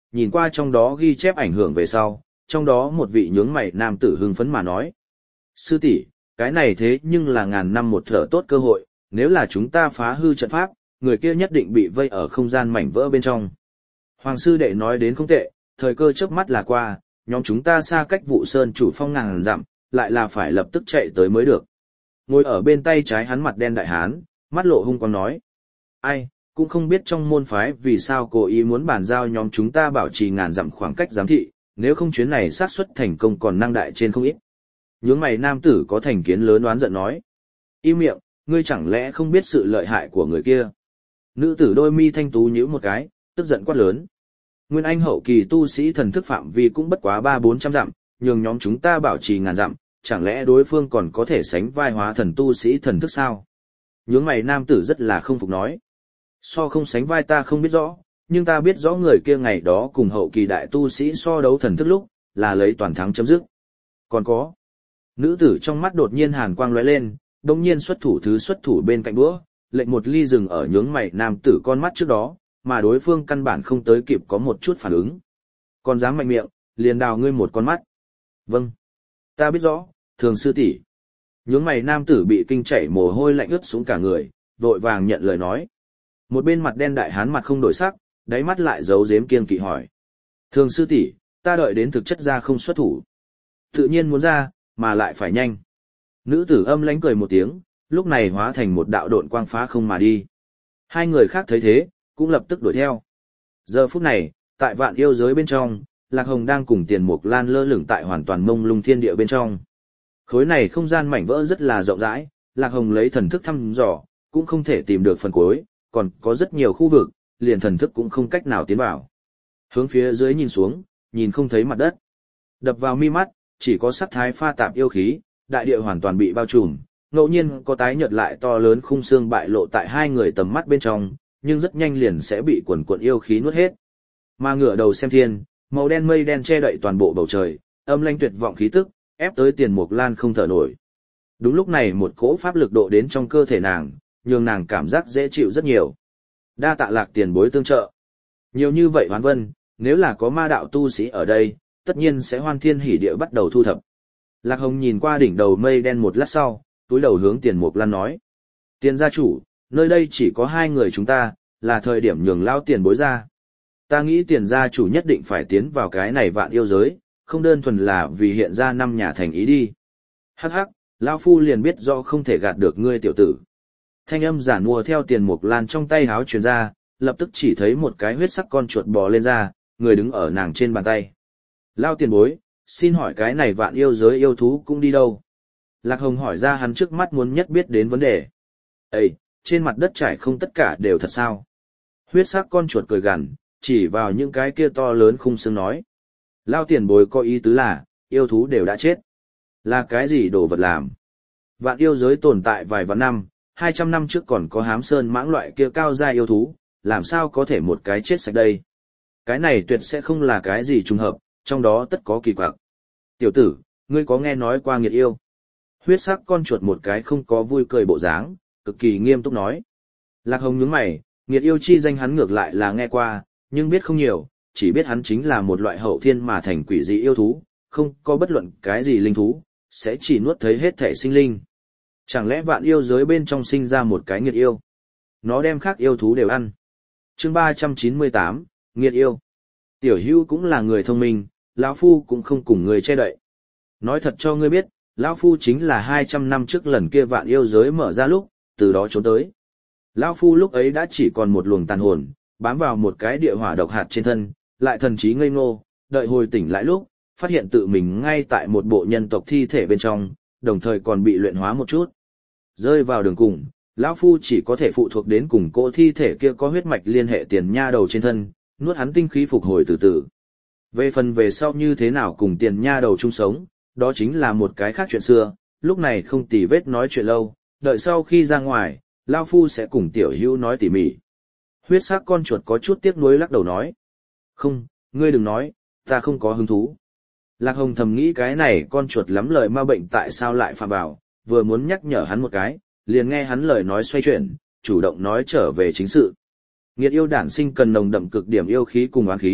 nhìn qua trong đó ghi chép ảnh hưởng về sau, trong đó một vị nhướng mày nam tử hưng phấn mà nói. Sư tỷ, cái này thế nhưng là ngàn năm một thở tốt cơ hội, nếu là chúng ta phá hư trận pháp, người kia nhất định bị vây ở không gian mảnh vỡ bên trong. Hoàng sư đệ nói đến không tệ, thời cơ chớp mắt là qua, nhóm chúng ta xa cách vụ sơn chủ phong ngàn dặm, lại là phải lập tức chạy tới mới được. Ngồi ở bên tay trái hắn mặt đen đại hán, mắt lộ hung quang nói. Ai, cũng không biết trong môn phái vì sao cố ý muốn bàn giao nhóm chúng ta bảo trì ngàn dặm khoảng cách giám thị, nếu không chuyến này xác suất thành công còn năng đại trên không ít. Nhướng mày nam tử có thành kiến lớn đoán giận nói. Im miệng, ngươi chẳng lẽ không biết sự lợi hại của người kia. Nữ tử đôi mi thanh tú nhíu một cái, tức giận quát lớn. Nguyên anh hậu kỳ tu sĩ thần thức phạm vi cũng bất quá ba bốn trăm dặm, nhường nhóm chúng ta bảo trì ngàn dặm, chẳng lẽ đối phương còn có thể sánh vai hóa thần tu sĩ thần thức sao? Nhướng mày nam tử rất là không phục nói. So không sánh vai ta không biết rõ, nhưng ta biết rõ người kia ngày đó cùng hậu kỳ đại tu sĩ so đấu thần thức lúc, là lấy toàn thắng chấm dứt. Còn có, nữ tử trong mắt đột nhiên hàn quang lóe lên, đồng nhiên xuất thủ thứ xuất thủ bên cạnh đũa, lệnh một ly rừng ở nhướng mày nam tử con mắt trước đó, mà đối phương căn bản không tới kịp có một chút phản ứng. Còn dám mạnh miệng, liền đào ngươi một con mắt. Vâng, ta biết rõ, thường sư tỷ. Nhướng mày nam tử bị kinh chảy mồ hôi lạnh ướt xuống cả người, vội vàng nhận lời nói. Một bên mặt đen đại hán mặt không đổi sắc, đáy mắt lại giấu giếm kiên kỵ hỏi. Thường sư tỷ, ta đợi đến thực chất ra không xuất thủ. Tự nhiên muốn ra, mà lại phải nhanh. Nữ tử âm lãnh cười một tiếng, lúc này hóa thành một đạo độn quang phá không mà đi. Hai người khác thấy thế, cũng lập tức đuổi theo. Giờ phút này, tại vạn yêu giới bên trong, Lạc Hồng đang cùng Tiền Mục Lan lơ lửng tại hoàn toàn mông lung thiên địa bên trong. Khối này không gian mảnh vỡ rất là rộng rãi, Lạc Hồng lấy thần thức thăm dò, cũng không thể tìm được phần cuối, còn có rất nhiều khu vực, liền thần thức cũng không cách nào tiến vào. Hướng phía dưới nhìn xuống, nhìn không thấy mặt đất. Đập vào mi mắt, chỉ có sắc thái pha tạp yêu khí, đại địa hoàn toàn bị bao trùm, ngẫu nhiên có tái nhợt lại to lớn khung xương bại lộ tại hai người tầm mắt bên trong, nhưng rất nhanh liền sẽ bị quần cuộn yêu khí nuốt hết. Mà ngửa đầu xem thiên, màu đen mây đen che đậy toàn bộ bầu trời, âm lãnh tuyệt vọng khí tức, ép tới Tiền Mục Lan không thở nổi. Đúng lúc này một cỗ pháp lực độ đến trong cơ thể nàng, nhường nàng cảm giác dễ chịu rất nhiều. Đa tạ Lạc tiền bối tương trợ. Nhiều như vậy hoán vân, nếu là có ma đạo tu sĩ ở đây, tất nhiên sẽ hoan thiên hỉ địa bắt đầu thu thập. Lạc Hồng nhìn qua đỉnh đầu mây đen một lát sau, túi đầu hướng Tiền Mục Lan nói. Tiền gia chủ, nơi đây chỉ có hai người chúng ta, là thời điểm nhường lao tiền bối ra. Ta nghĩ Tiền gia chủ nhất định phải tiến vào cái này vạn yêu giới, không đơn thuần là vì hiện ra năm nhà thành ý đi. Hắc hắc, lão phu liền biết rõ không thể gạt được ngươi tiểu tử. Thanh âm giản mua theo Tiền Mục Lan trong tay háo truyền ra, lập tức chỉ thấy một cái huyết sắc con chuột bò lên ra, người đứng ở nàng trên bàn tay. Lao tiền bối, xin hỏi cái này vạn yêu giới yêu thú cũng đi đâu? Lạc Hồng hỏi ra hắn trước mắt muốn nhất biết đến vấn đề. Ê, trên mặt đất trải không tất cả đều thật sao? Huyết sắc con chuột cười gằn, chỉ vào những cái kia to lớn khung xương nói. Lao tiền bối có ý tứ là, yêu thú đều đã chết. Là cái gì đồ vật làm? Vạn yêu giới tồn tại vài vạn năm, hai trăm năm trước còn có hám sơn mãng loại kia cao gia yêu thú, làm sao có thể một cái chết sạch đây? Cái này tuyệt sẽ không là cái gì trùng hợp, trong đó tất có kỳ quặc. Tiểu tử, ngươi có nghe nói qua nghiệt yêu? Huyết sắc con chuột một cái không có vui cười bộ dáng, cực kỳ nghiêm túc nói. Lạc Hồng nhướng mày, nghiệt yêu chi danh hắn ngược lại là nghe qua, nhưng biết không nhiều, chỉ biết hắn chính là một loại hậu thiên mà thành quỷ dị yêu thú, không có bất luận cái gì linh thú, sẽ chỉ nuốt thấy hết thể sinh linh. Chẳng lẽ vạn yêu giới bên trong sinh ra một cái nghiệt yêu? Nó đem khác yêu thú đều ăn. Chương ba trăm chín mươi tám, nghiệt yêu. Tiểu Hưu cũng là người thông minh, lão phu cũng không cùng người che đậy. Nói thật cho ngươi biết, lão phu chính là hai trăm năm trước lần kia vạn yêu giới mở ra lúc, từ đó trốn tới. Lão phu lúc ấy đã chỉ còn một luồng tàn hồn, bám vào một cái địa hỏa độc hạt trên thân, lại thần trí ngây ngô, đợi hồi tỉnh lại lúc, phát hiện tự mình ngay tại một bộ nhân tộc thi thể bên trong, đồng thời còn bị luyện hóa một chút. Rơi vào đường cùng, lão phu chỉ có thể phụ thuộc đến cùng cỗ thi thể kia có huyết mạch liên hệ tiền nha đầu trên thân, nuốt hắn tinh khí phục hồi từ từ. Về phần về sau như thế nào cùng tiền nha đầu chung sống, đó chính là một cái khác chuyện xưa, lúc này không tì vết nói chuyện lâu, đợi sau khi ra ngoài, lão phu sẽ cùng Tiểu Hữu nói tỉ mỉ. Huyết sắc con chuột có chút tiếc nuối lắc đầu nói. Không, ngươi đừng nói, ta không có hứng thú. Lạc Hồng thầm nghĩ cái này con chuột lắm lời ma bệnh tại sao lại phạm vào, vừa muốn nhắc nhở hắn một cái, liền nghe hắn lời nói xoay chuyển, chủ động nói trở về chính sự. Nghiệt yêu đản sinh cần nồng đậm cực điểm yêu khí cùng oán khí,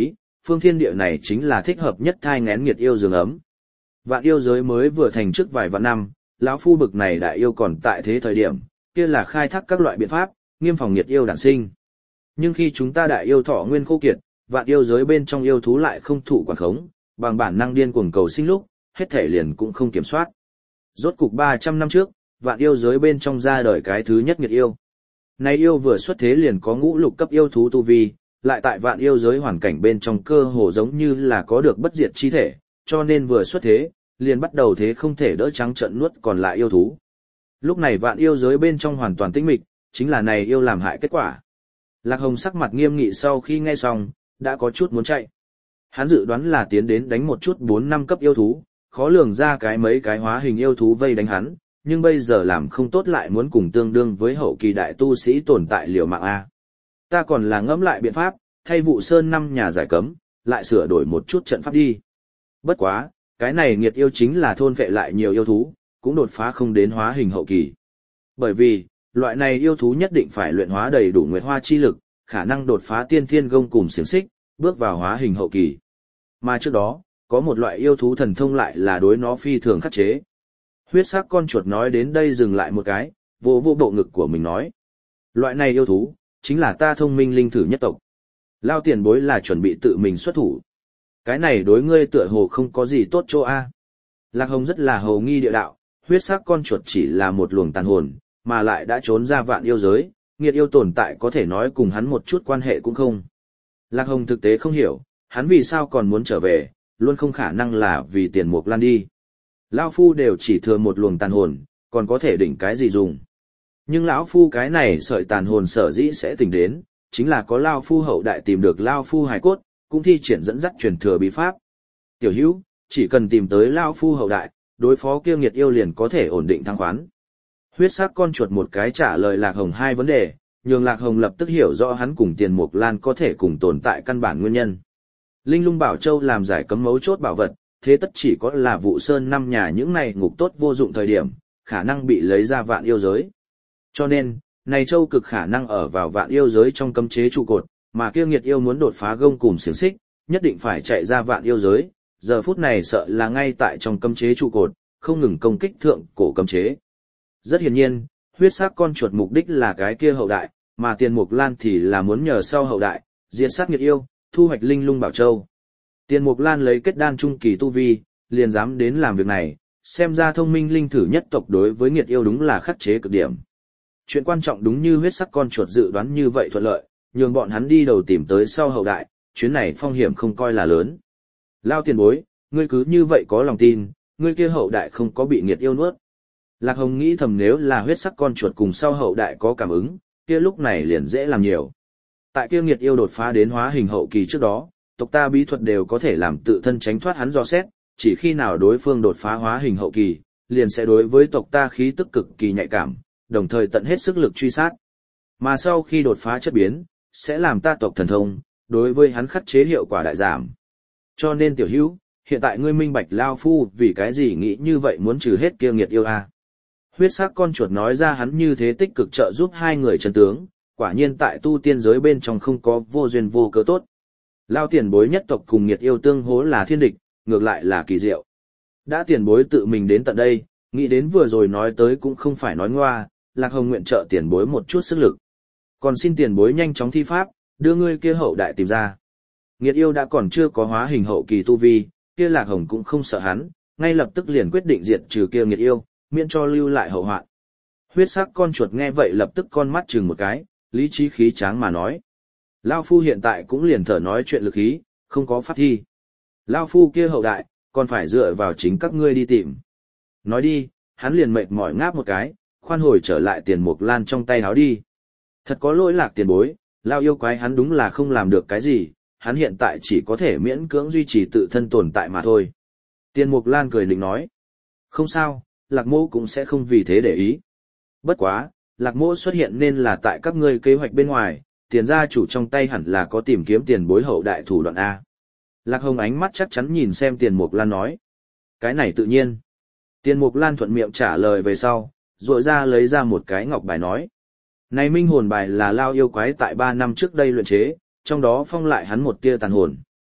phương thiên địa này chính là thích hợp nhất thai nghén nghiệt yêu giường ấm. Vạn yêu giới mới vừa thành trước vài vạn năm, lão phu bực này đại yêu còn tại thế thời điểm, kia là khai thác các loại biện pháp, nghiêm phòng nghiệt yêu đản sinh. Nhưng khi chúng ta đại yêu thọ nguyên khô kiệt, vạn yêu giới bên trong yêu thú lại không thụ quản khống, bằng bản năng điên cuồng cầu sinh lúc, hết thể liền cũng không kiểm soát. Rốt cục ba trăm năm trước, vạn yêu giới bên trong ra đời cái thứ nhất nghiệt yêu. Này yêu vừa xuất thế liền có ngũ lục cấp yêu thú tu vi, lại tại vạn yêu giới hoàn cảnh bên trong cơ hồ giống như là có được bất diệt chi thể, cho nên vừa xuất thế, liền bắt đầu thế không thể đỡ trắng trợn nuốt còn lại yêu thú. Lúc này vạn yêu giới bên trong hoàn toàn tĩnh mịch, chính là này yêu làm hại kết quả. Lạc Hồng sắc mặt nghiêm nghị sau khi nghe xong, đã có chút muốn chạy. Hắn dự đoán là tiến đến đánh một chút bốn năm cấp yêu thú, khó lường ra cái mấy cái hóa hình yêu thú vây đánh hắn, nhưng bây giờ làm không tốt lại muốn cùng tương đương với hậu kỳ đại tu sĩ tồn tại liều mạng A. Ta còn là ngẫm lại biện pháp, thay vụ sơn năm nhà giải cấm, lại sửa đổi một chút trận pháp đi. Bất quá, cái này nghiệt yêu chính là thôn vệ lại nhiều yêu thú, cũng đột phá không đến hóa hình hậu kỳ. Bởi vì, loại này yêu thú nhất định phải luyện hóa đầy đủ nguyệt hoa chi lực, khả năng đột phá tiên thiên gông cùng xiềng xích, bước vào hóa hình hậu kỳ. Mà trước đó, có một loại yêu thú thần thông lại là đối nó phi thường khắc chế. Huyết sắc con chuột nói đến đây dừng lại một cái, vô vô bộ ngực của mình nói. Loại này yêu thú, chính là ta thông minh linh thử nhất tộc. Lao tiền bối là chuẩn bị tự mình xuất thủ. Cái này đối ngươi tựa hồ không có gì tốt chỗ a. Lạc Hồng rất là hầu nghi địa đạo, huyết sắc con chuột chỉ là một luồng tàn hồn, mà lại đã trốn ra vạn yêu giới, nghiệt yêu tồn tại có thể nói cùng hắn một chút quan hệ cũng không. Lạc Hồng thực tế không hiểu, hắn vì sao còn muốn trở về, luôn không khả năng là vì tiền mục lan đi. Lão phu đều chỉ thừa một luồng tàn hồn, còn có thể đỉnh cái gì dùng. Nhưng lão phu cái này sợi tàn hồn sở dĩ sẽ tỉnh đến, chính là có lão phu hậu đại tìm được lão phu hài cốt, cũng thi triển dẫn dắt truyền thừa bí pháp. Tiểu hữu, chỉ cần tìm tới lão phu hậu đại, đối phó kia nghiệt yêu liền có thể ổn định thăng khoán. Huyết sắc con chuột một cái trả lời Lạc Hồng hai vấn đề, nhường Lạc Hồng lập tức hiểu rõ hắn cùng Tiền Mục Lan có thể cùng tồn tại căn bản nguyên nhân. Linh Lung Bảo Châu làm giải cấm mấu chốt bảo vật, thế tất chỉ có là vụ sơn năm nhà những này ngục tốt vô dụng thời điểm, khả năng bị lấy ra vạn yêu giới. Cho nên, này châu cực khả năng ở vào vạn yêu giới trong cấm chế trụ cột, mà kia nghiệt yêu muốn đột phá gông cùm xiềng xích, nhất định phải chạy ra vạn yêu giới, giờ phút này sợ là ngay tại trong cấm chế trụ cột, không ngừng công kích thượng cổ cấm chế. Rất hiển nhiên, huyết sắc con chuột mục đích là cái kia hậu đại, mà Tiền Mục Lan thì là muốn nhờ sau hậu đại, diệt sát nghiệt yêu, thu hoạch Linh Lung Bảo Châu. Tiền Mục Lan lấy kết đan trung kỳ tu vi, liền dám đến làm việc này, xem ra thông minh linh thử nhất tộc đối với nghiệt yêu đúng là khắc chế cực điểm. Chuyện quan trọng đúng như huyết sắc con chuột dự đoán như vậy thuận lợi, nhường bọn hắn đi đầu tìm tới sau hậu đại, chuyến này phong hiểm không coi là lớn. Lao tiền bối, ngươi cứ như vậy có lòng tin, ngươi kia hậu đại không có bị nghiệt yêu nuốt. Lạc Hồng nghĩ thầm nếu là huyết sắc con chuột cùng sau hậu đại có cảm ứng, kia lúc này liền dễ làm nhiều. Tại kia nghiệt yêu đột phá đến hóa hình hậu kỳ trước đó, tộc ta bí thuật đều có thể làm tự thân tránh thoát hắn dò xét, chỉ khi nào đối phương đột phá hóa hình hậu kỳ, liền sẽ đối với tộc ta khí tức cực kỳ nhạy cảm, đồng thời tận hết sức lực truy sát. Mà sau khi đột phá chất biến, sẽ làm ta tộc thần thông, đối với hắn khắc chế hiệu quả đại giảm. Cho nên tiểu hữu, hiện tại ngươi minh bạch lao phu vì cái gì nghĩ như vậy muốn trừ hết kia nghiệt yêu a. À. Huyết sắc con chuột nói ra hắn như thế tích cực trợ giúp hai người chân tướng, quả nhiên tại tu tiên giới bên trong không có vô duyên vô cớ tốt. Lao tiền bối nhất tộc cùng nghiệt yêu tương hỗ là thiên địch, ngược lại là kỳ diệu. Đã tiền bối tự mình đến tận đây, nghĩ đến vừa rồi nói tới cũng không phải nói ngoa, Lạc Hồng nguyện trợ tiền bối một chút sức lực. Còn xin tiền bối nhanh chóng thi pháp, đưa ngươi kia hậu đại tìm ra. Nghiệt yêu đã còn chưa có hóa hình hậu kỳ tu vi, kia Lạc Hồng cũng không sợ hắn, ngay lập tức liền quyết định diệt trừ kia nghiệt yêu, miễn cho lưu lại hậu hoạn. Huyết sắc con chuột nghe vậy lập tức con mắt chừng một cái, lý trí khí tráng mà nói. Lao phu hiện tại cũng liền thở nói chuyện lực khí, không có pháp thi. Lao phu kia hậu đại, còn phải dựa vào chính các ngươi đi tìm. Nói đi, hắn liền mệt mỏi ngáp một cái, khoan hồi trở lại Tiền Mục Lan trong tay háo đi. Thật có lỗi Lạc tiền bối, Lao yêu quái hắn đúng là không làm được cái gì, hắn hiện tại chỉ có thể miễn cưỡng duy trì tự thân tồn tại mà thôi. Tiền Mục Lan cười định nói. Không sao, Lạc mô cũng sẽ không vì thế để ý. Bất quá, Lạc mô xuất hiện nên là tại các ngươi kế hoạch bên ngoài, tiền gia chủ trong tay hẳn là có tìm kiếm tiền bối hậu đại thủ đoạn A. Lạc Hồng ánh mắt chắc chắn nhìn xem Tiền Mục Lan nói. Cái này tự nhiên. Tiền Mục Lan thuận miệng trả lời về sau, rồi ra lấy ra một cái ngọc bài nói. Này minh hồn bài là Lao yêu quái tại ba năm trước đây luyện chế, trong đó phong lại hắn một tia tàn hồn.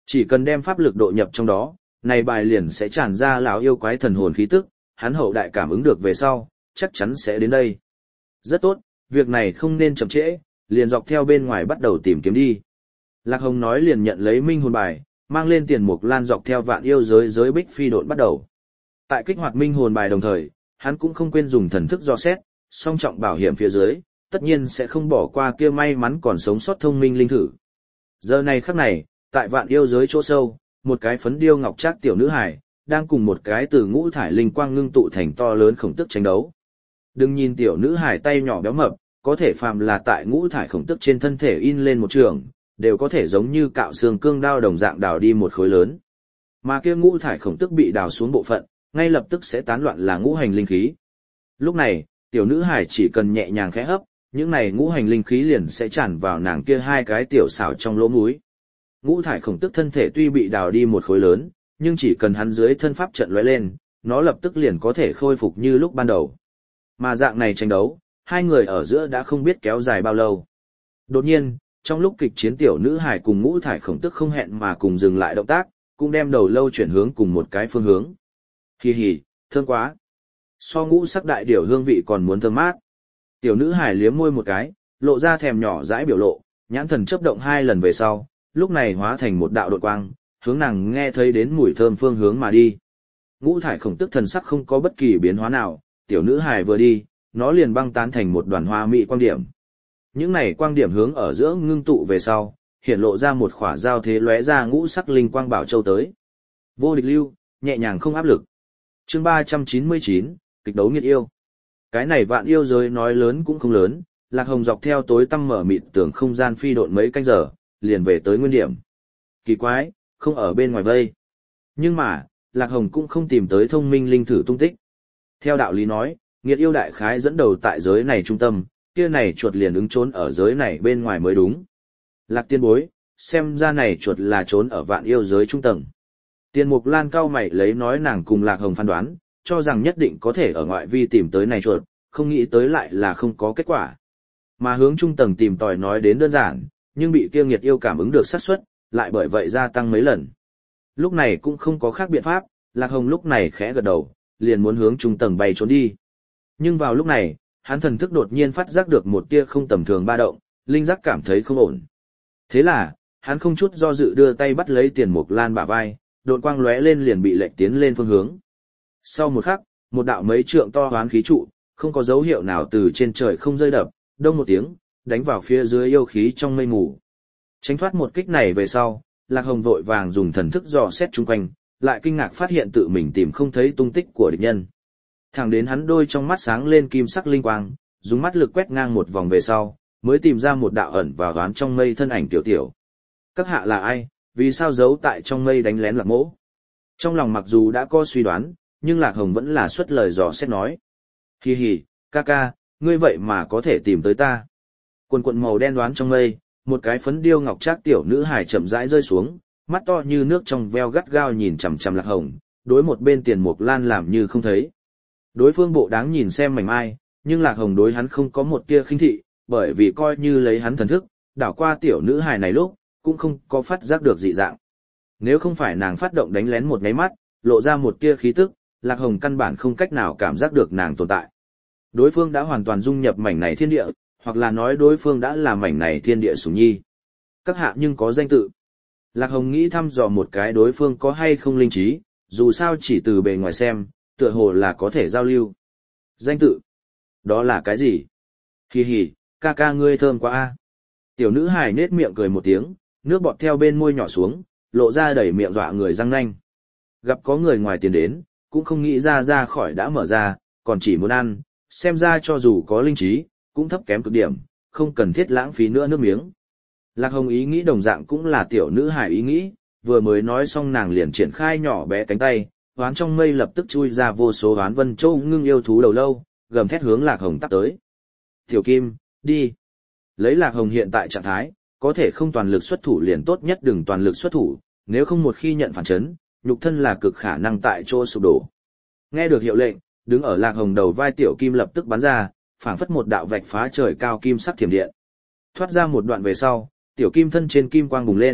Chỉ cần đem pháp lực độ nhập trong đó, này bài liền sẽ tràn ra lão yêu quái thần hồn khí tức, hắn hậu đại cảm ứng được về sau, chắc chắn sẽ đến đây. Rất tốt, việc này không nên chậm trễ, liền dọc theo bên ngoài bắt đầu tìm kiếm đi. Lạc Hồng nói liền nhận lấy minh hồn bài, mang lên tiền mục lan dọc theo vạn yêu giới giới bích phi độn bắt đầu. Tại kích hoạt minh hồn bài đồng thời, hắn cũng không quên dùng thần thức dò xét, song trọng bảo hiểm phía dưới, tất nhiên sẽ không bỏ qua kia may mắn còn sống sót thông minh linh thử. Giờ này khắc này, tại vạn yêu giới chỗ sâu, một cái phấn điêu ngọc trác tiểu nữ hài, đang cùng một cái từ ngũ thải linh quang ngưng tụ thành to lớn khổng tức tranh đấu. Đừng nhìn tiểu nữ hài tay nhỏ béo mập, có thể phàm là tại ngũ thải khổng tức trên thân thể in lên một trường, đều có thể giống như cạo xương cương đao đồng dạng đào đi một khối lớn. Mà kia ngũ thải khổng tức bị đào xuống bộ phận, ngay lập tức sẽ tán loạn là ngũ hành linh khí. Lúc này, tiểu nữ hài chỉ cần nhẹ nhàng khẽ hấp, những này ngũ hành linh khí liền sẽ tràn vào nàng kia hai cái tiểu xảo trong lỗ mũi. Ngũ thải khổng tức thân thể tuy bị đào đi một khối lớn, nhưng chỉ cần hắn dưới thân pháp trận lóe lên, nó lập tức liền có thể khôi phục như lúc ban đầu. Mà dạng này tranh đấu, hai người ở giữa đã không biết kéo dài bao lâu. Đột nhiên, trong lúc kịch chiến tiểu nữ hải cùng ngũ thải khổng tức không hẹn mà cùng dừng lại động tác, cũng đem đầu lâu chuyển hướng cùng một cái phương hướng. Hì hì, thơm quá. So ngũ sắc đại điểu hương vị còn muốn thơm mát. Tiểu nữ hải liếm môi một cái, lộ ra thèm nhỏ dãi biểu lộ, nhãn thần chớp động hai lần về sau, lúc này hóa thành một đạo đột quang, hướng nàng nghe thấy đến mùi thơm phương hướng mà đi. Ngũ thải khổng tức thần sắc không có bất kỳ biến hóa nào, tiểu nữ hải vừa đi, nó liền băng tán thành một đoàn hoa mỹ quang điểm. Những này quang điểm hướng ở giữa ngưng tụ về sau, hiện lộ ra một khỏa giao thế lóe ra ngũ sắc linh quang bảo châu tới. Vô địch lưu, nhẹ nhàng không áp lực. Chương ba trăm chín mươi chín, kịch đấu nghiệt yêu. Cái này vạn yêu giới nói lớn cũng không lớn, Lạc Hồng dọc theo tối tăm mở mịt tưởng không gian phi độn mấy canh giờ, liền về tới nguyên điểm. Kỳ quái, không ở bên ngoài vây. Nhưng mà, Lạc Hồng cũng không tìm tới thông minh linh thử tung tích. Theo đạo lý nói, nghiệt yêu đại khái dẫn đầu tại giới này trung tâm, kia này chuột liền ứng trốn ở giới này bên ngoài mới đúng. Lạc tiên bối, xem ra này chuột là trốn ở vạn yêu giới trung tầng. Tiên Mục Lan cao mày lấy nói nàng cùng Lạc Hồng phán đoán, cho rằng nhất định có thể ở ngoại vi tìm tới này chuột, không nghĩ tới lại là không có kết quả. Mà hướng trung tầng tìm tòi nói đến đơn giản, nhưng bị kia nghiệt yêu cảm ứng được xác suất, lại bởi vậy gia tăng mấy lần. Lúc này cũng không có khác biện pháp, Lạc Hồng lúc này khẽ gật đầu, liền muốn hướng trung tầng bay trốn đi. Nhưng vào lúc này, hắn thần thức đột nhiên phát giác được một tia không tầm thường ba động, linh giác cảm thấy không ổn. Thế là, hắn không chút do dự đưa tay bắt lấy Tiền Mục Lan bả vai, đột quang lóe lên liền bị lệnh tiến lên phương hướng. Sau một khắc, một đạo mấy trượng to hoán khí trụ, không có dấu hiệu nào từ trên trời không rơi đập, đông một tiếng, đánh vào phía dưới yêu khí trong mây mù. Tránh thoát một kích này về sau, Lạc Hồng vội vàng dùng thần thức dò xét chung quanh, lại kinh ngạc phát hiện tự mình tìm không thấy tung tích của địch nhân. Thẳng đến hắn đôi trong mắt sáng lên kim sắc linh quang, dùng mắt lực quét ngang một vòng về sau, mới tìm ra một đạo ẩn vào đoán trong mây thân ảnh tiểu tiểu. Các hạ là ai, vì sao giấu tại trong mây đánh lén Lạc Mỗ? Trong lòng mặc dù đã có suy đoán, nhưng Lạc Hồng vẫn là xuất lời dò xét nói. Hì hì, ca ca, ngươi vậy mà có thể tìm tới ta. Quần quần màu đen đoán trong mây, một cái phấn điêu ngọc trác tiểu nữ hài chậm rãi rơi xuống, mắt to như nước trong veo gắt gao nhìn chằm chằm Lạc Hồng, đối một bên Tiền Mục Lan làm như không thấy. Đối phương bộ đáng nhìn xem mảnh mai, nhưng Lạc Hồng đối hắn không có một tia khinh thị, bởi vì coi như lấy hắn thần thức, đảo qua tiểu nữ hài này lúc, cũng không có phát giác được dị dạng. Nếu không phải nàng phát động đánh lén một nháy mắt, lộ ra một tia khí tức, Lạc Hồng căn bản không cách nào cảm giác được nàng tồn tại. Đối phương đã hoàn toàn dung nhập mảnh này thiên địa, hoặc là nói đối phương đã là mảnh này thiên địa sủng nhi. Các hạ nhưng có danh tự. Lạc Hồng nghĩ thăm dò một cái đối phương có hay không linh trí, dù sao chỉ từ bề ngoài xem, tựa hồ là có thể giao lưu. Danh tự? Đó là cái gì? Hì hì, ca ca ngươi thơm quá a. Tiểu nữ hài nết miệng cười một tiếng, nước bọt theo bên môi nhỏ xuống, lộ ra đầy miệng dọa người răng nanh. Gặp có người ngoài tiền đến, cũng không nghĩ ra ra khỏi đã mở ra, còn chỉ muốn ăn, xem ra cho dù có linh trí, cũng thấp kém cực điểm, không cần thiết lãng phí nữa nước miếng. Lạc Hồng ý nghĩ đồng dạng cũng là tiểu nữ hài ý nghĩ, vừa mới nói xong nàng liền triển khai nhỏ bé cánh tay, hoán trong mây lập tức chui ra vô số hoán vân châu ngưng yêu thú đầu lâu, gầm thét hướng Lạc Hồng tắp tới. Tiểu Kim, đi. Lấy Lạc Hồng hiện tại trạng thái, có thể không toàn lực xuất thủ liền tốt nhất đừng toàn lực xuất thủ, nếu không một khi nhận phản chấn, nhục thân là cực khả năng tại chỗ sụp đổ. Nghe được hiệu lệnh, đứng ở Lạc Hồng đầu vai Tiểu Kim lập tức bắn ra, phảng phất một đạo vạch phá trời cao kim sắc thiểm điện. Thoát ra một đoạn về sau, Tiểu Kim thân trên kim quang bùng lên,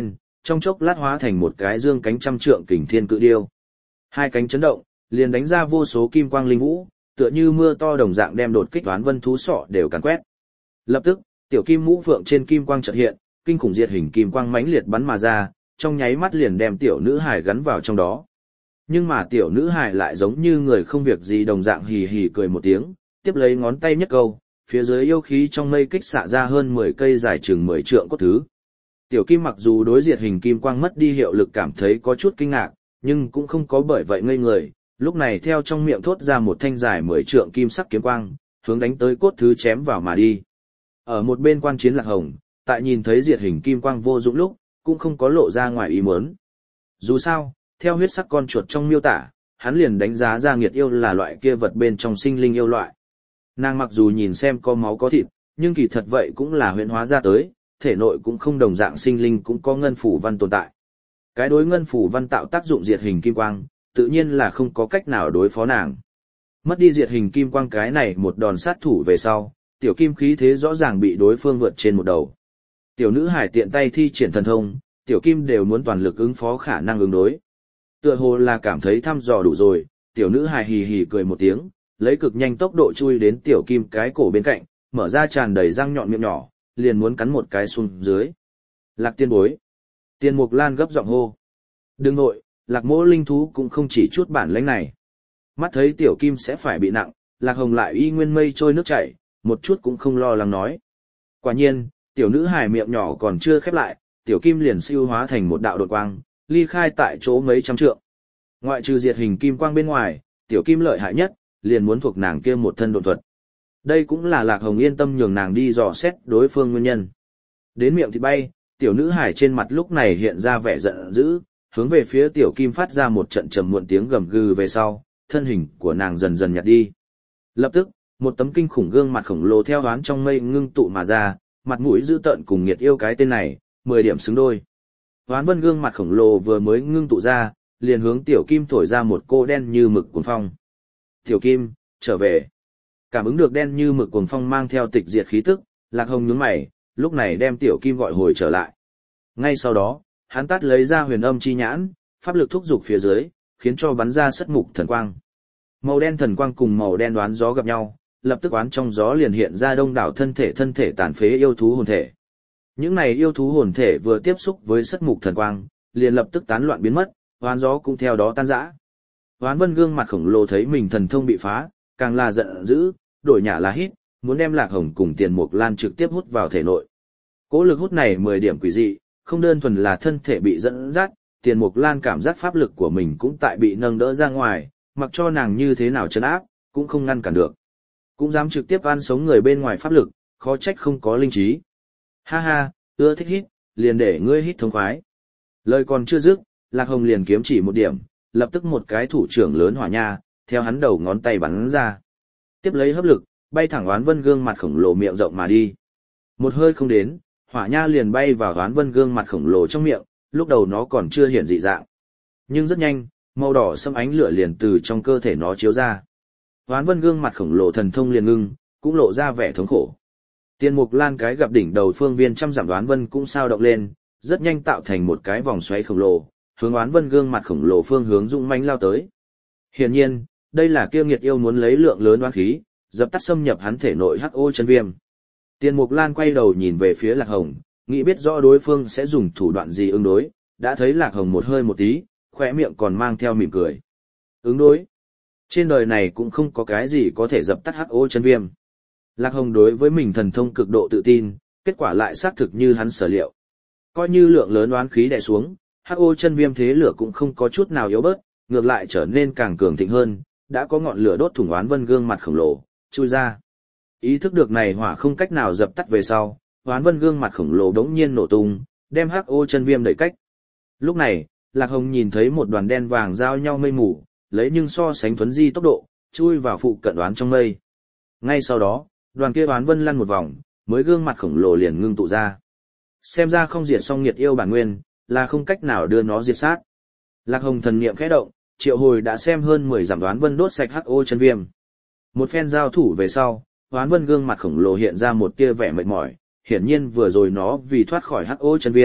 trong chốc lát hóa thành một cái dương cánh trăm trượng kình thiên cự điêu. Hai cánh chấn động, liền đánh ra vô số kim quang linh vũ, tựa như mưa to đồng dạng đem đột kích Toán Vân thú sọ đều càn quét. Lập tức, tiểu kim mũ phượng trên kim quang chợt hiện, kinh khủng diệt hình kim quang mãnh liệt bắn mà ra, trong nháy mắt liền đem tiểu nữ hài gắn vào trong đó. Nhưng mà tiểu nữ hài lại giống như người không việc gì đồng dạng hì hì cười một tiếng, tiếp lấy ngón tay nhất câu, phía dưới yêu khí trong mây kích xạ ra hơn mười cây dài chừng mười trượng cốt thứ. Tiểu kim mặc dù đối diệt hình kim quang mất đi hiệu lực cảm thấy có chút kinh ngạc, nhưng cũng không có bởi vậy ngây người, lúc này theo trong miệng thốt ra một thanh dài mười trượng kim sắc kiếm quang, hướng đánh tới cốt thứ chém vào mà đi. Ở một bên quan chiến Lạc Hồng, tại nhìn thấy diệt hình kim quang vô dụng lúc, cũng không có lộ ra ngoài ý muốn. Dù sao, theo huyết sắc con chuột trong miêu tả, hắn liền đánh giá ra nghiệt yêu là loại kia vật bên trong sinh linh yêu loại. Nàng mặc dù nhìn xem có máu có thịt, nhưng kỳ thật vậy cũng là huyễn hóa ra tới, thể nội cũng không đồng dạng sinh linh cũng có ngân phủ văn tồn tại. Cái đối ngân phủ văn tạo tác dụng diệt hình kim quang, tự nhiên là không có cách nào đối phó nàng. Mất đi diệt hình kim quang cái này một đòn sát thủ về sau, tiểu kim khí thế rõ ràng bị đối phương vượt trên một đầu. Tiểu nữ hải tiện tay thi triển thần thông, tiểu kim đều muốn toàn lực ứng phó khả năng ứng đối. Tựa hồ là cảm thấy thăm dò đủ rồi, tiểu nữ hải hì hì cười một tiếng, lấy cực nhanh tốc độ chui đến tiểu kim cái cổ bên cạnh, mở ra tràn đầy răng nhọn miệng nhỏ, liền muốn cắn một cái xuống dưới. Lạc tiên bối. Tiên Mục Lan gấp giọng hô. Đừng nội, Lạc mỗ linh thú cũng không chỉ chút bản lĩnh này. Mắt thấy tiểu kim sẽ phải bị nặng, Lạc Hồng lại y nguyên mây trôi nước chảy, một chút cũng không lo lắng nói. Quả nhiên, tiểu nữ hài miệng nhỏ còn chưa khép lại, tiểu kim liền siêu hóa thành một đạo đột quang, ly khai tại chỗ mấy trăm trượng. Ngoại trừ diệt hình kim quang bên ngoài, tiểu kim lợi hại nhất, liền muốn thuộc nàng kia một thân độn thuật. Đây cũng là Lạc Hồng yên tâm nhường nàng đi dò xét đối phương nguyên nhân. Đến miệng thì bay, tiểu nữ hải trên mặt lúc này hiện ra vẻ giận dữ, hướng về phía tiểu kim phát ra một trận trầm muộn tiếng gầm gừ về sau, thân hình của nàng dần dần nhạt đi. Lập tức, một tấm kinh khủng gương mặt khổng lồ theo đoán trong mây ngưng tụ mà ra, mặt mũi dữ tợn cùng nghiệt yêu cái tên này, mười điểm xứng đôi. Hoán Vân gương mặt khổng lồ vừa mới ngưng tụ ra, liền hướng tiểu kim thổi ra một cô đen như mực cuồng phong. Tiểu kim, trở về. Cảm ứng được đen như mực cuồng phong mang theo tịch diệt khí tức, Lạc Hồng nhướng mày, lúc này đem tiểu kim gọi hồi trở lại. Ngay sau đó, hắn tát lấy ra huyền âm chi nhãn, pháp lực thúc giục phía dưới, khiến cho bắn ra sất mục thần quang. Màu đen thần quang cùng màu đen đoán gió gặp nhau, lập tức oán trong gió liền hiện ra đông đảo thân thể thân thể tàn phế yêu thú hồn thể. Những này yêu thú hồn thể vừa tiếp xúc với sất mục thần quang, liền lập tức tán loạn biến mất, oán gió cũng theo đó tan rã. Hoán Vân gương mặt khổng lồ thấy mình thần thông bị phá, càng là giận dữ, đổi nhả là hít, muốn đem Lạc Hồng cùng Tiền Mục Lan trực tiếp hút vào thể nội. Cỗ lực hút này mười điểm quỷ dị, không đơn thuần là thân thể bị dẫn dắt, Tiền Mục Lan cảm giác pháp lực của mình cũng tại bị nâng đỡ ra ngoài, mặc cho nàng như thế nào trấn áp, cũng không ngăn cản được. Cũng dám trực tiếp ăn sống người bên ngoài pháp lực, khó trách không có linh trí. Ha ha, ưa thích hít, liền để ngươi hít thống khoái. Lời còn chưa dứt, Lạc Hồng liền kiếm chỉ một điểm, lập tức một cái thủ trưởng lớn hỏa nha, theo hắn đầu ngón tay bắn ra. Tiếp lấy hấp lực, bay thẳng Oán Vân gương mặt khổng lồ miệng rộng mà đi. Một hơi không đến, hỏa nha liền bay vào Oán Vân gương mặt khổng lồ trong miệng, lúc đầu nó còn chưa hiện dị dạng. Nhưng rất nhanh, màu đỏ sẫm ánh lửa liền từ trong cơ thể nó chiếu ra. Oán Vân gương mặt khổng lồ thần thông liền ngưng, cũng lộ ra vẻ thống khổ. Tiên Mục Lan cái gặp đỉnh đầu phương viên trăm dặm Oán Vân cũng sao động lên, rất nhanh tạo thành một cái vòng xoáy khổng lồ, hướng Oán Vân gương mặt khổng lồ phương hướng dũng mãnh lao tới. Hiển nhiên, đây là kiêu nghiệt yêu muốn lấy lượng lớn oán khí, dập tắt xâm nhập hắn thể nội hắc ô chân viêm. Tiên Mục Lan quay đầu nhìn về phía Lạc Hồng, nghĩ biết rõ đối phương sẽ dùng thủ đoạn gì ứng đối, đã thấy Lạc Hồng một hơi một tí, khóe miệng còn mang theo mỉm cười. Ứng đối? Trên đời này cũng không có cái gì có thể dập tắt hắc ô chân viêm. Lạc Hồng đối với mình thần thông cực độ tự tin, kết quả lại xác thực như hắn sở liệu. Coi như lượng lớn oán khí đè xuống, hắc ô chân viêm thế lửa cũng không có chút nào yếu bớt, ngược lại trở nên càng cường thịnh hơn, đã có ngọn lửa đốt thủng Oán Vân gương mặt khổng lồ, chui ra. Ý thức được này hỏa không cách nào dập tắt về sau, Oán Vân gương mặt khổng lồ đống nhiên nổ tung, đem hắc ô chân viêm đẩy cách. Lúc này, Lạc Hồng nhìn thấy một đoàn đen vàng giao nhau mây mù, lấy nhưng so sánh thuấn di tốc độ, chui vào phụ cận đoán trong mây. Ngay sau đó, đoàn kia Oán Vân lăn một vòng, mới gương mặt khổng lồ liền ngưng tụ ra. Xem ra không diệt xong nghiệt yêu bản nguyên, là không cách nào đưa nó diệt sát. Lạc Hồng thần niệm khẽ động, triệu hồi đã xem hơn mười giảm Oán Vân đốt sạch hắc ô chân viêm. Một phen giao thủ về sau, Oán Vân gương mặt khổng lồ hiện ra một tia vẻ mệt mỏi, hiển nhiên vừa rồi nó vì thoát khỏi hắc ô chân viêm,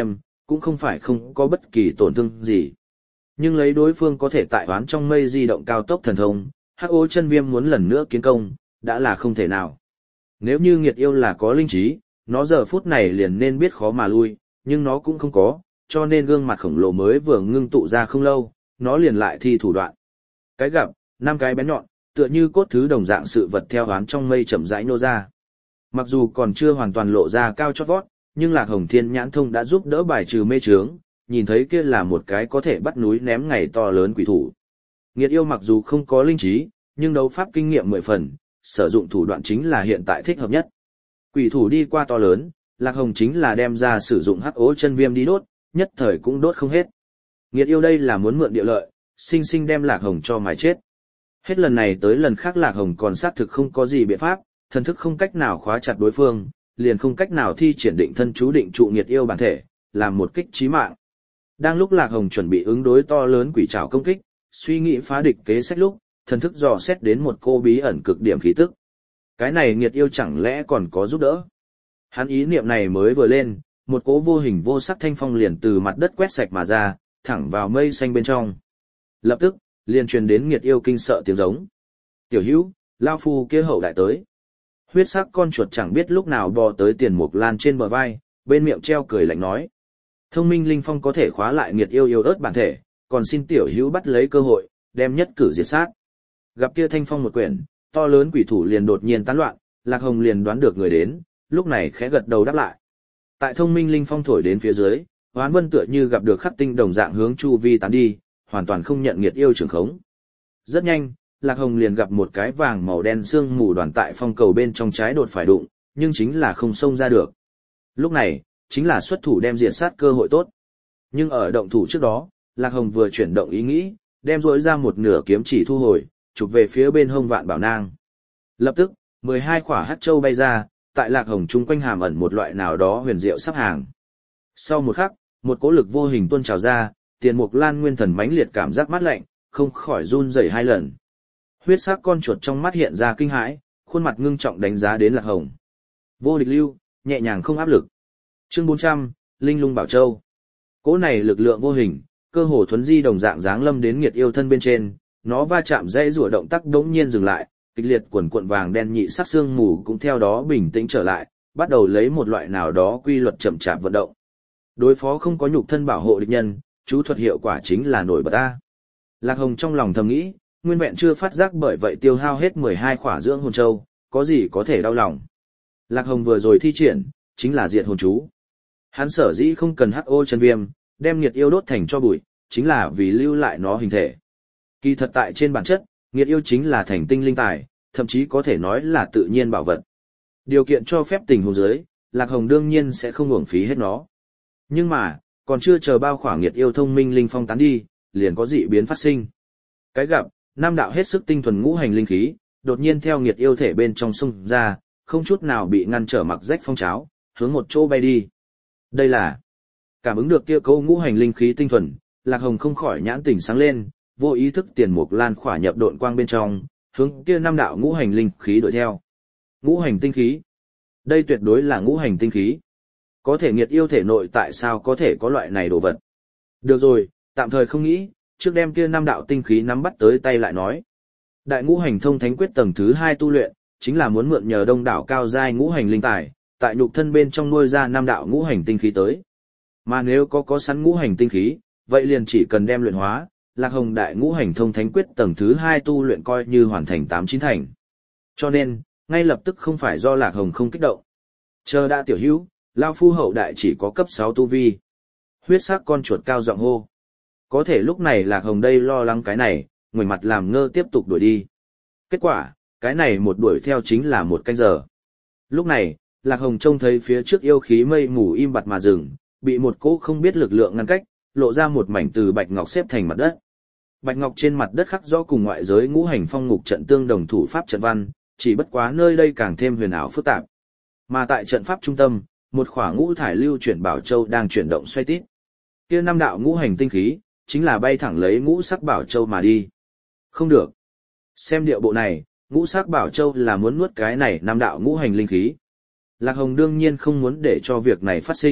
cũng không phải không có bất kỳ tổn thương gì. Nhưng lấy đối phương có thể tại oán trong mây di động cao tốc thần thông, hắc ố chân viêm muốn lần nữa kiến công, đã là không thể nào. Nếu như nghiệt yêu là có linh trí, nó giờ phút này liền nên biết khó mà lui, nhưng nó cũng không có, cho nên gương mặt khổng lồ mới vừa ngưng tụ ra không lâu, nó liền lại thi thủ đoạn. Cái gặp, năm cái bén nhọn, tựa như cốt thứ đồng dạng sự vật theo oán trong mây chậm rãi nô ra. Mặc dù còn chưa hoàn toàn lộ ra cao chót vót, nhưng Lạc Hồng Thiên Nhãn Thông đã giúp đỡ bài trừ mê trướng, nhìn thấy kia là một cái có thể bắt núi ném ngày to lớn quỷ thủ. Nghiệt yêu mặc dù không có linh trí, nhưng đấu pháp kinh nghiệm mười phần, sử dụng thủ đoạn chính là hiện tại thích hợp nhất. Quỷ thủ đi qua to lớn, Lạc Hồng chính là đem ra sử dụng hắc ố chân viêm đi đốt, nhất thời cũng đốt không hết. Nghiệt yêu đây là muốn mượn địa lợi, sinh sinh đem Lạc Hồng cho mài chết. Hết lần này tới lần khác Lạc Hồng còn xác thực không có gì biện pháp, thần thức không cách nào khóa chặt đối phương, liền không cách nào thi triển định thân chú định trụ nghiệt yêu bản thể, làm một kích chí mạng. Đang lúc Lạc Hồng chuẩn bị ứng đối to lớn quỷ trảo công kích, suy nghĩ phá địch kế sách lúc, thần thức dò xét đến một cô bí ẩn cực điểm khí tức. Cái này nghiệt yêu chẳng lẽ còn có giúp đỡ? Hắn ý niệm này mới vừa lên, một cỗ vô hình vô sắc thanh phong liền từ mặt đất quét sạch mà ra, thẳng vào mây xanh bên trong. Lập tức, liền truyền đến nghiệt yêu kinh sợ tiếng giống. Tiểu hữu, lao phu kia hậu đại tới. Huyết sắc con chuột chẳng biết lúc nào bò tới Tiền Mục Lan trên bờ vai, bên miệng treo cười lạnh nói. Thông minh linh phong có thể khóa lại nghiệt yêu yêu ớt bản thể, còn xin tiểu hữu bắt lấy cơ hội, đem nhất cử diệt sát. Gặp kia thanh phong một quyển, to lớn quỷ thủ liền đột nhiên tán loạn, Lạc Hồng liền đoán được người đến, lúc này khẽ gật đầu đáp lại. Tại thông minh linh phong thổi đến phía dưới, Hoán Vân tựa như gặp được khắc tinh đồng dạng hướng chu vi tán đi, hoàn toàn không nhận nghiệt yêu trường khống. Rất nhanh, Lạc Hồng liền gặp một cái vàng màu đen sương mù đoàn tại phong cầu bên trong trái đột phải đụng, nhưng chính là không xông ra được. Lúc này, chính là xuất thủ đem diệt sát cơ hội tốt. Nhưng ở động thủ trước đó, Lạc Hồng vừa chuyển động ý nghĩ, đem rỗi ra một nửa kiếm chỉ thu hồi, chụp về phía bên hông Vạn Bảo Nang. Lập tức, mười hai quả hắc châu bay ra, tại Lạc Hồng chung quanh hàm ẩn một loại nào đó huyền diệu sắp hàng. Sau một khắc, một cỗ lực vô hình tuôn trào ra, Tiền Mục Lan nguyên thần mãnh liệt cảm giác mát lạnh, không khỏi run rẩy hai lần. Huyết sắc con chuột trong mắt hiện ra kinh hãi, khuôn mặt ngưng trọng đánh giá đến Lạc Hồng. Vô địch lưu, nhẹ nhàng không áp lực. Chương bốn trăm, Linh Lung Bảo Châu. Cỗ này lực lượng vô hình, cơ hồ thuấn di đồng dạng dáng lâm đến nghiệt yêu thân bên trên, nó va chạm dây rùa động tác đống nhiên dừng lại, kịch liệt quần cuộn vàng đen nhị sắc xương mù cũng theo đó bình tĩnh trở lại, bắt đầu lấy một loại nào đó quy luật chậm chạp vận động. Đối phó không có nhục thân bảo hộ địch nhân, chú thuật hiệu quả chính là nổi bật ta. Lạc Hồng trong lòng thầm nghĩ, nguyên vẹn chưa phát giác bởi vậy tiêu hao hết mười hai khỏa dưỡng hồn châu, có gì có thể đau lòng. Lạc Hồng vừa rồi thi triển, chính là diệt hồn chú. Hắn sở dĩ không cần hắc ô chân viêm, đem nghiệt yêu đốt thành cho bụi, chính là vì lưu lại nó hình thể. Kỳ thật tại trên bản chất, nghiệt yêu chính là thành tinh linh tài, thậm chí có thể nói là tự nhiên bảo vật. Điều kiện cho phép tình huống dưới, Lạc Hồng đương nhiên sẽ không uổng phí hết nó. Nhưng mà, còn chưa chờ bao khoảng nghiệt yêu thông minh linh phong tán đi, liền có dị biến phát sinh. Cái gặp, nam đạo hết sức tinh thuần ngũ hành linh khí, đột nhiên theo nghiệt yêu thể bên trong xung ra, không chút nào bị ngăn trở mặc rách phong cháo, hướng một chỗ bay đi. Đây là cảm ứng được kia câu ngũ hành linh khí tinh thuần, Lạc Hồng không khỏi nhãn tỉnh sáng lên, vô ý thức Tiền Mục Lan khỏa nhập độn quang bên trong, hướng kia năm đạo ngũ hành linh khí đuổi theo. Ngũ hành tinh khí, đây tuyệt đối là ngũ hành tinh khí. Có thể nghiệt yêu thể nội tại sao có thể có loại này đồ vật? Được rồi, tạm thời không nghĩ, trước đem kia năm đạo tinh khí nắm bắt tới tay lại nói. Đại ngũ hành thông thánh quyết tầng thứ hai tu luyện, chính là muốn mượn nhờ đông đảo cao giai ngũ hành linh tài, tại nhục thân bên trong nuôi ra năm đạo ngũ hành tinh khí tới. Mà nếu có có sẵn ngũ hành tinh khí, vậy liền chỉ cần đem luyện hóa, Lạc Hồng đại ngũ hành thông thánh quyết tầng thứ hai tu luyện coi như hoàn thành tám chín thành. Cho nên, ngay lập tức không phải do Lạc Hồng không kích động. Chờ đã tiểu hữu, lao phu hậu đại chỉ có cấp sáu tu vi. Huyết sắc con chuột cao giọng hô. Có thể lúc này Lạc Hồng đây lo lắng cái này, ngoảnh mặt làm ngơ tiếp tục đuổi đi. Kết quả, cái này một đuổi theo chính là một canh giờ. Lúc này, Lạc Hồng trông thấy phía trước yêu khí mây mù im bặt mà dừng, bị một cỗ không biết lực lượng ngăn cách, lộ ra một mảnh từ bạch ngọc xếp thành mặt đất. Bạch ngọc trên mặt đất khắc rõ cùng ngoại giới ngũ hành phong ngục trận tương đồng thủ pháp trận văn, chỉ bất quá nơi đây càng thêm huyền ảo phức tạp. Mà tại trận pháp trung tâm, một khỏa ngũ thải lưu chuyển bảo châu đang chuyển động xoay tít. Kia năm đạo ngũ hành tinh khí, chính là bay thẳng lấy ngũ sắc bảo châu mà đi. Không được. Xem điệu bộ này, ngũ sắc bảo châu là muốn nuốt cái này năm đạo ngũ hành linh khí. Lạc Hồng đương nhiên không muốn để cho việc này phát sinh,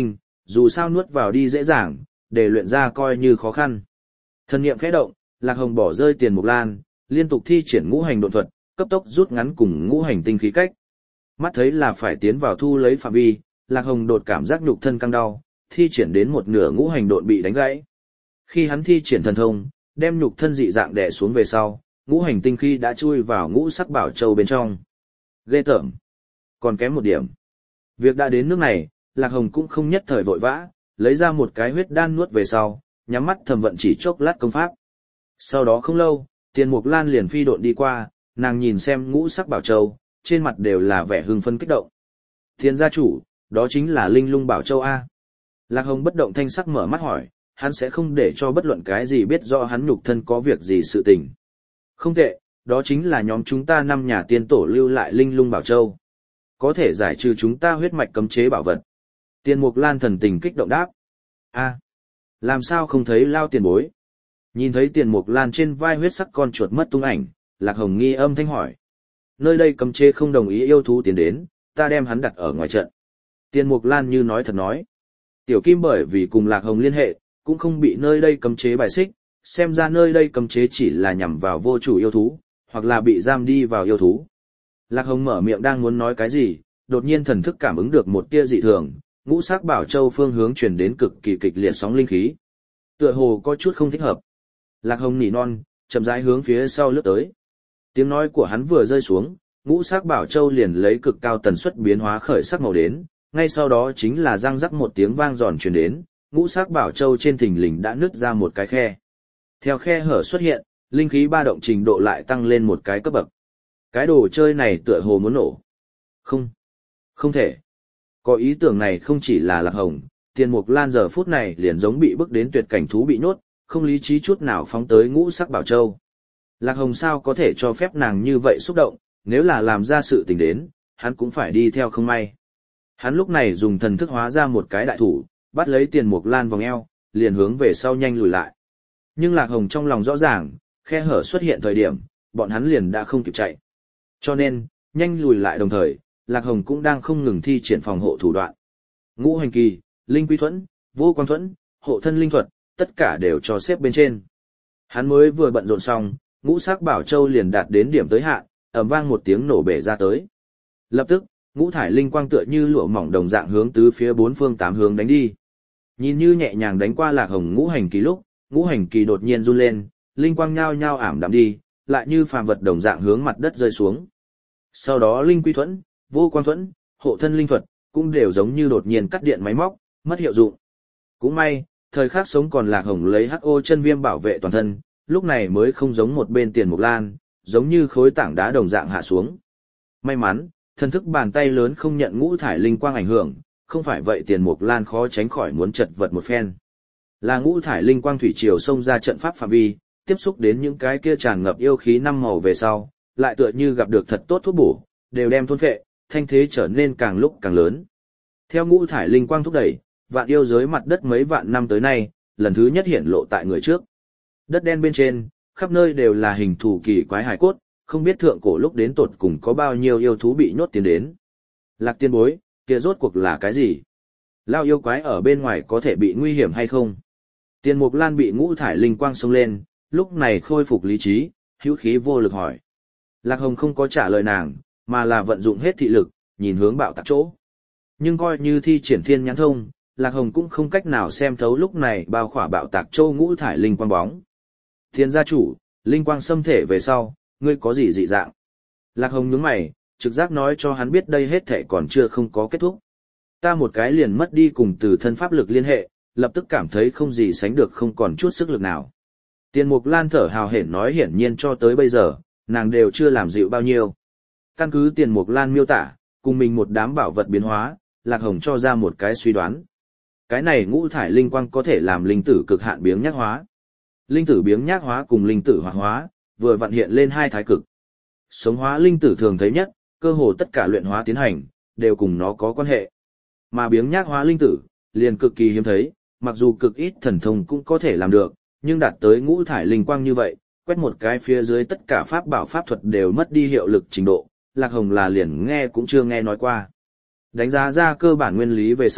dù sao nuốt vào đi dễ dàng, để luyện ra coi như khó khăn. Thần niệm khẽ động, Lạc Hồng bỏ rơi Tiền Mục Lan, liên tục thi triển ngũ hành độn thuật, cấp tốc rút ngắn cùng ngũ hành tinh khí cách. Mắt thấy là phải tiến vào thu lấy phạm vi, Lạc Hồng đột cảm giác nhục thân căng đau, thi triển đến một nửa ngũ hành độn bị đánh gãy. Khi hắn thi triển thần thông, đem nhục thân dị dạng đè xuống về sau, ngũ hành tinh khí đã chui vào ngũ sắc bảo châu bên trong. Ghê tởm. Còn kém một điểm. Việc đã đến nước này, Lạc Hồng cũng không nhất thời vội vã, lấy ra một cái huyết đan nuốt về sau, nhắm mắt thầm vận chỉ chốc lát công pháp. Sau đó không lâu, Tiền Mục Lan liền phi độn đi qua, nàng nhìn xem ngũ sắc bảo châu, trên mặt đều là vẻ hưng phấn kích động. Thiên gia chủ, đó chính là linh lung bảo châu A. Lạc Hồng bất động thanh sắc mở mắt hỏi, hắn sẽ không để cho bất luận cái gì biết rõ hắn nhục thân có việc gì sự tình. Không tệ, đó chính là nhóm chúng ta năm nhà tiên tổ lưu lại linh lung bảo châu. Có thể giải trừ chúng ta huyết mạch cấm chế bảo vật. Tiền Mục Lan thần tình kích động đáp. A, làm sao không thấy lao tiền bối? Nhìn thấy Tiền Mục Lan trên vai huyết sắc con chuột mất tung ảnh, Lạc Hồng nghi âm thanh hỏi. Nơi đây cấm chế không đồng ý yêu thú tiến đến, ta đem hắn đặt ở ngoài trận. Tiền Mục Lan như nói thật nói. Tiểu Kim bởi vì cùng Lạc Hồng liên hệ, cũng không bị nơi đây cấm chế bài xích, xem ra nơi đây cấm chế chỉ là nhằm vào vô chủ yêu thú, hoặc là bị giam đi vào yêu thú. Lạc Hồng mở miệng đang muốn nói cái gì, đột nhiên thần thức cảm ứng được một tia dị thường, ngũ sắc bảo châu phương hướng truyền đến cực kỳ kịch liệt sóng linh khí. Tựa hồ có chút không thích hợp. Lạc Hồng nỉ non, chậm rãi hướng phía sau lướt tới. Tiếng nói của hắn vừa rơi xuống, ngũ sắc bảo châu liền lấy cực cao tần suất biến hóa khởi sắc màu đến, ngay sau đó chính là răng rắc một tiếng vang giòn truyền đến, ngũ sắc bảo châu trên thình lình đã nứt ra một cái khe. Theo khe hở xuất hiện, linh khí ba động trình độ lại tăng lên một cái cấp bậc. Cái đồ chơi này tựa hồ muốn nổ. Không, không thể. Có ý tưởng này không chỉ là Lạc Hồng, Tiền Mục Lan giờ phút này liền giống bị bức đến tuyệt cảnh thú bị nhốt, không lý trí chút nào phóng tới ngũ sắc bảo châu. Lạc Hồng sao có thể cho phép nàng như vậy xúc động, nếu là làm ra sự tình đến, hắn cũng phải đi theo không may. Hắn lúc này dùng thần thức hóa ra một cái đại thủ, bắt lấy Tiền Mục Lan vòng eo, liền hướng về sau nhanh lùi lại. Nhưng Lạc Hồng trong lòng rõ ràng, khe hở xuất hiện thời điểm, bọn hắn liền đã không kịp chạy. Cho nên, nhanh lùi lại đồng thời, Lạc Hồng cũng đang không ngừng thi triển phòng hộ thủ đoạn. Ngũ hành kỳ, linh quy thuẫn, vô quang thuẫn, hộ thân linh thuật, tất cả đều cho xếp bên trên. Hắn mới vừa bận rộn xong, ngũ sắc bảo châu liền đạt đến điểm tới hạn, ầm vang một tiếng nổ bể ra tới. Lập tức, ngũ thải linh quang tựa như lụa mỏng đồng dạng hướng tứ phía bốn phương tám hướng đánh đi. Nhìn như nhẹ nhàng đánh qua Lạc Hồng ngũ hành kỳ lúc, ngũ hành kỳ đột nhiên run lên, linh quang nhao nhao ảm đạm đi, lại như phàm vật đồng dạng hướng mặt đất rơi xuống. Sau đó linh quy thuẫn, vô quang thuẫn, hộ thân linh thuật, cũng đều giống như đột nhiên cắt điện máy móc, mất hiệu dụng. Cũng may, thời khắc sống còn Lạc Hồng lấy hắc ô chân viêm bảo vệ toàn thân, lúc này mới không giống một bên Tiền Mục Lan, giống như khối tảng đá đồng dạng hạ xuống. May mắn, thần thức bàn tay lớn không nhận ngũ thải linh quang ảnh hưởng, không phải vậy Tiền Mục Lan khó tránh khỏi muốn chật vật một phen. Là ngũ thải linh quang thủy triều xông ra trận pháp phạm vi, tiếp xúc đến những cái kia tràn ngập yêu khí năm màu về sau, lại tựa như gặp được thật tốt thuốc bổ, đều đem thôn phệ, thanh thế trở nên càng lúc càng lớn. Theo ngũ thải linh quang thúc đẩy, vạn yêu giới mặt đất mấy vạn năm tới nay, lần thứ nhất hiện lộ tại người trước. Đất đen bên trên, khắp nơi đều là hình thù kỳ quái hải cốt, không biết thượng cổ lúc đến tột cùng có bao nhiêu yêu thú bị nhốt tiến đến. Lạc tiên bối, kia rốt cuộc là cái gì? Lao yêu quái ở bên ngoài có thể bị nguy hiểm hay không? Tiền Mục Lan bị ngũ thải linh quang xông lên, lúc này khôi phục lý trí, hữu khí vô lực hỏi. Lạc Hồng không có trả lời nàng, mà là vận dụng hết thị lực, nhìn hướng bạo tạc chỗ. Nhưng coi như thi triển thiên nhãn thông, Lạc Hồng cũng không cách nào xem thấu lúc này bao khỏa bạo tạc châu ngũ thải linh quang bóng. Thiên gia chủ, linh quang xâm thể về sau, ngươi có gì dị dạng? Lạc Hồng nhướng mày, trực giác nói cho hắn biết đây hết thể còn chưa không có kết thúc. Ta một cái liền mất đi cùng từ thân pháp lực liên hệ, lập tức cảm thấy không gì sánh được không còn chút sức lực nào. Tiền Mục Lan thở hào hển nói hiển nhiên cho tới bây giờ, nàng đều chưa làm dịu bao nhiêu. Căn cứ Tiền Mục Lan miêu tả, cùng mình một đám bảo vật biến hóa, Lạc Hồng cho ra một cái suy đoán. Cái này ngũ thải linh quang có thể làm linh tử cực hạn biếng nhác hóa. Linh tử biếng nhác hóa cùng linh tử hoạt hóa, vừa vặn hiện lên hai thái cực. Sống hóa linh tử thường thấy nhất, cơ hồ tất cả luyện hóa tiến hành, đều cùng nó có quan hệ. Mà biếng nhác hóa linh tử, liền cực kỳ hiếm thấy, mặc dù cực ít thần thông cũng có thể làm được, nhưng đạt tới ngũ thải linh quang như vậy, quét một cái phía dưới tất cả pháp bảo pháp thuật đều mất đi hiệu lực trình độ, Lạc Hồng là liền nghe cũng chưa nghe nói qua. Đánh giá ra cơ bản nguyên lý về sau,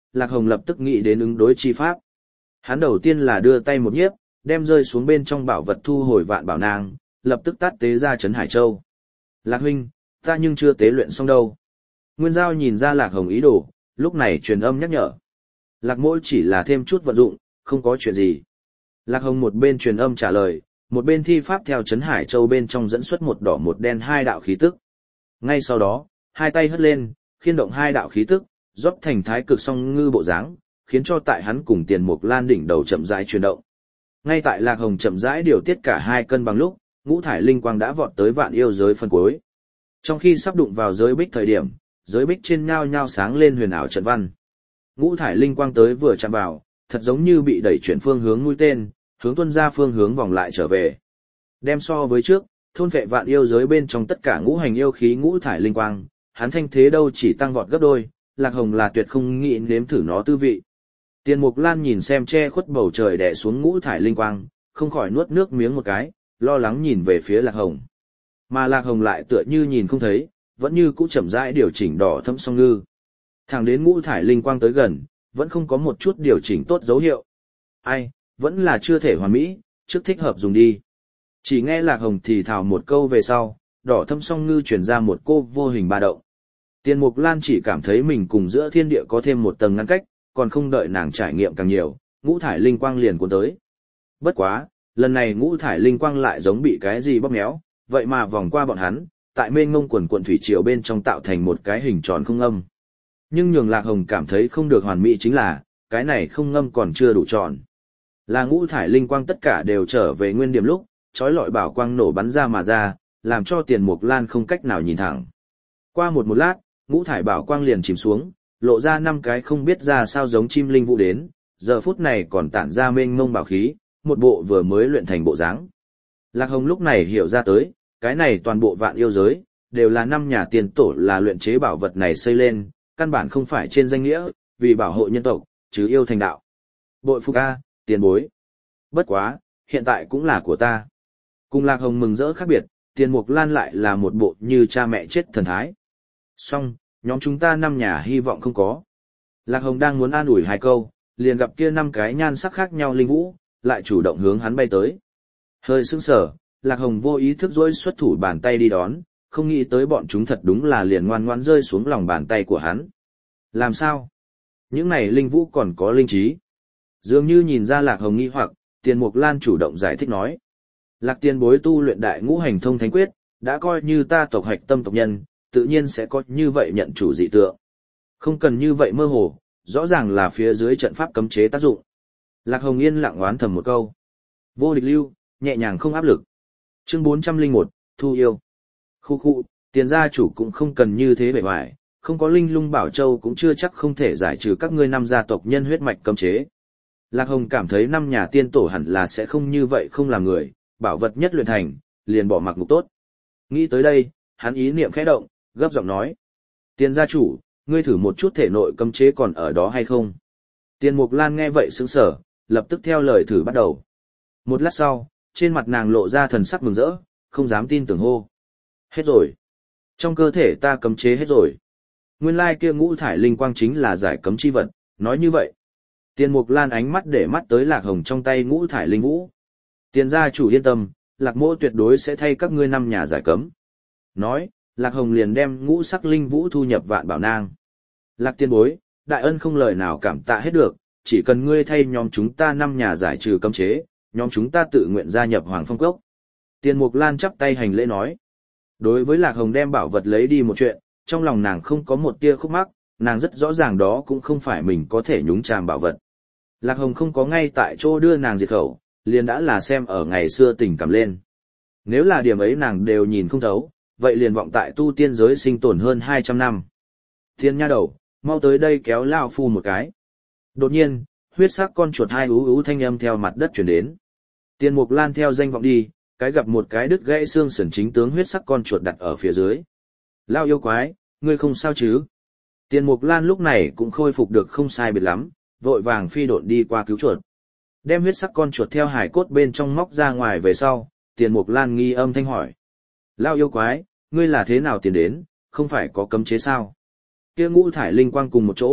Lạc Hồng lập tức nghĩ đến ứng đối chi pháp. Hắn đầu tiên là đưa tay một nhiếp, đem rơi xuống bên trong bảo vật thu hồi vạn bảo nang, lập tức tát tế ra Trấn Hải Châu. Lạc huynh, ta nhưng chưa tế luyện xong đâu. Nguyên Giao nhìn ra Lạc Hồng ý đồ, lúc này truyền âm nhắc nhở. Lạc Mỗ chỉ là thêm chút vận dụng, không có chuyện gì. Lạc Hồng một bên truyền âm trả lời, một bên thi pháp theo Trấn Hải Châu bên trong dẫn xuất một đỏ một đen hai đạo khí tức. Ngay sau đó, hai tay hất lên, khiên động hai đạo khí tức, rót thành thái cực song ngư bộ dáng, khiến cho tại hắn cùng Tiền Mục Lan đỉnh đầu chậm rãi chuyển động. Ngay tại Lạc Hồng chậm rãi điều tiết cả hai cân bằng lúc, ngũ thải linh quang đã vọt tới vạn yêu giới phân cuối. Trong khi sắp đụng vào giới bích thời điểm, giới bích trên nhao nhao sáng lên huyền ảo trận văn. Ngũ thải linh quang tới vừa chạm vào, thật giống như bị đẩy chuyển phương hướng mũi tên, hướng tuân ra phương hướng vòng lại trở về. Đem so với trước, thôn vệ vạn yêu giới bên trong tất cả ngũ hành yêu khí ngũ thải linh quang, hắn thanh thế đâu chỉ tăng vọt gấp đôi, Lạc Hồng là tuyệt không nghĩ nếm thử nó tư vị. Tiền Mục Lan nhìn xem che khuất bầu trời đè xuống ngũ thải linh quang, không khỏi nuốt nước miếng một cái, lo lắng nhìn về phía Lạc Hồng. Mà Lạc Hồng lại tựa như nhìn không thấy, vẫn như cũ chậm rãi điều chỉnh đỏ thẫm song ngư. Thẳng đến ngũ thải linh quang tới gần, vẫn không có một chút điều chỉnh tốt dấu hiệu. Ai, vẫn là chưa thể hoàn mỹ, trước thích hợp dùng đi. Chỉ nghe Lạc Hồng thì thào một câu về sau, đỏ thâm song ngư truyền ra một cô vô hình ba động. Tiền Mục Lan chỉ cảm thấy mình cùng giữa thiên địa có thêm một tầng ngăn cách, còn không đợi nàng trải nghiệm càng nhiều, ngũ thải linh quang liền cuốn tới. Bất quá, lần này ngũ thải linh quang lại giống bị cái gì bóp méo, vậy mà vòng qua bọn hắn, tại mênh mông quần quần thủy triều bên trong tạo thành một cái hình tròn không âm. Nhưng nhường Lạc Hồng cảm thấy không được hoàn mỹ chính là, cái này không ngâm còn chưa đủ tròn. Là ngũ thải linh quang tất cả đều trở về nguyên điểm lúc, chói lọi bảo quang nổ bắn ra mà ra, làm cho Tiền Mục Lan không cách nào nhìn thẳng. Qua một một lát, ngũ thải bảo quang liền chìm xuống, lộ ra năm cái không biết ra sao giống chim linh vũ đến, giờ phút này còn tản ra mênh mông bảo khí, một bộ vừa mới luyện thành bộ dáng. Lạc Hồng lúc này hiểu ra tới, cái này toàn bộ vạn yêu giới, đều là năm nhà tiền tổ là luyện chế bảo vật này xây lên, căn bản không phải trên danh nghĩa, vì bảo hộ nhân tộc, chứ yêu thành đạo. Bội phục a, tiền bối. Bất quá, hiện tại cũng là của ta. Cùng Lạc Hồng mừng rỡ khác biệt, Tiền Mục Lan lại là một bộ như cha mẹ chết thần thái. Xong, nhóm chúng ta năm nhà hy vọng không có. Lạc Hồng đang muốn an ủi hai câu, liền gặp kia năm cái nhan sắc khác nhau linh vũ, lại chủ động hướng hắn bay tới. Hơi sững sờ, Lạc Hồng vô ý thức dỗi xuất thủ bàn tay đi đón, không nghĩ tới bọn chúng thật đúng là liền ngoan ngoãn rơi xuống lòng bàn tay của hắn. Làm sao? Những này linh vũ còn có linh trí. Dường như nhìn ra Lạc Hồng nghi hoặc, Tiền Mục Lan chủ động giải thích nói. Lạc tiền bối tu luyện đại ngũ hành thông thánh quyết, đã coi như ta tộc hạch tâm tộc nhân, tự nhiên sẽ có như vậy nhận chủ dị tượng. Không cần như vậy mơ hồ, rõ ràng là phía dưới trận pháp cấm chế tác dụng. Lạc Hồng yên lặng oán thầm một câu. Vô địch lưu, nhẹ nhàng không áp lực. Chương bốn trăm lẻ một, Thu yêu. Khu khu, tiền gia chủ cũng không cần như thế bề ngoài, không có linh lung bảo châu cũng chưa chắc không thể giải trừ các ngươi năm gia tộc nhân huyết mạch cấm chế. Lạc Hồng cảm thấy năm nhà tiên tổ hẳn là sẽ không như vậy không làm người, bảo vật nhất luyện thành, liền bỏ mặc ngục tốt. Nghĩ tới đây, hắn ý niệm khẽ động, gấp giọng nói. Tiền gia chủ, ngươi thử một chút thể nội cấm chế còn ở đó hay không? Tiền Mục Lan nghe vậy sững sờ, lập tức theo lời thử bắt đầu. Một lát sau, trên mặt nàng lộ ra thần sắc mừng rỡ, không dám tin tưởng hô. Hết rồi. Trong cơ thể ta cấm chế hết rồi. Nguyên lai kia ngũ thải linh quang chính là giải cấm chi vật, nói như vậy. Tiền Mục Lan ánh mắt để mắt tới Lạc Hồng trong tay ngũ thải linh vũ. Tiền gia chủ yên tâm, Lạc mỗ tuyệt đối sẽ thay các ngươi năm nhà giải cấm. Nói, Lạc Hồng liền đem ngũ sắc linh vũ thu nhập vạn bảo nang. Lạc tiên bối, đại ân không lời nào cảm tạ hết được, chỉ cần ngươi thay nhóm chúng ta năm nhà giải trừ cấm chế, nhóm chúng ta tự nguyện gia nhập Hoàng Phong Cốc. Tiền Mục Lan chắp tay hành lễ nói. Đối với Lạc Hồng đem bảo vật lấy đi một chuyện, trong lòng nàng không có một tia khúc mắc, nàng rất rõ ràng đó cũng không phải mình có thể nhúng chàm bảo vật. Lạc Hồng không có ngay tại chỗ đưa nàng diệt khẩu, liền đã là xem ở ngày xưa tình cảm lên. Nếu là điểm ấy nàng đều nhìn không thấu, vậy liền vọng tại tu tiên giới sinh tồn hơn hai trăm năm. Thiên nha đầu, mau tới đây kéo lao phu một cái. Đột nhiên, huyết sắc con chuột hai ú ú thanh âm theo mặt đất chuyển đến. Tiền Mục Lan theo danh vọng đi, cái gặp một cái đứt gãy xương sườn chính tướng huyết sắc con chuột đặt ở phía dưới. Lao yêu quái, ngươi không sao chứ? Tiền Mục Lan lúc này cũng khôi phục được không sai biệt lắm, vội vàng phi độn đi qua cứu chuột. Đem huyết sắc con chuột theo hải cốt bên trong móc ra ngoài về sau, Tiền Mục Lan nghi âm thanh hỏi. Lao yêu quái, ngươi là thế nào tiền đến, không phải có cấm chế sao? Kia ngũ thải linh quang cùng một chỗ,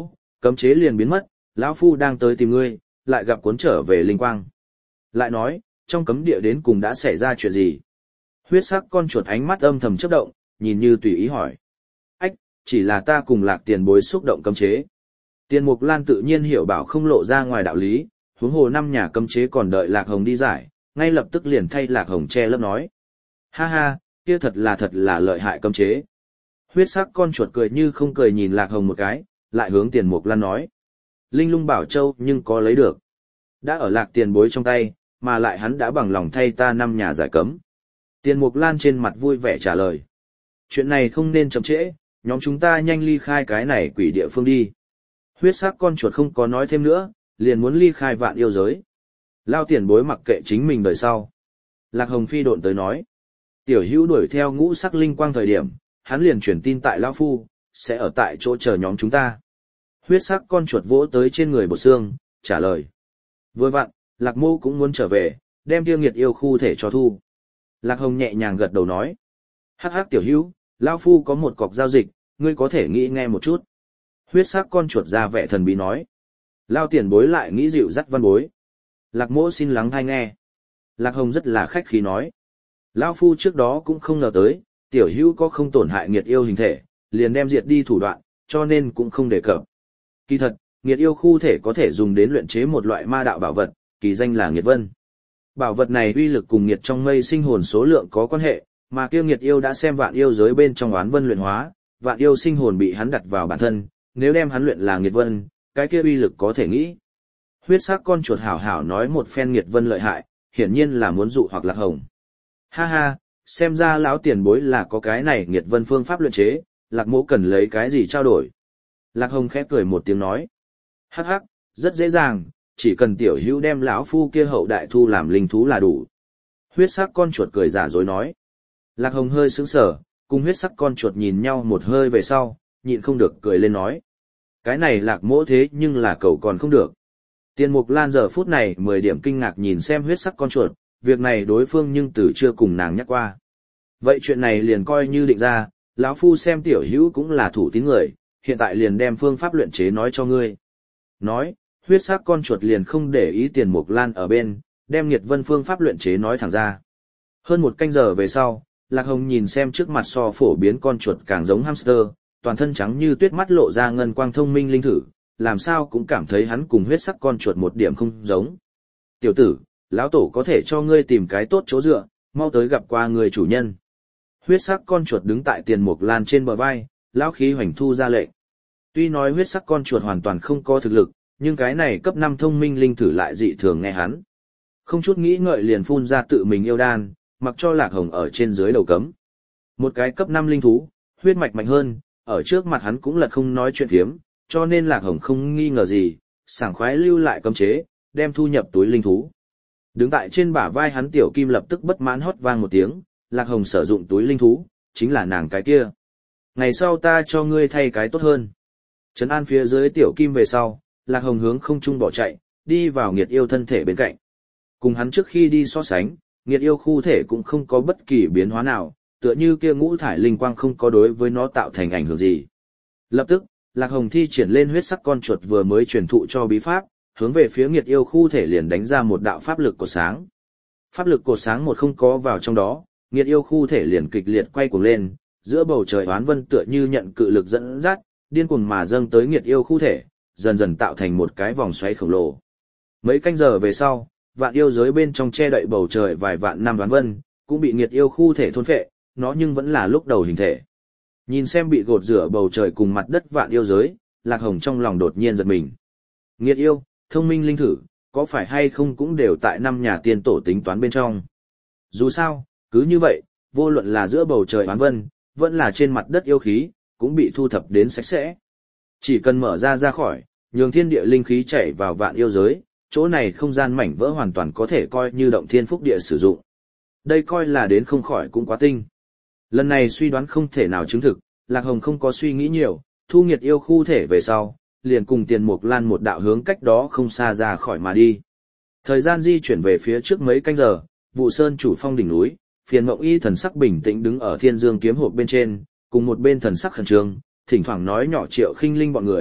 Cấm chế liền biến mất, lão phu đang tới tìm ngươi, lại gặp cuốn trở về linh quang. Lại nói, trong cấm địa đến cùng đã xảy ra chuyện gì? Huyết sắc con chuột ánh mắt âm thầm chớp động, nhìn như tùy ý hỏi. Ách, chỉ là ta cùng Lạc tiền bối xúc động cấm chế. Tiền Mục Lan tự nhiên hiểu bảo không lộ ra ngoài đạo lý, huống hồ năm nhà cấm chế còn đợi Lạc Hồng đi giải, ngay lập tức liền thay Lạc Hồng che lấp nói. Ha ha, kia thật là thật là lợi hại cấm chế. Huyết sắc con chuột cười như không cười nhìn Lạc Hồng một cái, lại hướng Tiền Mục Lan nói. Linh lung bảo châu nhưng có lấy được. Đã ở Lạc tiền bối trong tay, mà lại hắn đã bằng lòng thay ta năm nhà giải cấm. Tiền Mục Lan trên mặt vui vẻ trả lời. Chuyện này không nên chậm trễ, nhóm chúng ta nhanh ly khai cái này quỷ địa phương đi. Huyết sắc con chuột không có nói thêm nữa, liền muốn ly khai vạn yêu giới. Lao tiền bối mặc kệ chính mình đời sau. Lạc Hồng phi độn tới nói. Tiểu hữu đuổi theo ngũ sắc linh quang thời điểm, hắn liền truyền tin tại Lao Phu, sẽ ở tại chỗ chờ nhóm chúng ta. Huyết sắc con chuột vỗ tới trên người Bột Xương, trả lời. Vừa vặn, Lạc Mô cũng muốn trở về, đem tiêu nghiệt yêu khu thể cho thu. Lạc Hồng nhẹ nhàng gật đầu nói. Hắc hắc tiểu hữu, Lao Phu có một cọc giao dịch, ngươi có thể nghĩ nghe một chút. Huyết sắc con chuột ra vẻ thần bí nói. Lao tiền bối lại nghĩ dịu dắt văn bối. Lạc Mỗ xin lắng hay nghe. Lạc Hồng rất là khách khí nói. Lao Phu trước đó cũng không ngờ tới, tiểu hữu có không tổn hại nghiệt yêu hình thể, liền đem diệt đi thủ đoạn, cho nên cũng không đề cập. Kỳ thật, nghiệt yêu khu thể có thể dùng đến luyện chế một loại ma đạo bảo vật, kỳ danh là nghiệt vân. Bảo vật này uy lực cùng nghiệt trong mây sinh hồn số lượng có quan hệ, mà kia nghiệt yêu đã xem vạn yêu giới bên trong oán vân luyện hóa, vạn yêu sinh hồn bị hắn đặt vào bản thân, nếu đem hắn luyện là nghiệt vân, cái kia uy lực có thể nghĩ. Huyết sắc con chuột hảo hảo nói một phen nghiệt vân lợi hại, hiển nhiên là muốn dụ hoặc Lạc Hồng. Ha ha, xem ra lão tiền bối là có cái này nghiệt vân phương pháp luyện chế, Lạc Mỗ cần lấy cái gì trao đổi. Lạc Hồng khẽ cười một tiếng nói. Hắc hắc, rất dễ dàng, chỉ cần tiểu hữu đem lão phu kia hậu đại thu làm linh thú là đủ. Huyết sắc con chuột cười giả dối nói. Lạc Hồng hơi sững sờ, cùng huyết sắc con chuột nhìn nhau một hơi về sau, nhịn không được cười lên nói. Cái này Lạc Mỗ thế nhưng là cầu còn không được. Tiền Mục Lan giờ phút này mười điểm kinh ngạc nhìn xem huyết sắc con chuột, việc này đối phương nhưng từ chưa cùng nàng nhắc qua. Vậy chuyện này liền coi như định ra, lão phu xem tiểu hữu cũng là thủ tín người, hiện tại liền đem phương pháp luyện chế nói cho ngươi. Nói, huyết sắc con chuột liền không để ý Tiền Mục Lan ở bên, đem nghiệt vân phương pháp luyện chế nói thẳng ra. Hơn một canh giờ về sau, Lạc Hồng nhìn xem trước mặt so phổ biến con chuột càng giống hamster, toàn thân trắng như tuyết mắt lộ ra ngân quang thông minh linh thử, làm sao cũng cảm thấy hắn cùng huyết sắc con chuột một điểm không giống. Tiểu tử, lão tổ có thể cho ngươi tìm cái tốt chỗ dựa, mau tới gặp qua người chủ nhân. Huyết sắc con chuột đứng tại Tiền Mục Lan trên bờ vai, lão khí hoành thu ra lệnh. Tuy nói huyết sắc con chuột hoàn toàn không có thực lực, nhưng cái này cấp năm thông minh linh thử lại dị thường nghe hắn. Không chút nghĩ ngợi liền phun ra tự mình yêu đan, mặc cho Lạc Hồng ở trên dưới đầu cấm. Một cái cấp năm linh thú, huyết mạch mạnh hơn, ở trước mặt hắn cũng lật không nói chuyện phiếm, cho nên Lạc Hồng không nghi ngờ gì, sảng khoái lưu lại cấm chế, đem thu nhập túi linh thú. Đứng tại trên bả vai hắn tiểu kim lập tức bất mãn hót vang một tiếng, Lạc Hồng sử dụng túi linh thú, chính là nàng cái kia. Ngày sau ta cho ngươi thay cái tốt hơn. Trấn an phía dưới tiểu kim về sau, Lạc Hồng hướng không trung bỏ chạy, đi vào nghiệt yêu thân thể bên cạnh. Cùng hắn trước khi đi so sánh, nghiệt yêu khu thể cũng không có bất kỳ biến hóa nào, tựa như kia ngũ thải linh quang không có đối với nó tạo thành ảnh hưởng gì. Lập tức, Lạc Hồng thi triển lên huyết sắc con chuột vừa mới truyền thụ cho bí pháp, hướng về phía nghiệt yêu khu thể liền đánh ra một đạo pháp lực cột sáng. Pháp lực cột sáng một không có vào trong đó, nghiệt yêu khu thể liền kịch liệt quay cuồng lên, giữa bầu trời oán vân tựa như nhận cự lực dẫn dắt, điên cuồng mà dâng tới nghiệt yêu khu thể, dần dần tạo thành một cái vòng xoáy khổng lồ. Mấy canh giờ về sau, vạn yêu giới bên trong che đậy bầu trời vài vạn năm oán vân, cũng bị nghiệt yêu khu thể thôn phệ, nó nhưng vẫn là lúc đầu hình thể. Nhìn xem bị gột rửa bầu trời cùng mặt đất vạn yêu giới, Lạc Hồng trong lòng đột nhiên giật mình. Nghiệt yêu, thông minh linh thử, có phải hay không cũng đều tại năm nhà tiên tổ tính toán bên trong. Dù sao, cứ như vậy, vô luận là giữa bầu trời oán vân, vẫn là trên mặt đất yêu khí, cũng bị thu thập đến sạch sẽ. Chỉ cần mở ra ra khỏi, nhường thiên địa linh khí chảy vào vạn yêu giới, chỗ này không gian mảnh vỡ hoàn toàn có thể coi như động thiên phúc địa sử dụng. Đây coi là đến không khỏi cũng quá tinh. Lần này suy đoán không thể nào chứng thực, Lạc Hồng không có suy nghĩ nhiều, thu nghiệt yêu khu thể về sau, liền cùng Tiền Mục Lan một đạo hướng cách đó không xa ra khỏi mà đi. Thời gian di chuyển về phía trước mấy canh giờ, Vụ Sơn chủ phong đỉnh núi, Phiền Mộng Y thần sắc bình tĩnh đứng ở Thiên Dương kiếm hộp bên trên, cùng một bên thần sắc khẩn trương, thỉnh thoảng nói nhỏ Triệu Khinh Linh bọn người,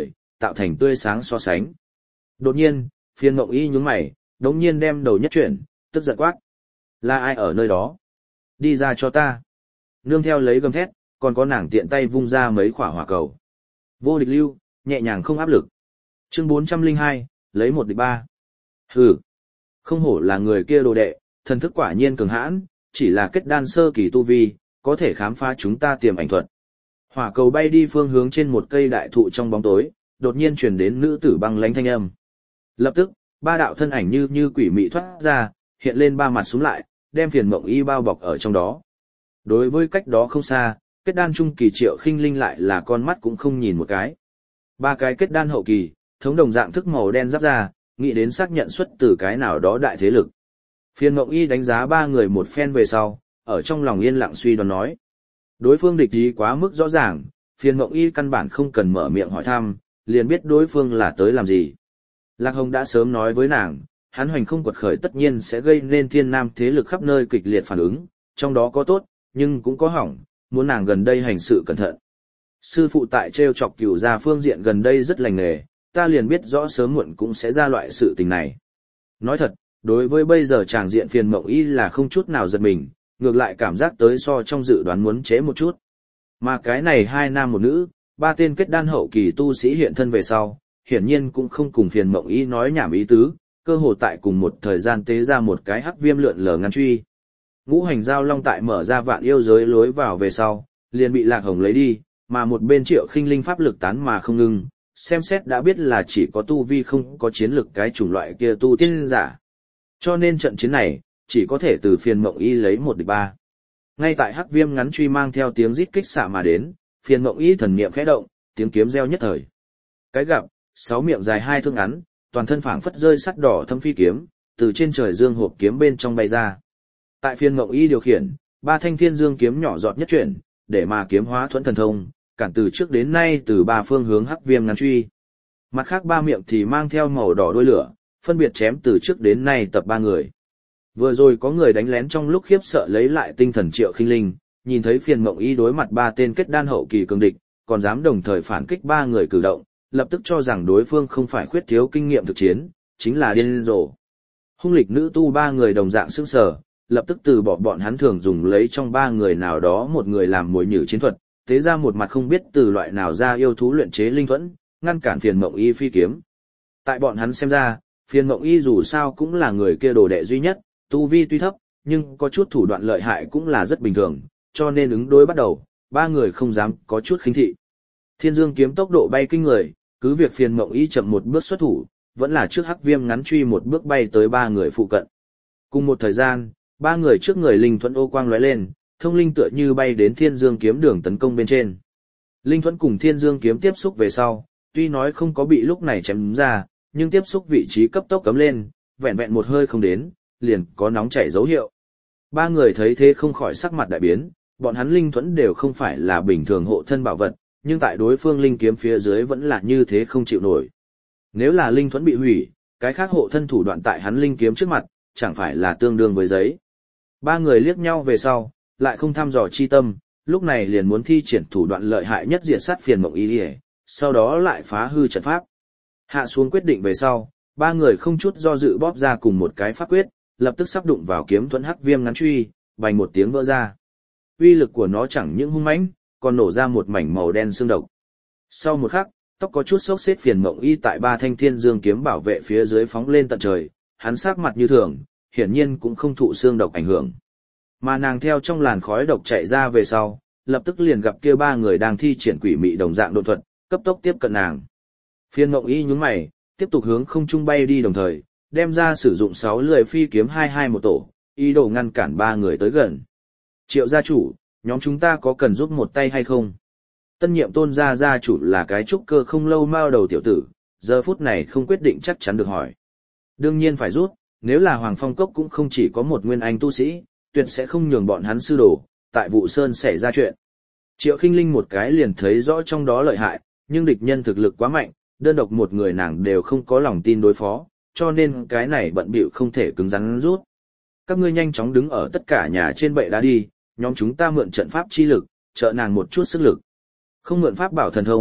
tạo thành tươi sáng so sánh. Đột nhiên, Phiên Mộng Y nhướng mày, đống nhiên đem đầu nhất chuyển, tức giận quát. Là ai ở nơi đó? Đi ra cho ta. Nương theo lấy gầm thét, còn có nàng tiện tay vung ra mấy quả hỏa cầu. Vô địch lưu, nhẹ nhàng không áp lực. Chương bốn trăm lẻ hai, lấy một địch ba. Hừ. Không hổ là người kia đồ đệ, thần thức quả nhiên cường hãn, chỉ là kết đan sơ kỳ tu vi, có thể khám phá chúng ta tiềm ảnh thuật. Hỏa cầu bay đi phương hướng trên một cây đại thụ trong bóng tối, đột nhiên truyền đến nữ tử băng lãnh thanh âm. Lập tức, ba đạo thân ảnh như như quỷ mị thoát ra, hiện lên ba mặt xuống lại, đem Phiền Mộng Y bao bọc ở trong đó. Đối với cách đó không xa, kết đan trung kỳ Triệu Khinh Linh lại là con mắt cũng không nhìn một cái. Ba cái kết đan hậu kỳ, thống đồng dạng thức màu đen giáp ra, nghĩ đến xác nhận xuất từ cái nào đó đại thế lực. Phiền Mộng Y đánh giá ba người một phen về sau, ở trong lòng yên lặng suy đoán nói. Đối phương địch ý quá mức rõ ràng, Phiền Mộng Y căn bản không cần mở miệng hỏi thăm, liền biết đối phương là tới làm gì. Lạc Hồng đã sớm nói với nàng, hắn hoành không quật khởi tất nhiên sẽ gây nên thiên nam thế lực khắp nơi kịch liệt phản ứng, trong đó có tốt, nhưng cũng có hỏng, muốn nàng gần đây hành sự cẩn thận. Sư phụ tại treo chọc Cửu gia phương diện gần đây rất lành nghề, ta liền biết rõ sớm muộn cũng sẽ ra loại sự tình này. Nói thật, đối với bây giờ tràng diện Phiền Mộng Y là không chút nào giật mình, ngược lại cảm giác tới so trong dự đoán muốn chế một chút. Mà cái này hai nam một nữ, ba tên kết đan hậu kỳ tu sĩ hiện thân về sau, hiển nhiên cũng không cùng Phiền Mộng Y nói nhảm ý tứ, cơ hồ tại cùng một thời gian tế ra một cái hắc viêm lượn lờ ngăn truy. Ngũ hành giao long tại mở ra vạn yêu giới lối vào về sau, liền bị Lạc Hồng lấy đi, mà một bên Triệu Khinh Linh pháp lực tán mà không ngừng, xem xét đã biết là chỉ có tu vi không có chiến lực cái chủng loại kia tu tiên giả. Cho nên trận chiến này, chỉ có thể từ Phiền Mộng Y lấy một địch ba. Ngay tại hắc viêm ngắn truy mang theo tiếng rít kích xạ mà đến, Phiền Mộng Y thần niệm khẽ động, tiếng kiếm reo nhất thời. Cái gặp, sáu miệng dài hai thước ngắn, toàn thân phảng phất rơi sắt đỏ thâm phi kiếm, từ trên trời dương hộp kiếm bên trong bay ra. Tại Phiền Mộng Y điều khiển, ba thanh thiên dương kiếm nhỏ giọt nhất chuyển, để mà kiếm hóa thuẫn thần thông, cản từ trước đến nay từ ba phương hướng hắc viêm ngắn truy. Mặt khác ba miệng thì mang theo màu đỏ đuôi lửa, phân biệt chém từ trước đến nay tập ba người. Vừa rồi có người đánh lén trong lúc khiếp sợ lấy lại tinh thần Triệu Khinh Linh, nhìn thấy Phiền Mộng Y đối mặt ba tên kết đan hậu kỳ cường địch, còn dám đồng thời phản kích ba người cử động, lập tức cho rằng đối phương không phải khuyết thiếu kinh nghiệm thực chiến, chính là điên rồ. Hung lịch nữ tu ba người đồng dạng sững sờ, lập tức từ bỏ bọn hắn thường dùng lấy trong ba người nào đó một người làm mồi nhử chiến thuật, tế ra một mặt không biết từ loại nào ra yêu thú luyện chế linh thuẫn, ngăn cản Phiền Mộng Y phi kiếm. Tại bọn hắn xem ra, Phiền Mộng Y dù sao cũng là người kia đồ đệ duy nhất, tu vi tuy thấp, nhưng có chút thủ đoạn lợi hại cũng là rất bình thường, cho nên ứng đối bắt đầu, ba người không dám có chút khinh thị. Thiên Dương kiếm tốc độ bay kinh người, cứ việc Phiền Mộng Y chậm một bước xuất thủ, vẫn là trước hắc viêm ngắn truy một bước bay tới ba người phụ cận. Cùng một thời gian, ba người trước người linh thuẫn ô quang lóe lên, thông linh tựa như bay đến Thiên Dương kiếm đường tấn công bên trên. Linh thuẫn cùng Thiên Dương kiếm tiếp xúc về sau, tuy nói không có bị lúc này chém ra, nhưng tiếp xúc vị trí cấp tốc cấm lên, vẹn vẹn một hơi không đến, liền có nóng chảy dấu hiệu. Ba người thấy thế không khỏi sắc mặt đại biến, bọn hắn linh thuẫn đều không phải là bình thường hộ thân bảo vật, nhưng tại đối phương linh kiếm phía dưới vẫn là như thế không chịu nổi. Nếu là linh thuẫn bị hủy, cái khác hộ thân thủ đoạn tại hắn linh kiếm trước mặt, chẳng phải là tương đương với giấy. Ba người liếc nhau về sau, lại không thăm dò chi tâm, lúc này liền muốn thi triển thủ đoạn lợi hại nhất diệt sát Phiền Mộng Y, sau đó lại phá hư trận pháp. Hạ xuống quyết định về sau, ba người không chút do dự bóp ra cùng một cái pháp quyết, lập tức sắp đụng vào kiếm thuẫn hắc viêm ngắn truy, bành một tiếng vỡ ra. Uy lực của nó chẳng những hung mãnh, còn nổ ra một mảnh màu đen xương độc. Sau một khắc, tóc có chút xốc xếp Phiền Mộng Y tại ba thanh thiên dương kiếm bảo vệ phía dưới phóng lên tận trời, hắn sắc mặt như thường, hiển nhiên cũng không thụ xương độc ảnh hưởng. Mà nàng theo trong làn khói độc chạy ra về sau, lập tức liền gặp kia ba người đang thi triển quỷ mị đồng dạng độn thuật, cấp tốc tiếp cận nàng. Phiền Mộng Y nhướng mày, tiếp tục hướng không trung bay đi đồng thời, đem ra sử dụng sáu lưỡi phi kiếm hai hai một tổ, ý đồ ngăn cản ba người tới gần. Triệu gia chủ, nhóm chúng ta có cần giúp một tay hay không? Tân nhiệm Tôn gia gia chủ là cái trúc cơ không lâu mao đầu tiểu tử, giờ phút này không quyết định chắc chắn được hỏi. Đương nhiên phải giúp, nếu là Hoàng Phong Cốc cũng không chỉ có một nguyên anh tu sĩ, tuyệt sẽ không nhường bọn hắn sư đồ, tại vụ sơn xảy ra chuyện. Triệu Khinh Linh một cái liền thấy rõ trong đó lợi hại, nhưng địch nhân thực lực quá mạnh, đơn độc một người nàng đều không có lòng tin đối phó, cho nên cái này bận bịu không thể cứng rắn rút. Các ngươi nhanh chóng đứng ở tất cả nhà trên bệ đá đi, nhóm chúng ta mượn trận pháp chi lực, trợ nàng một chút sức lực. Không mượn pháp bảo thần thông,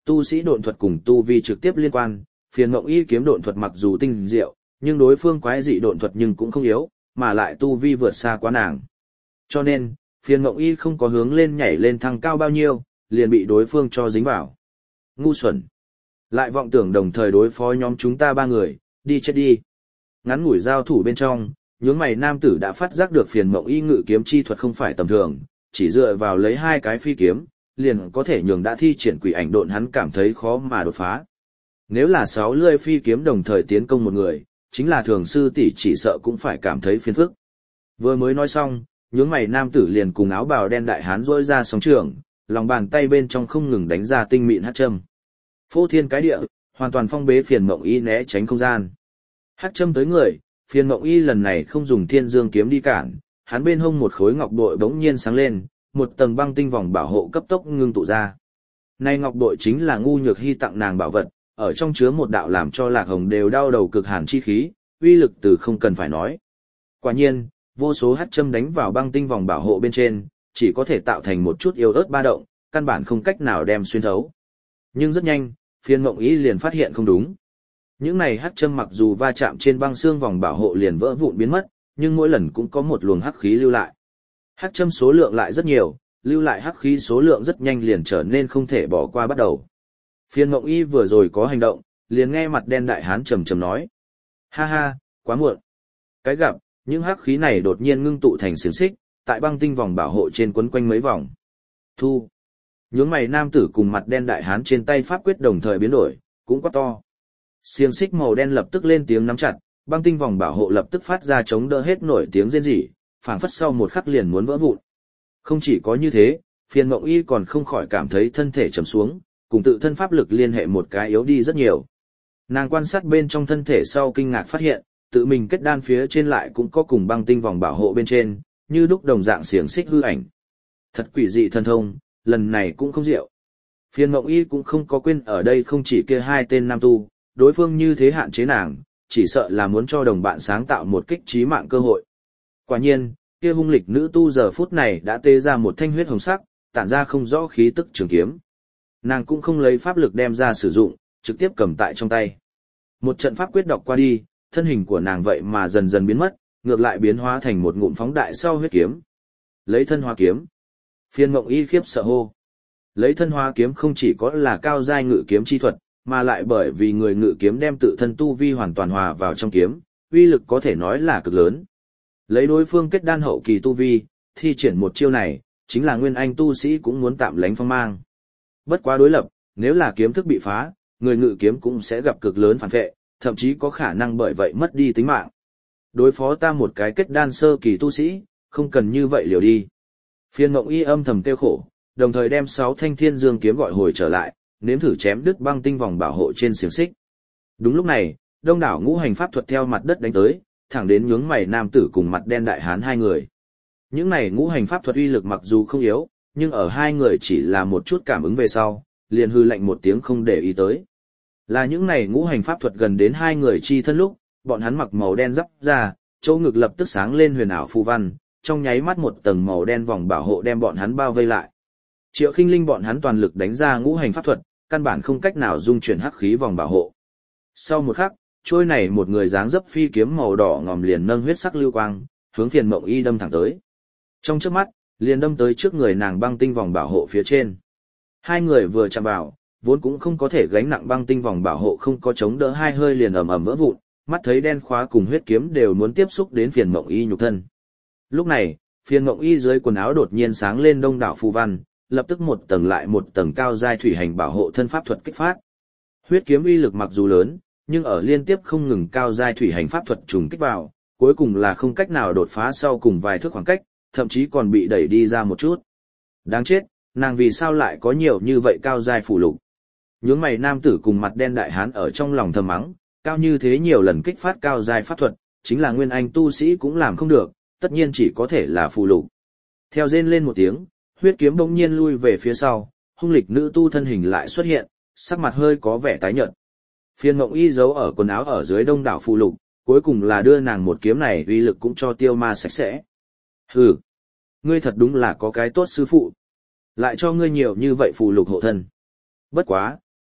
tu sĩ độn thuật cùng tu vi trực tiếp liên quan, Phiền Mộng Y kiếm độn thuật mặc dù tinh diệu, nhưng đối phương quái dị độn thuật nhưng cũng không yếu, mà lại tu vi vượt xa quá nàng. Cho nên, Phiền Mộng Y không có hướng lên nhảy lên thăng cao bao nhiêu, liền bị đối phương cho dính vào. Ngu xuẩn. Lại vọng tưởng đồng thời đối phó nhóm chúng ta ba người, đi chết đi. Ngắn ngủi giao thủ bên trong, nhướng mày nam tử đã phát giác được Phiền Mộng Y ngự kiếm chi thuật không phải tầm thường, chỉ dựa vào lấy hai cái phi kiếm, liền có thể nhường đã thi triển quỷ ảnh độn hắn cảm thấy khó mà đột phá. Nếu là sáu lưỡi phi kiếm đồng thời tiến công một người, chính là thường sư tỷ chỉ sợ cũng phải cảm thấy phiền phức. Vừa mới nói xong, nhướng mày nam tử liền cùng áo bào đen đại hán rỗi ra sóng trường, lòng bàn tay bên trong không ngừng đánh ra tinh mịn hắc châm. Phô thiên cái địa, hoàn toàn phong bế Phiền Mộng Y né tránh không gian. Hắc châm tới người, Phiền Mộng Y lần này không dùng Thiên Dương kiếm đi cản, hắn bên hông một khối ngọc bội bỗng nhiên sáng lên, một tầng băng tinh vòng bảo hộ cấp tốc ngưng tụ ra. Nay ngọc bội chính là Ngu Nhược Hy tặng nàng bảo vật, ở trong chứa một đạo làm cho Lạc Hồng đều đau đầu cực hàn chi khí, uy lực từ không cần phải nói. Quả nhiên, vô số hắc châm đánh vào băng tinh vòng bảo hộ bên trên, chỉ có thể tạo thành một chút yếu ớt ba động, căn bản không cách nào đem xuyên thấu. Nhưng rất nhanh, Phiền Mộng Y liền phát hiện không đúng. Những này hắc châm mặc dù va chạm trên băng xương vòng bảo hộ liền vỡ vụn biến mất, nhưng mỗi lần cũng có một luồng hắc khí lưu lại. Hắc châm số lượng lại rất nhiều, lưu lại hắc khí số lượng rất nhanh liền trở nên không thể bỏ qua bắt đầu. Phiền Mộng Y vừa rồi có hành động, liền nghe mặt đen đại hán trầm trầm nói: "Ha ha, quá muộn." Cái gặp, những hắc khí này đột nhiên ngưng tụ thành xiềng xích, tại băng tinh vòng bảo hộ trên quấn quanh mấy vòng. Thu. Nhướng mày nam tử cùng mặt đen đại hán trên tay pháp quyết đồng thời biến đổi, cũng quá to. Xiềng xích màu đen lập tức lên tiếng nắm chặt, băng tinh vòng bảo hộ lập tức phát ra chống đỡ hết nổi tiếng rên rỉ, phảng phất sau một khắc liền muốn vỡ vụn. Không chỉ có như thế, Phiền Mộng Y còn không khỏi cảm thấy thân thể trầm xuống, cùng tự thân pháp lực liên hệ một cái yếu đi rất nhiều. Nàng quan sát bên trong thân thể sau kinh ngạc phát hiện, tự mình kết đan phía trên lại cũng có cùng băng tinh vòng bảo hộ bên trên, như đúc đồng dạng xiềng xích hư ảnh. Thật quỷ dị thần thông, lần này cũng không diệu. Phiền Mộng Y cũng không có quên ở đây không chỉ kia hai tên nam tu, đối phương như thế hạn chế nàng, chỉ sợ là muốn cho đồng bạn sáng tạo một kích trí mạng cơ hội. Quả nhiên, kia hung lịch nữ tu giờ phút này đã tê ra một thanh huyết hồng sắc, tản ra không rõ khí tức trường kiếm. Nàng cũng không lấy pháp lực đem ra sử dụng, trực tiếp cầm tại trong tay. Một trận pháp quyết đọc qua đi, thân hình của nàng vậy mà dần dần biến mất, ngược lại biến hóa thành một ngụm phóng đại sau huyết kiếm. Lấy thân hóa kiếm. Phiền Mộng Y khiếp sợ hô. Lấy thân hóa kiếm không chỉ có là cao giai ngự kiếm chi thuật, mà lại bởi vì người ngự kiếm đem tự thân tu vi hoàn toàn hòa vào trong kiếm, uy lực có thể nói là cực lớn. Lấy đối phương kết đan hậu kỳ tu vi, thi triển một chiêu này, chính là nguyên anh tu sĩ cũng muốn tạm lánh phong mang. Bất quá đối lập, nếu là kiếm thức bị phá, người ngự kiếm cũng sẽ gặp cực lớn phản vệ, thậm chí có khả năng bởi vậy mất đi tính mạng. Đối phó ta một cái kết đan sơ kỳ tu sĩ, không cần như vậy liều đi. Phiền Mộng Y âm thầm tiêu khổ, đồng thời đem sáu thanh thiên dương kiếm gọi hồi trở lại, nếm thử chém đứt băng tinh vòng bảo hộ trên xiềng xích. Đúng lúc này, đông đảo ngũ hành pháp thuật theo mặt đất đánh tới, thẳng đến nhướng mày nam tử cùng mặt đen đại hán hai người. Những này ngũ hành pháp thuật uy lực mặc dù không yếu, nhưng ở hai người chỉ là một chút cảm ứng về sau, liền hư lạnh một tiếng không để ý tới. Là những này ngũ hành pháp thuật gần đến hai người chi thân lúc, bọn hắn mặc màu đen giáp ra, chỗ ngực lập tức sáng lên huyền ảo phù văn, trong nháy mắt một tầng màu đen vòng bảo hộ đem bọn hắn bao vây lại. Triệu Khinh Linh bọn hắn toàn lực đánh ra ngũ hành pháp thuật, căn bản không cách nào dung chuyển hắc khí vòng bảo hộ. Sau một khắc, trôi này một người dáng dấp phi kiếm màu đỏ ngòm liền nâng huyết sắc lưu quang, hướng Phiền Mộng Y đâm thẳng tới. Trong chớp mắt, liền đâm tới trước người nàng băng tinh vòng bảo hộ phía trên. Hai người vừa chạm vào, vốn cũng không có thể gánh nặng băng tinh vòng bảo hộ không có chống đỡ hai hơi liền ầm ầm vỡ vụn, mắt thấy đen khóa cùng huyết kiếm đều muốn tiếp xúc đến Phiền Mộng Y nhục thân. Lúc này, Phiền Mộng Y dưới quần áo đột nhiên sáng lên đông đảo phù văn, lập tức một tầng lại một tầng cao giai thủy hành bảo hộ thân pháp thuật kích phát. Huyết kiếm uy lực mặc dù lớn, nhưng ở liên tiếp không ngừng cao giai thủy hành pháp thuật trùng kích vào, cuối cùng là không cách nào đột phá sau cùng vài thước khoảng cách, thậm chí còn bị đẩy đi ra một chút. Đáng chết, nàng vì sao lại có nhiều như vậy cao giai phù lục? Nhướng mày nam tử cùng mặt đen đại hán ở trong lòng thầm mắng, cao như thế nhiều lần kích phát cao giai pháp thuật, chính là nguyên anh tu sĩ cũng làm không được, tất nhiên chỉ có thể là phù lục. Theo rên lên một tiếng, huyết kiếm bỗng nhiên lui về phía sau, hung lịch nữ tu thân hình lại xuất hiện, sắc mặt hơi có vẻ tái nhợt. Phiền Mộng Y giấu ở quần áo ở dưới đông đảo phù lục, cuối cùng là đưa nàng một kiếm này uy lực cũng cho tiêu ma sạch sẽ. Hừ, ngươi thật đúng là có cái tốt sư phụ. Lại cho ngươi nhiều như vậy phù lục hộ thân. Bất quá,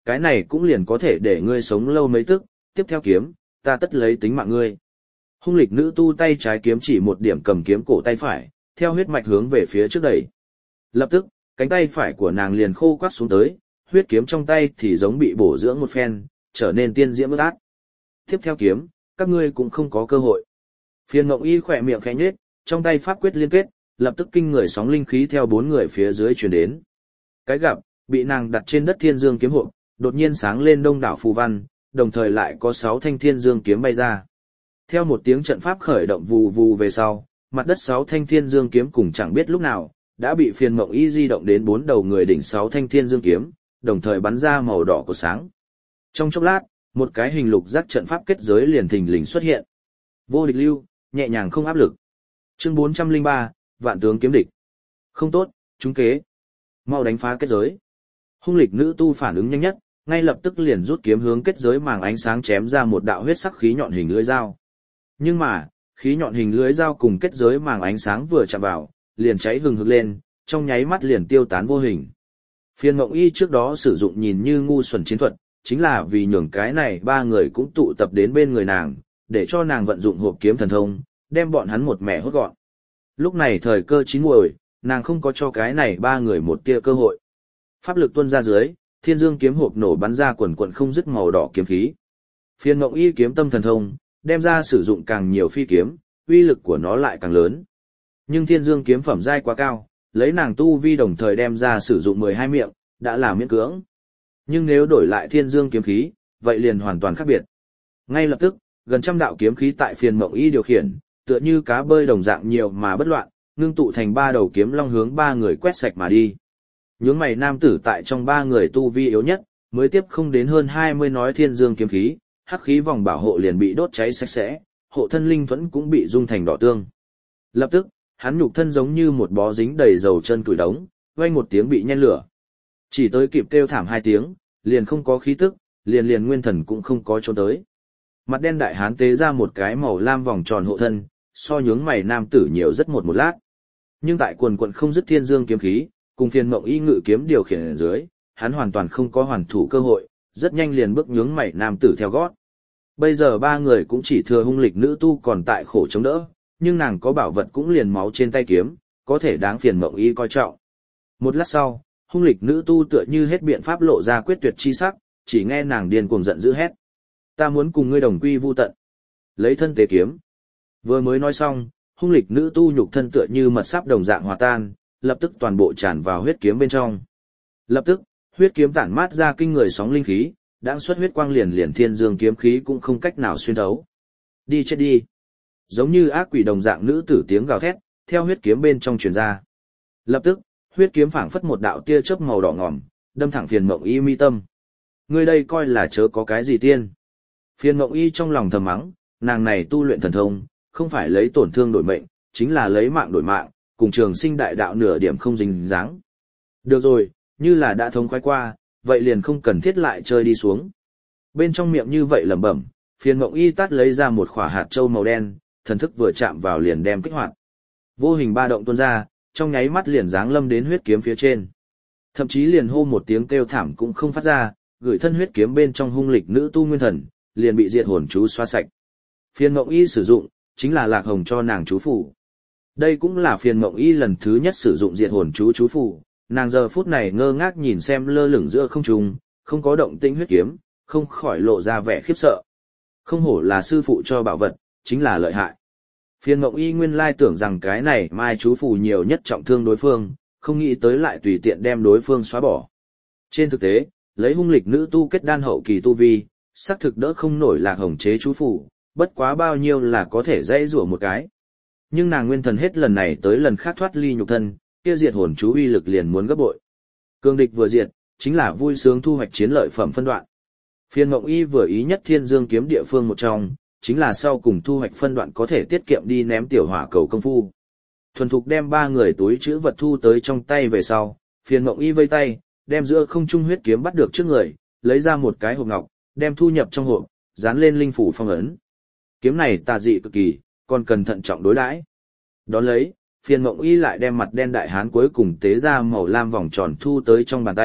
cái này cũng liền có thể để ngươi sống lâu mấy tức, tiếp theo kiếm, ta tất lấy tính mạng ngươi. Hung lịch nữ tu tay trái kiếm chỉ một điểm cầm kiếm cổ tay phải, theo huyết mạch hướng về phía trước đẩy. Lập tức, cánh tay phải của nàng liền khô quắt xuống tới, huyết kiếm trong tay thì giống bị bổ dưỡng một phen, trở nên tiên diễm ướt át. Tiếp theo kiếm, các ngươi cũng không có cơ hội. Phiền Mộng Y khỏe miệng khẽ nhếch, trong tay pháp quyết liên kết, lập tức kinh người sóng linh khí theo bốn người phía dưới truyền đến. Cái gặp, bị nàng đặt trên đất Thiên Dương kiếm hộp, đột nhiên sáng lên đông đảo phù văn, đồng thời lại có sáu thanh Thiên Dương kiếm bay ra. Theo một tiếng trận pháp khởi động vù vù về sau, mặt đất sáu thanh Thiên Dương kiếm cùng chẳng biết lúc nào, đã bị Phiền Mộng Y di động đến bốn đầu người đỉnh sáu thanh Thiên Dương kiếm, đồng thời bắn ra màu đỏ của sáng. Trong chốc lát, một cái hình lục giác trận pháp kết giới liền thình lình xuất hiện. Vô địch lưu, nhẹ nhàng không áp lực. Chương bốn trăm lẻ ba, Vạn tướng kiếm địch. Không tốt, trúng kế. Mau đánh phá kết giới. Hung lịch nữ tu phản ứng nhanh nhất, ngay lập tức liền rút kiếm hướng kết giới màng ánh sáng chém ra một đạo huyết sắc khí nhọn hình lưỡi dao. Nhưng mà, khí nhọn hình lưỡi dao cùng kết giới màng ánh sáng vừa chạm vào, liền cháy hừng hực lên, trong nháy mắt liền tiêu tán vô hình. Phiền Mộng Y trước đó sử dụng nhìn như ngu xuẩn chiến thuật, chính là vì nhường cái này ba người cũng tụ tập đến bên người nàng, để cho nàng vận dụng hộp kiếm thần thông, đem bọn hắn một mẻ hốt gọn. Lúc này thời cơ chín muồi, nàng không có cho cái này ba người một tia cơ hội. Pháp lực tuôn ra dưới, Thiên Dương kiếm hộp nổ bắn ra quần quần không dứt màu đỏ kiếm khí. Phiền Mộng Y kiếm tâm thần thông, đem ra sử dụng càng nhiều phi kiếm, uy lực của nó lại càng lớn. Nhưng Thiên Dương kiếm phẩm giai quá cao, lấy nàng tu vi đồng thời đem ra sử dụng mười hai miệng, đã là miễn cưỡng. Nhưng nếu đổi lại Thiên Dương kiếm khí, vậy liền hoàn toàn khác biệt. Ngay lập tức, gần trăm đạo kiếm khí tại Phiền Mộng Y điều khiển, tựa như cá bơi đồng dạng nhiều mà bất loạn, ngưng tụ thành ba đầu kiếm long hướng ba người quét sạch mà đi. Nhướng mày nam tử tại trong ba người tu vi yếu nhất, mới tiếp không đến hơn hai mươi nói Thiên Dương kiếm khí, hắc khí vòng bảo hộ liền bị đốt cháy sạch sẽ, hộ thân linh thuẫn cũng bị dung thành đỏ tương. Lập tức, hắn nhục thân giống như một bó dính đầy dầu chân củi đống, vang một tiếng bị nhen lửa. Chỉ tới kịp kêu thảm hai tiếng, liền không có khí tức, liền liền nguyên thần cũng không có trốn tới. Mặt đen đại hán tế ra một cái màu lam vòng tròn hộ thân, so nhướng mày nam tử nhiều rất một một lát. Nhưng tại quần quần không dứt Thiên Dương kiếm khí, cùng Phiền Mộng Y ngự kiếm điều khiển ở dưới, hắn hoàn toàn không có hoàn thủ cơ hội, rất nhanh liền bước nhướng mày nam tử theo gót. Bây giờ ba người cũng chỉ thừa hung lịch nữ tu còn tại khổ chống đỡ, nhưng nàng có bảo vật cũng liền máu trên tay kiếm, có thể đáng Phiền Mộng Y coi trọng. Một lát sau, hung lịch nữ tu tựa như hết biện pháp lộ ra quyết tuyệt chi sắc, chỉ nghe nàng điên cuồng giận dữ hét: "Ta muốn cùng ngươi đồng quy vu tận." Lấy thân tế kiếm. Vừa mới nói xong, hung lịch nữ tu nhục thân tựa như mật sáp đồng dạng hòa tan, lập tức toàn bộ tràn vào huyết kiếm bên trong. Lập tức, huyết kiếm tản mát ra kinh người sóng linh khí, đãng xuất huyết quang liền liền Thiên Dương kiếm khí cũng không cách nào xuyên thấu. Đi chết đi. Giống như ác quỷ đồng dạng nữ tử tiếng gào thét, theo huyết kiếm bên trong truyền ra. Lập tức, huyết kiếm phảng phất một đạo tia chớp màu đỏ ngòm, đâm thẳng Phiền Mộng Y mi tâm. Ngươi đây coi là chớ có cái gì tiên. Phiền Mộng Y trong lòng thầm mắng, nàng này tu luyện thần thông, không phải lấy tổn thương đổi mệnh, chính là lấy mạng đổi mạng, cùng trường sinh đại đạo nửa điểm không dính dáng. Được rồi, như là đã thông khoái qua, vậy liền không cần thiết lại chơi đi xuống. Bên trong miệng như vậy lẩm bẩm, Phiền Mộng Y tát lấy ra một quả hạt châu màu đen, thần thức vừa chạm vào liền đem kích hoạt. Vô hình ba động tuôn ra, trong nháy mắt liền giáng lâm đến huyết kiếm phía trên. Thậm chí liền hô một tiếng kêu thảm cũng không phát ra, gửi thân huyết kiếm bên trong hung lịch nữ tu nguyên thần, liền bị diệt hồn chú xóa sạch. Phiền Mộng Y sử dụng, chính là Lạc Hồng cho nàng chú phủ. Đây cũng là Phiền Mộng Y lần thứ nhất sử dụng diệt hồn chú chú phủ, nàng giờ phút này ngơ ngác nhìn xem lơ lửng giữa không trung, không có động tĩnh huyết kiếm, không khỏi lộ ra vẻ khiếp sợ. Không hổ là sư phụ cho bảo vật, chính là lợi hại. Phiền Mộng Y nguyên lai tưởng rằng cái này mai chú phù nhiều nhất trọng thương đối phương, không nghĩ tới lại tùy tiện đem đối phương xóa bỏ. Trên thực tế, lấy hung lịch nữ tu kết đan hậu kỳ tu vi, xác thực đỡ không nổi Lạc Hồng chế chú phù, bất quá bao nhiêu là có thể dãy rủa một cái. Nhưng nàng nguyên thần hết lần này tới lần khác thoát ly nhục thân, kia diệt hồn chú uy lực liền muốn gấp bội. Cương địch vừa diệt, chính là vui sướng thu hoạch chiến lợi phẩm phân đoạn. Phiền Mộng Y vừa ý nhất Thiên Dương kiếm địa phương một trong, chính là sau cùng thu hoạch phân đoạn có thể tiết kiệm đi ném tiểu hỏa cầu công phu. Thuần thục đem ba người túi chữ vật thu tới trong tay về sau, Phiền Mộng Y vây tay, đem giữa không trung huyết kiếm bắt được trước người, lấy ra một cái hộp ngọc, đem thu nhập trong hộp, dán lên linh phủ phong ấn. Kiếm này tà dị cực kỳ, còn cần thận trọng đối đãi. Đón lấy, Phiền Mộng Y lại đem mặt đen đại hán cuối cùng tế ra màu lam vòng tròn thu tới trong bàn tay,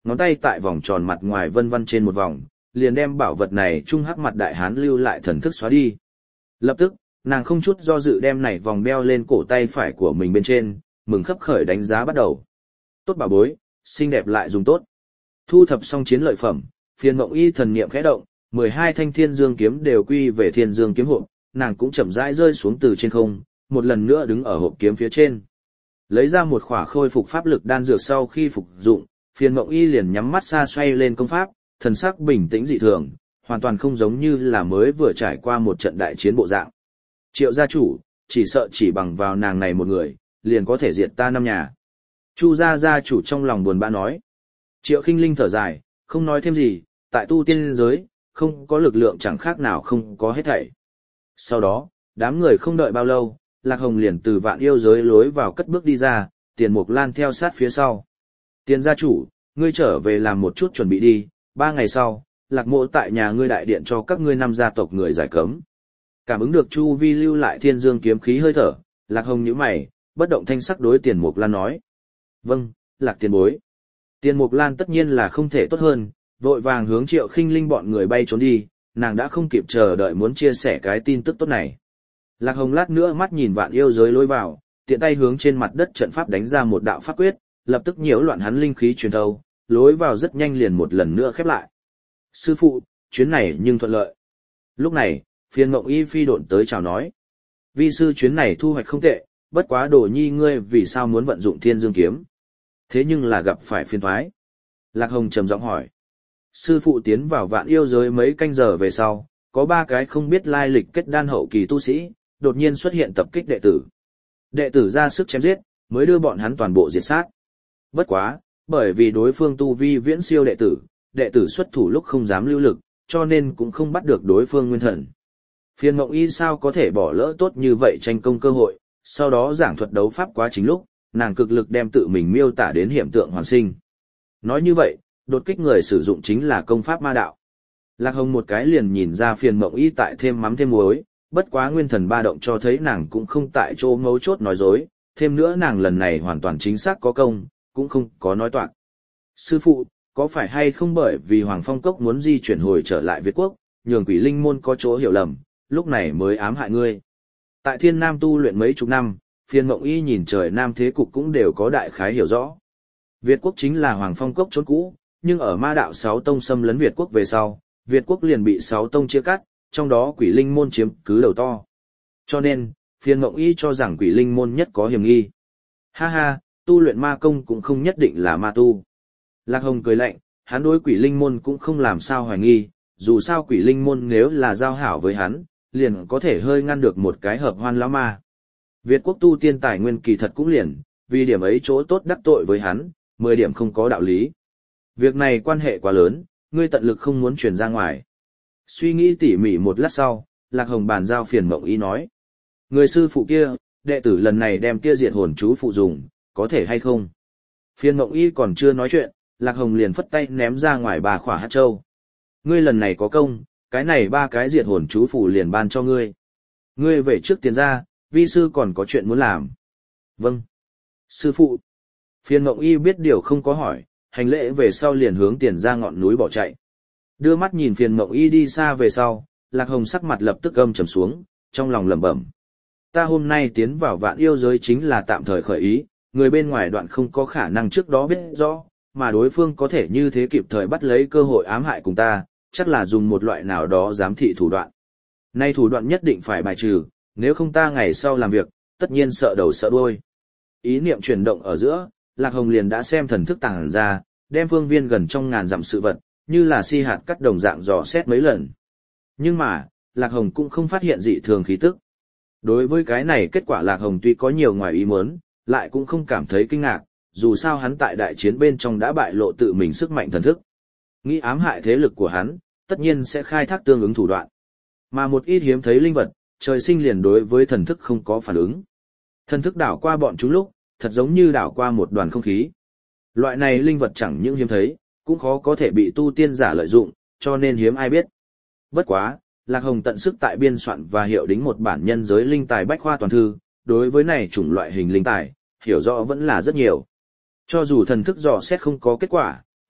ngón tay tại vòng tròn mặt ngoài vân vân trên một vòng, liền đem bảo vật này trung hắc mặt đại hán lưu lại thần thức xóa đi. Lập tức, nàng không chút do dự đem này vòng đeo lên cổ tay phải của mình bên trên, mừng khấp khởi đánh giá bắt đầu. Tốt bảo bối, xinh đẹp lại dùng tốt. Thu thập xong chiến lợi phẩm, Phiền Mộng Y thần niệm khẽ động, mười hai thanh thiên dương kiếm đều quy về thiên dương kiếm hộp, nàng cũng chậm rãi rơi xuống từ trên không, một lần nữa đứng ở hộp kiếm phía trên. Lấy ra một khỏa khôi phục pháp lực đan dược sau khi phục dụng, Phiền Mộng Y liền nhắm mắt xa xoay lên công pháp, thần sắc bình tĩnh dị thường, hoàn toàn không giống như là mới vừa trải qua một trận đại chiến bộ dạng. Triệu gia chủ, chỉ sợ chỉ bằng vào nàng này một người, liền có thể diệt ta năm nhà. Chu gia gia chủ trong lòng buồn bã nói. Triệu Khinh Linh thở dài, không nói thêm gì, tại tu tiên giới, không có lực lượng chẳng khác nào không có hết thảy. Sau đó, đám người không đợi bao lâu, Lạc Hồng liền từ Vạn Yêu giới lối vào cất bước đi ra, Tiền Mục Lan theo sát phía sau. Tiền gia chủ, ngươi trở về làm một chút chuẩn bị đi, ba ngày sau, Lạc Mộ tại nhà ngươi đại điện cho các ngươi năm gia tộc người giải cấm. Cảm ứng được Chu Vi lưu lại thiên dương kiếm khí hơi thở, Lạc Hồng nhíu mày, bất động thanh sắc đối Tiền Mục Lan nói. Vâng, Lạc tiền bối. Tiền Mục Lan tất nhiên là không thể tốt hơn, vội vàng hướng Triệu Khinh Linh bọn người bay trốn đi, nàng đã không kịp chờ đợi muốn chia sẻ cái tin tức tốt này. Lạc Hồng lát nữa mắt nhìn Vạn Yêu giới lối vào, tiện tay hướng trên mặt đất trận pháp đánh ra một đạo pháp quyết, lập tức nhiễu loạn hắn linh khí truyền thâu, lối vào rất nhanh liền một lần nữa khép lại. Sư phụ, chuyến này nhưng thuận lợi. Lúc này, Phiền Mộng Y phi độn tới chào nói. Vi sư chuyến này thu hoạch không tệ, bất quá Đồ Nhi ngươi vì sao muốn vận dụng Thiên Dương kiếm? Thế nhưng là gặp phải phiền toái. Lạc Hồng trầm giọng hỏi. Sư phụ tiến vào Vạn Yêu giới mấy canh giờ về sau, có ba cái không biết lai lịch kết đan hậu kỳ tu sĩ, đột nhiên xuất hiện tập kích đệ tử. Đệ tử ra sức chém giết, mới đưa bọn hắn toàn bộ diệt sát. Bất quá, bởi vì đối phương tu vi viễn siêu đệ tử, đệ tử xuất thủ lúc không dám lưu lực, cho nên cũng không bắt được đối phương nguyên thần. Phiền Mộng Y sao có thể bỏ lỡ tốt như vậy tranh công cơ hội, sau đó giảng thuật đấu pháp quá trình lúc, nàng cực lực đem tự mình miêu tả đến hiện tượng hoàn sinh. Nói như vậy, đột kích người sử dụng chính là công pháp ma đạo. Lạc Hồng một cái liền nhìn ra Phiền Mộng Y tại thêm mắm thêm muối, bất quá nguyên thần ba động cho thấy nàng cũng không tại chỗ mấu chốt nói dối, thêm nữa nàng lần này hoàn toàn chính xác có công, cũng không có nói toạc. Sư phụ, có phải hay không bởi vì Hoàng Phong Cốc muốn di chuyển hồi trở lại Việt Quốc, nhường Quỷ Linh môn có chỗ hiểu lầm, lúc này mới ám hại ngươi? Tại Thiên Nam tu luyện mấy chục năm, Phiền Mộng Y nhìn trời Nam thế cục cũng đều có đại khái hiểu rõ. Việt Quốc chính là Hoàng Phong Cốc chốn cũ, nhưng ở ma đạo sáu tông xâm lấn Việt Quốc về sau, Việt Quốc liền bị sáu tông chia cắt, trong đó Quỷ Linh môn chiếm cứ đầu to. Cho nên, Phiền Mộng Y cho rằng Quỷ Linh môn nhất có hiểm nghi. Ha ha, tu luyện ma công cũng không nhất định là ma tu. Lạc Hồng cười lạnh, hắn đối Quỷ Linh môn cũng không làm sao hoài nghi, dù sao Quỷ Linh môn nếu là giao hảo với hắn, liền có thể hơi ngăn được một cái hợp hoan lão ma. Việt Quốc tu tiên tài nguyên kỳ thật cũng liền, vì điểm ấy chỗ tốt đắc tội với hắn, mười điểm không có đạo lý. Việc này quan hệ quá lớn, ngươi tận lực không muốn truyền ra ngoài. Suy nghĩ tỉ mỉ một lát sau, Lạc Hồng bàn giao Phiền Mộng Y nói. Người sư phụ kia, đệ tử lần này đem kia diệt hồn chú phụ dùng, có thể hay không? Phiền Mộng Y còn chưa nói chuyện, Lạc Hồng liền phất tay ném ra ngoài bà khỏa hạt châu. Ngươi lần này có công, cái này ba cái diệt hồn chú phụ liền ban cho ngươi. Ngươi về trước tiền ra, vi sư còn có chuyện muốn làm. Vâng. Sư phụ. Phiền Mộng Y biết điều không có hỏi, hành lễ về sau liền hướng tiền ra ngọn núi bỏ chạy. Đưa mắt nhìn Phiền Mộng Y đi xa về sau, Lạc Hồng sắc mặt lập tức âm trầm xuống, trong lòng lẩm bẩm. Ta hôm nay tiến vào Vạn Yêu giới chính là tạm thời khởi ý, người bên ngoài đoạn không có khả năng trước đó biết rõ, mà đối phương có thể như thế kịp thời bắt lấy cơ hội ám hại cùng ta, chắc là dùng một loại nào đó giám thị thủ đoạn. Nay thủ đoạn nhất định phải bài trừ, nếu không ta ngày sau làm việc, tất nhiên sợ đầu sợ đuôi. Ý niệm chuyển động ở giữa, Lạc Hồng liền đã xem thần thức tàng ra, đem phương viên gần trong ngàn dặm sự vật, như là si hạt cắt đồng dạng dò xét mấy lần. Nhưng mà, Lạc Hồng cũng không phát hiện dị thường khí tức. Đối với cái này kết quả Lạc Hồng tuy có nhiều ngoài ý muốn, lại cũng không cảm thấy kinh ngạc, dù sao hắn tại đại chiến bên trong đã bại lộ tự mình sức mạnh thần thức. Nghĩ ám hại thế lực của hắn, tất nhiên sẽ khai thác tương ứng thủ đoạn. Mà một ít hiếm thấy linh vật, trời sinh liền đối với thần thức không có phản ứng. Thần thức đảo qua bọn chúng lúc, thật giống như đảo qua một đoàn không khí. Loại này linh vật chẳng những hiếm thấy, cũng khó có thể bị tu tiên giả lợi dụng, cho nên hiếm ai biết. Bất quá, Lạc Hồng tận sức tại biên soạn và hiệu đính một bản nhân giới linh tài bách khoa toàn thư, đối với này chủng loại hình linh tài, hiểu rõ vẫn là rất nhiều. Cho dù thần thức dò xét không có kết quả,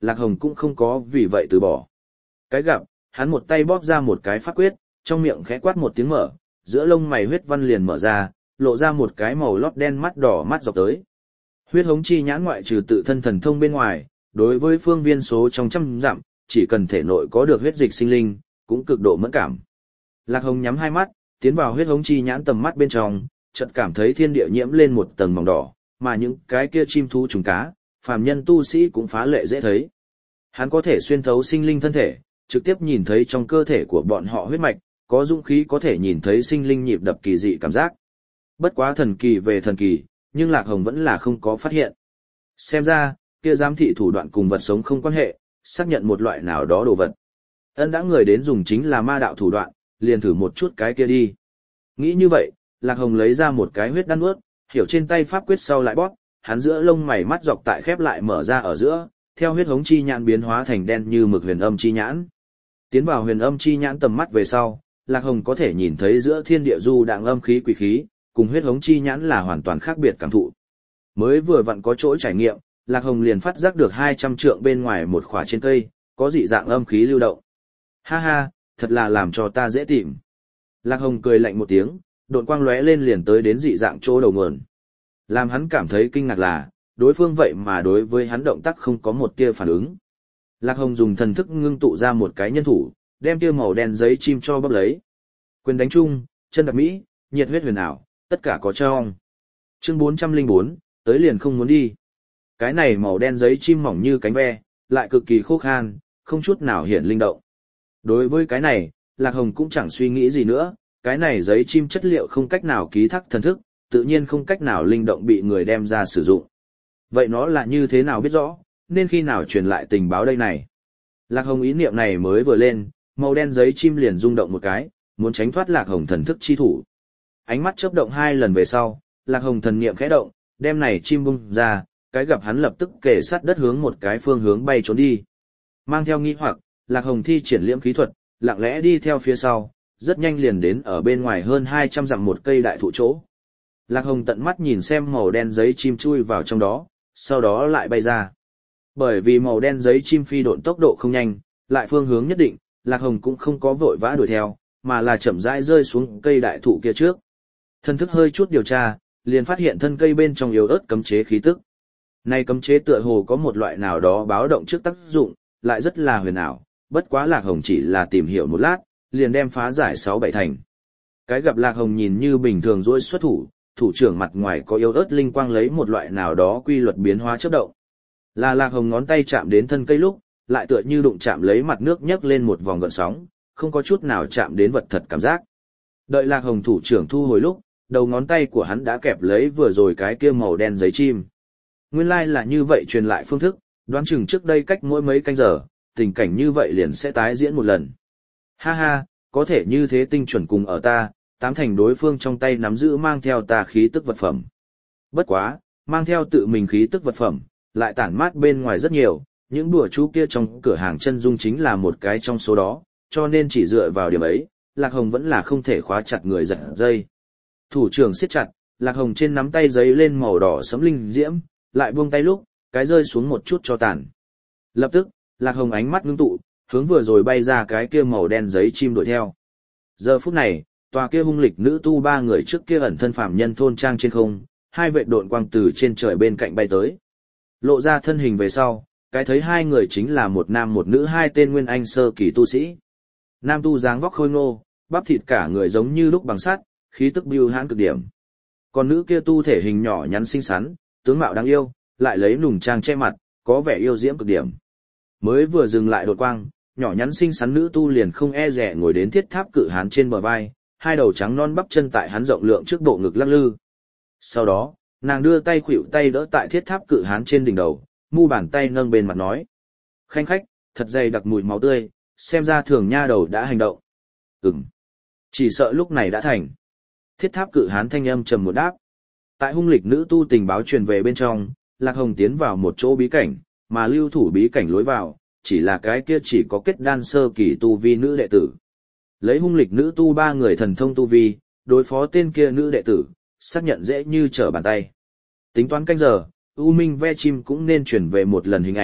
Lạc Hồng cũng không có vì vậy từ bỏ. Cái gặp, hắn một tay bóp ra một cái pháp quyết, trong miệng khẽ quát một tiếng mở, giữa lông mày huyết văn liền mở ra, lộ ra một cái màu lót đen mắt đỏ mắt dọc tới. Huyết hống chi nhãn ngoại trừ tự thân thần thông bên ngoài, đối với phương viên số trong trăm dặm, chỉ cần thể nội có được huyết dịch sinh linh, cũng cực độ mẫn cảm. Lạc Hồng nhắm hai mắt, tiến vào huyết hống chi nhãn tầm mắt bên trong, chợt cảm thấy thiên địa nhiễm lên một tầng mỏng đỏ, mà những cái kia chim thú trùng cá, phàm nhân tu sĩ cũng phá lệ dễ thấy. Hắn có thể xuyên thấu sinh linh thân thể, trực tiếp nhìn thấy trong cơ thể của bọn họ huyết mạch, có dũng khí có thể nhìn thấy sinh linh nhịp đập kỳ dị cảm giác. Bất quá thần kỳ về thần kỳ, nhưng Lạc Hồng vẫn là không có phát hiện. Xem ra, kia giám thị thủ đoạn cùng vật sống không quan hệ, xác nhận một loại nào đó đồ vật. Ân đã người đến dùng chính là ma đạo thủ đoạn, liền thử một chút cái kia đi. Nghĩ như vậy, Lạc Hồng lấy ra một cái huyết đan nuốt, hiểu trên tay pháp quyết sau lại bóp, hắn giữa lông mày mắt dọc tại khép lại mở ra ở giữa, theo huyết hống chi nhãn biến hóa thành đen như mực huyền âm chi nhãn. Tiến vào huyền âm chi nhãn tầm mắt về sau, Lạc Hồng có thể nhìn thấy giữa thiên địa du đạng âm khí quỷ khí, cùng huyết hống chi nhãn là hoàn toàn khác biệt cảm thụ. Mới vừa vặn có chỗ trải nghiệm, Lạc Hồng liền phát giác được hai trăm trượng bên ngoài một khỏa trên cây, có dị dạng âm khí lưu động. Ha ha, thật là làm cho ta dễ tìm. Lạc Hồng cười lạnh một tiếng, độn quang lóe lên liền tới đến dị dạng chỗ đầu nguồn. Làm hắn cảm thấy kinh ngạc là, đối phương vậy mà đối với hắn động tác không có một tia phản ứng. Lạc Hồng dùng thần thức ngưng tụ ra một cái nhân thủ, đem tia màu đen giấy chim cho bóp lấy. Quyền đánh chung, chân đạp mỹ, nhiệt huyết huyền ảo, tất cả có trong. Chương bốn trăm lẻ bốn, tới liền không muốn đi. Cái này màu đen giấy chim mỏng như cánh ve, lại cực kỳ khô khan, không chút nào hiện linh động. Đối với cái này, Lạc Hồng cũng chẳng suy nghĩ gì nữa, cái này giấy chim chất liệu không cách nào ký thác thần thức, tự nhiên không cách nào linh động bị người đem ra sử dụng. Vậy nó là như thế nào biết rõ, nên khi nào truyền lại tình báo đây này? Lạc Hồng ý niệm này mới vừa lên, màu đen giấy chim liền rung động một cái, muốn tránh thoát Lạc Hồng thần thức chi thủ. Ánh mắt chớp động hai lần về sau, Lạc Hồng thần niệm khẽ động, đem này chim bung ra, cái gặp hắn lập tức kề sát đất hướng một cái phương hướng bay trốn đi. Mang theo nghi hoặc, Lạc Hồng thi triển liễm khí thuật, lặng lẽ đi theo phía sau, rất nhanh liền đến ở bên ngoài hơn hai trăm dặm một cây đại thụ chỗ. Lạc Hồng tận mắt nhìn xem màu đen giấy chim chui vào trong đó, sau đó lại bay ra. Bởi vì màu đen giấy chim phi độn tốc độ không nhanh, lại phương hướng nhất định, Lạc Hồng cũng không có vội vã đuổi theo, mà là chậm rãi rơi xuống cây đại thụ kia trước. Thân thức hơi chút điều tra, liền phát hiện thân cây bên trong yếu ớt cấm chế khí tức. Này cấm chế tựa hồ có một loại nào đó báo động trước tác dụng, lại rất là huyền ảo, bất quá Lạc Hồng chỉ là tìm hiểu một lát, liền đem phá giải sáu bảy thành. Cái gặp Lạc Hồng nhìn như bình thường dỗi xuất thủ, thủ trưởng mặt ngoài có yếu ớt linh quang lấy một loại nào đó quy luật biến hóa chớp động. Là Lạc Hồng ngón tay chạm đến thân cây lúc, lại tựa như đụng chạm lấy mặt nước nhấc lên một vòng gợn sóng, không có chút nào chạm đến vật thật cảm giác. Đợi Lạc Hồng thủ trưởng thu hồi lúc, đầu ngón tay của hắn đã kẹp lấy vừa rồi cái kia màu đen giấy chim. Nguyên lai là như vậy truyền lại phương thức, đoán chừng trước đây cách mỗi mấy canh giờ, tình cảnh như vậy liền sẽ tái diễn một lần. Ha ha, có thể như thế tinh chuẩn cùng ở ta, tám thành đối phương trong tay nắm giữ mang theo ta khí tức vật phẩm. Bất quá, mang theo tự mình khí tức vật phẩm, lại tản mát bên ngoài rất nhiều, những đùa chú kia trong cửa hàng chân dung chính là một cái trong số đó, cho nên chỉ dựa vào điểm ấy, Lạc Hồng vẫn là không thể khóa chặt người giật dây. Thủ trưởng siết chặt, Lạc Hồng trên nắm tay giấy lên màu đỏ sẫm linh diễm, lại buông tay lúc, cái rơi xuống một chút cho tàn. Lập tức, Lạc Hồng ánh mắt ngưng tụ, hướng vừa rồi bay ra cái kia màu đen giấy chim đuổi theo. Giờ phút này, tòa kia hung lịch nữ tu ba người trước kia ẩn thân phàm nhân thôn trang trên không, hai vệ độn quang từ trên trời bên cạnh bay tới. Lộ ra thân hình về sau, cái thấy hai người chính là một nam một nữ hai tên nguyên anh sơ kỳ tu sĩ. Nam tu dáng vóc khôi ngô, bắp thịt cả người giống như lúc bằng sắt, khí tức bưu hãn cực điểm. Còn nữ kia tu thể hình nhỏ nhắn xinh xắn, tướng mạo đáng yêu, lại lấy nùng trang che mặt, có vẻ yêu diễm cực điểm. Mới vừa dừng lại đột quang, nhỏ nhắn xinh xắn nữ tu liền không e dè ngồi đến thiết tháp cự hán trên bờ vai, hai đầu trắng non bắp chân tại hắn rộng lượng trước bộ ngực lắc lư. Sau đó, nàng đưa tay khuỵu tay đỡ tại thiết tháp cự hán trên đỉnh đầu, mu bàn tay nâng bên mặt nói: "Khanh khách, thật dày đặc mùi máu tươi, xem ra thường nha đầu đã hành động." "Ừm, chỉ sợ lúc này đã thành." Thiết tháp cự hán thanh âm trầm một đáp. Tại hung lịch nữ tu tình báo truyền về bên trong, Lạc Hồng tiến vào một chỗ bí cảnh, mà lưu thủ bí cảnh lối vào, chỉ là cái kia chỉ có kết đan sơ kỳ tu vi nữ đệ tử. Lấy hung lịch nữ tu ba người thần thông tu vi, đối phó tên kia nữ đệ tử, xác nhận dễ như trở bàn tay. Tính toán canh giờ, U Minh ve chim cũng nên chuyển về một lần hình ảnh,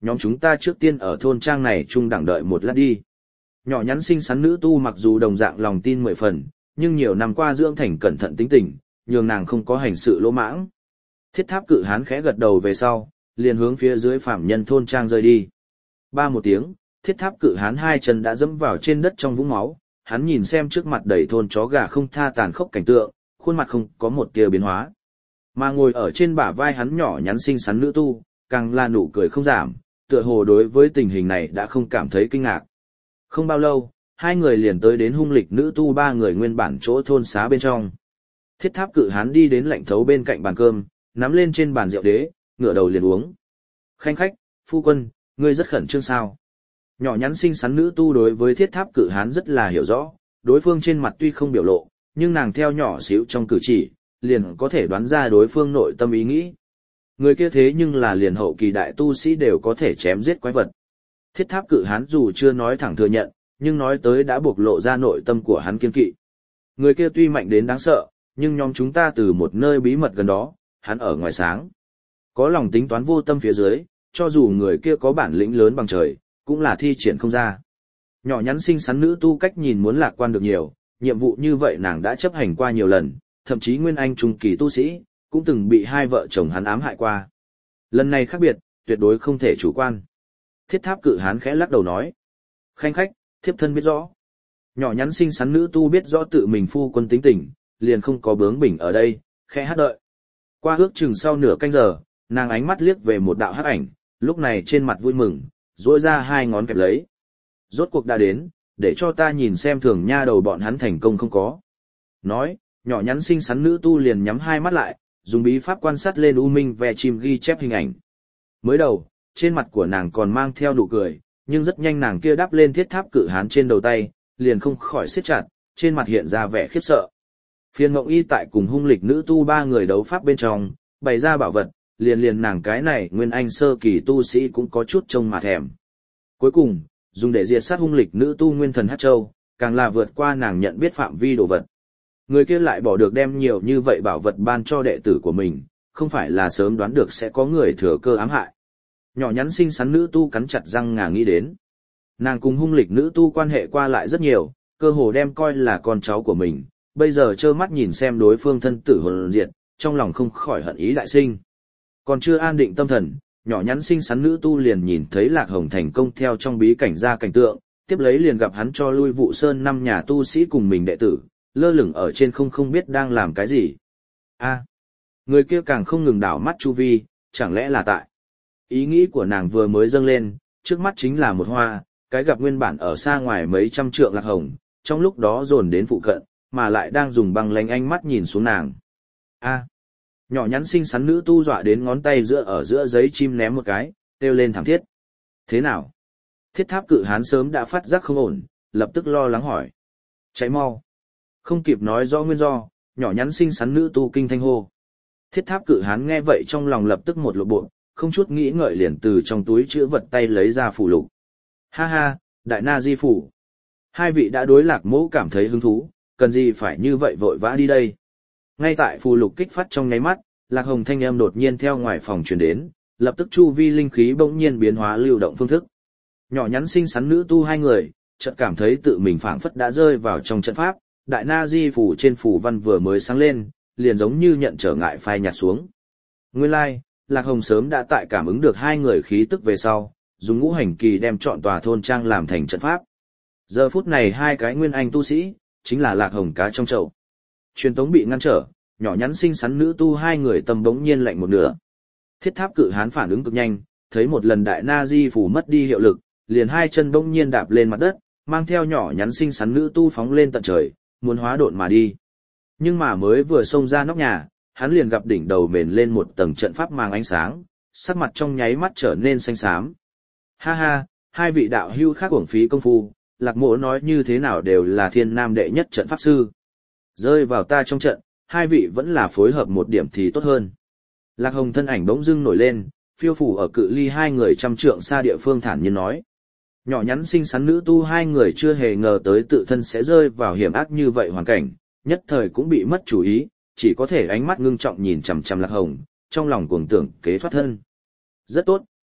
nhóm chúng ta trước tiên ở thôn trang này chung đẳng đợi một lát đi. Nhỏ nhắn xinh xắn nữ tu mặc dù đồng dạng lòng tin mười phần, nhưng nhiều năm qua dưỡng thành cẩn thận tính tình, nhường nàng không có hành sự lỗ mãng. Thiết tháp cự hán khẽ gật đầu về sau, liền hướng phía dưới phạm nhân thôn trang rơi đi. Ba một tiếng, thiết tháp cự hán hai chân đã dẫm vào trên đất trong vũng máu, hắn nhìn xem trước mặt đầy thôn chó gà không tha tàn khốc cảnh tượng, khuôn mặt không có một tia biến hóa. Mà ngồi ở trên bả vai hắn nhỏ nhắn xinh xắn nữ tu, càng là nụ cười không giảm, tựa hồ đối với tình hình này đã không cảm thấy kinh ngạc. Không bao lâu, hai người liền tới đến hung lịch nữ tu ba người nguyên bản chỗ thôn xá bên trong. Thiết tháp cự hán đi đến lạnh thấu bên cạnh bàn cơm, nắm lên trên bàn rượu đế, ngửa đầu liền uống. Khanh khách, phu quân, ngươi rất khẩn trương sao? Nhỏ nhắn xinh xắn nữ tu đối với thiết tháp cự hán rất là hiểu rõ, đối phương trên mặt tuy không biểu lộ, nhưng nàng theo nhỏ xíu trong cử chỉ, liền có thể đoán ra đối phương nội tâm ý nghĩ. Người kia thế nhưng là liền hậu kỳ đại tu sĩ đều có thể chém giết quái vật. Thiết tháp cự hán dù chưa nói thẳng thừa nhận, nhưng nói tới đã bộc lộ ra nội tâm của hắn kiên kỵ. Người kia tuy mạnh đến đáng sợ, nhưng nhóm chúng ta từ một nơi bí mật gần đó, hắn ở ngoài sáng. Có lòng tính toán vô tâm phía dưới, cho dù người kia có bản lĩnh lớn bằng trời, cũng là thi triển không ra. Nhỏ nhắn xinh xắn nữ tu cách nhìn muốn lạc quan được nhiều, nhiệm vụ như vậy nàng đã chấp hành qua nhiều lần, thậm chí nguyên anh trung kỳ tu sĩ, cũng từng bị hai vợ chồng hắn ám hại qua. Lần này khác biệt, tuyệt đối không thể chủ quan. Thiết tháp cự hán khẽ lắc đầu nói. Khanh khách, thiếp thân biết rõ. Nhỏ nhắn xinh xắn nữ tu biết rõ tự mình phu quân tính tình, liền không có bướng bỉnh ở đây, khẽ hát đợi. Qua ước chừng sau nửa canh giờ, nàng ánh mắt liếc về một đạo hắc ảnh, lúc này trên mặt vui mừng, duỗi ra hai ngón kẹp lấy. Rốt cuộc đã đến, để cho ta nhìn xem thường nha đầu bọn hắn thành công không có. Nói, nhỏ nhắn xinh xắn nữ tu liền nhắm hai mắt lại, dùng bí pháp quan sát lên u minh ve chim ghi chép hình ảnh. Mới đầu, trên mặt của nàng còn mang theo nụ cười, nhưng rất nhanh nàng kia đắp lên thiết tháp cự hán trên đầu tay, liền không khỏi siết chặt, trên mặt hiện ra vẻ khiếp sợ. Phiên Ngộng Y tại cùng hung lịch nữ tu ba người đấu pháp bên trong, bày ra bảo vật, liền liền nàng cái này nguyên anh sơ kỳ tu sĩ cũng có chút trông mà thèm. Cuối cùng, dùng để diệt sát hung lịch nữ tu nguyên thần Hắc Châu, càng là vượt qua nàng nhận biết phạm vi đồ vật. Người kia lại bỏ được đem nhiều như vậy bảo vật ban cho đệ tử của mình, không phải là sớm đoán được sẽ có người thừa cơ ám hại. Nhỏ nhắn xinh xắn nữ tu cắn chặt răng ngà nghĩ đến. Nàng cùng hung lịch nữ tu quan hệ qua lại rất nhiều, cơ hồ đem coi là con cháu của mình, bây giờ trơ mắt nhìn xem đối phương thân tử hồn diệt, trong lòng không khỏi hận ý đại sinh. Còn chưa an định tâm thần, nhỏ nhắn xinh xắn nữ tu liền nhìn thấy Lạc Hồng thành công theo trong bí cảnh ra cảnh tượng, tiếp lấy liền gặp hắn cho lui Vụ Sơn năm nhà tu sĩ cùng mình đệ tử, lơ lửng ở trên không không biết đang làm cái gì. A, người kia càng không ngừng đảo mắt chu vi, chẳng lẽ là tại. Ý nghĩ của nàng vừa mới dâng lên, trước mắt chính là một hoa, cái gặp nguyên bản ở xa ngoài mấy trăm trượng Lạc Hồng, trong lúc đó dồn đến phụ cận, mà lại đang dùng băng lánh ánh mắt nhìn xuống nàng. A, nhỏ nhắn xinh xắn nữ tu dọa đến ngón tay giữa ở giữa giấy chim ném một cái, kêu lên thảm thiết. Thế nào? Thiết tháp cự hán sớm đã phát giác không ổn, lập tức lo lắng hỏi. Cháy mau. Không kịp nói rõ nguyên do, nhỏ nhắn xinh xắn nữ tu kinh thanh hô. Thiết tháp cự hán nghe vậy trong lòng lập tức một lộ bộ, không chút nghĩ ngợi liền từ trong túi chữ vật tay lấy ra phù lục. Ha ha, đại na di phủ. Hai vị đã đối Lạc mẫu cảm thấy hứng thú, cần gì phải như vậy vội vã đi đây. Ngay tại phù lục kích phát trong nháy mắt, Lạc Hồng thanh âm đột nhiên theo ngoài phòng truyền đến, lập tức chu vi linh khí bỗng nhiên biến hóa lưu động phương thức. Nhỏ nhắn xinh xắn nữ tu hai người, chợt cảm thấy tự mình phảng phất đã rơi vào trong trận pháp, đại na di phủ trên phủ văn vừa mới sáng lên, liền giống như nhận trở ngại phai nhạt xuống. Nguyên lai, like, Lạc Hồng sớm đã tại cảm ứng được hai người khí tức về sau, dùng ngũ hành kỳ đem trọn tòa thôn trang làm thành trận pháp. Giờ phút này hai cái nguyên anh tu sĩ, chính là Lạc Hồng cá trong chậu. Truyền tống bị ngăn trở, nhỏ nhắn xinh xắn nữ tu hai người tâm bỗng nhiên lạnh một nửa. Thiết tháp cự hán phản ứng cực nhanh, thấy một lần đại na di phủ mất đi hiệu lực, liền hai chân bỗng nhiên đạp lên mặt đất, mang theo nhỏ nhắn xinh xắn nữ tu phóng lên tận trời, muốn hóa độn mà đi. Nhưng mà mới vừa xông ra nóc nhà, hắn liền gặp đỉnh đầu mền lên một tầng trận pháp mang ánh sáng, sắc mặt trong nháy mắt trở nên xanh xám. Ha ha, hai vị đạo hữu khác uổng phí công phu, Lạc mỗ nói như thế nào đều là thiên nam đệ nhất trận pháp sư. Rơi vào ta trong trận, hai vị vẫn là phối hợp một điểm thì tốt hơn. Lạc Hồng thân ảnh bỗng dưng nổi lên, phiêu phủ ở cự ly hai người trăm trượng xa địa phương thản nhiên nói. Nhỏ nhắn xinh xắn nữ tu hai người chưa hề ngờ tới tự thân sẽ rơi vào hiểm ác như vậy hoàn cảnh, nhất thời cũng bị mất chủ ý, chỉ có thể ánh mắt ngưng trọng nhìn chằm chằm Lạc Hồng, trong lòng cuồng tưởng kế thoát thân. Rất tốt,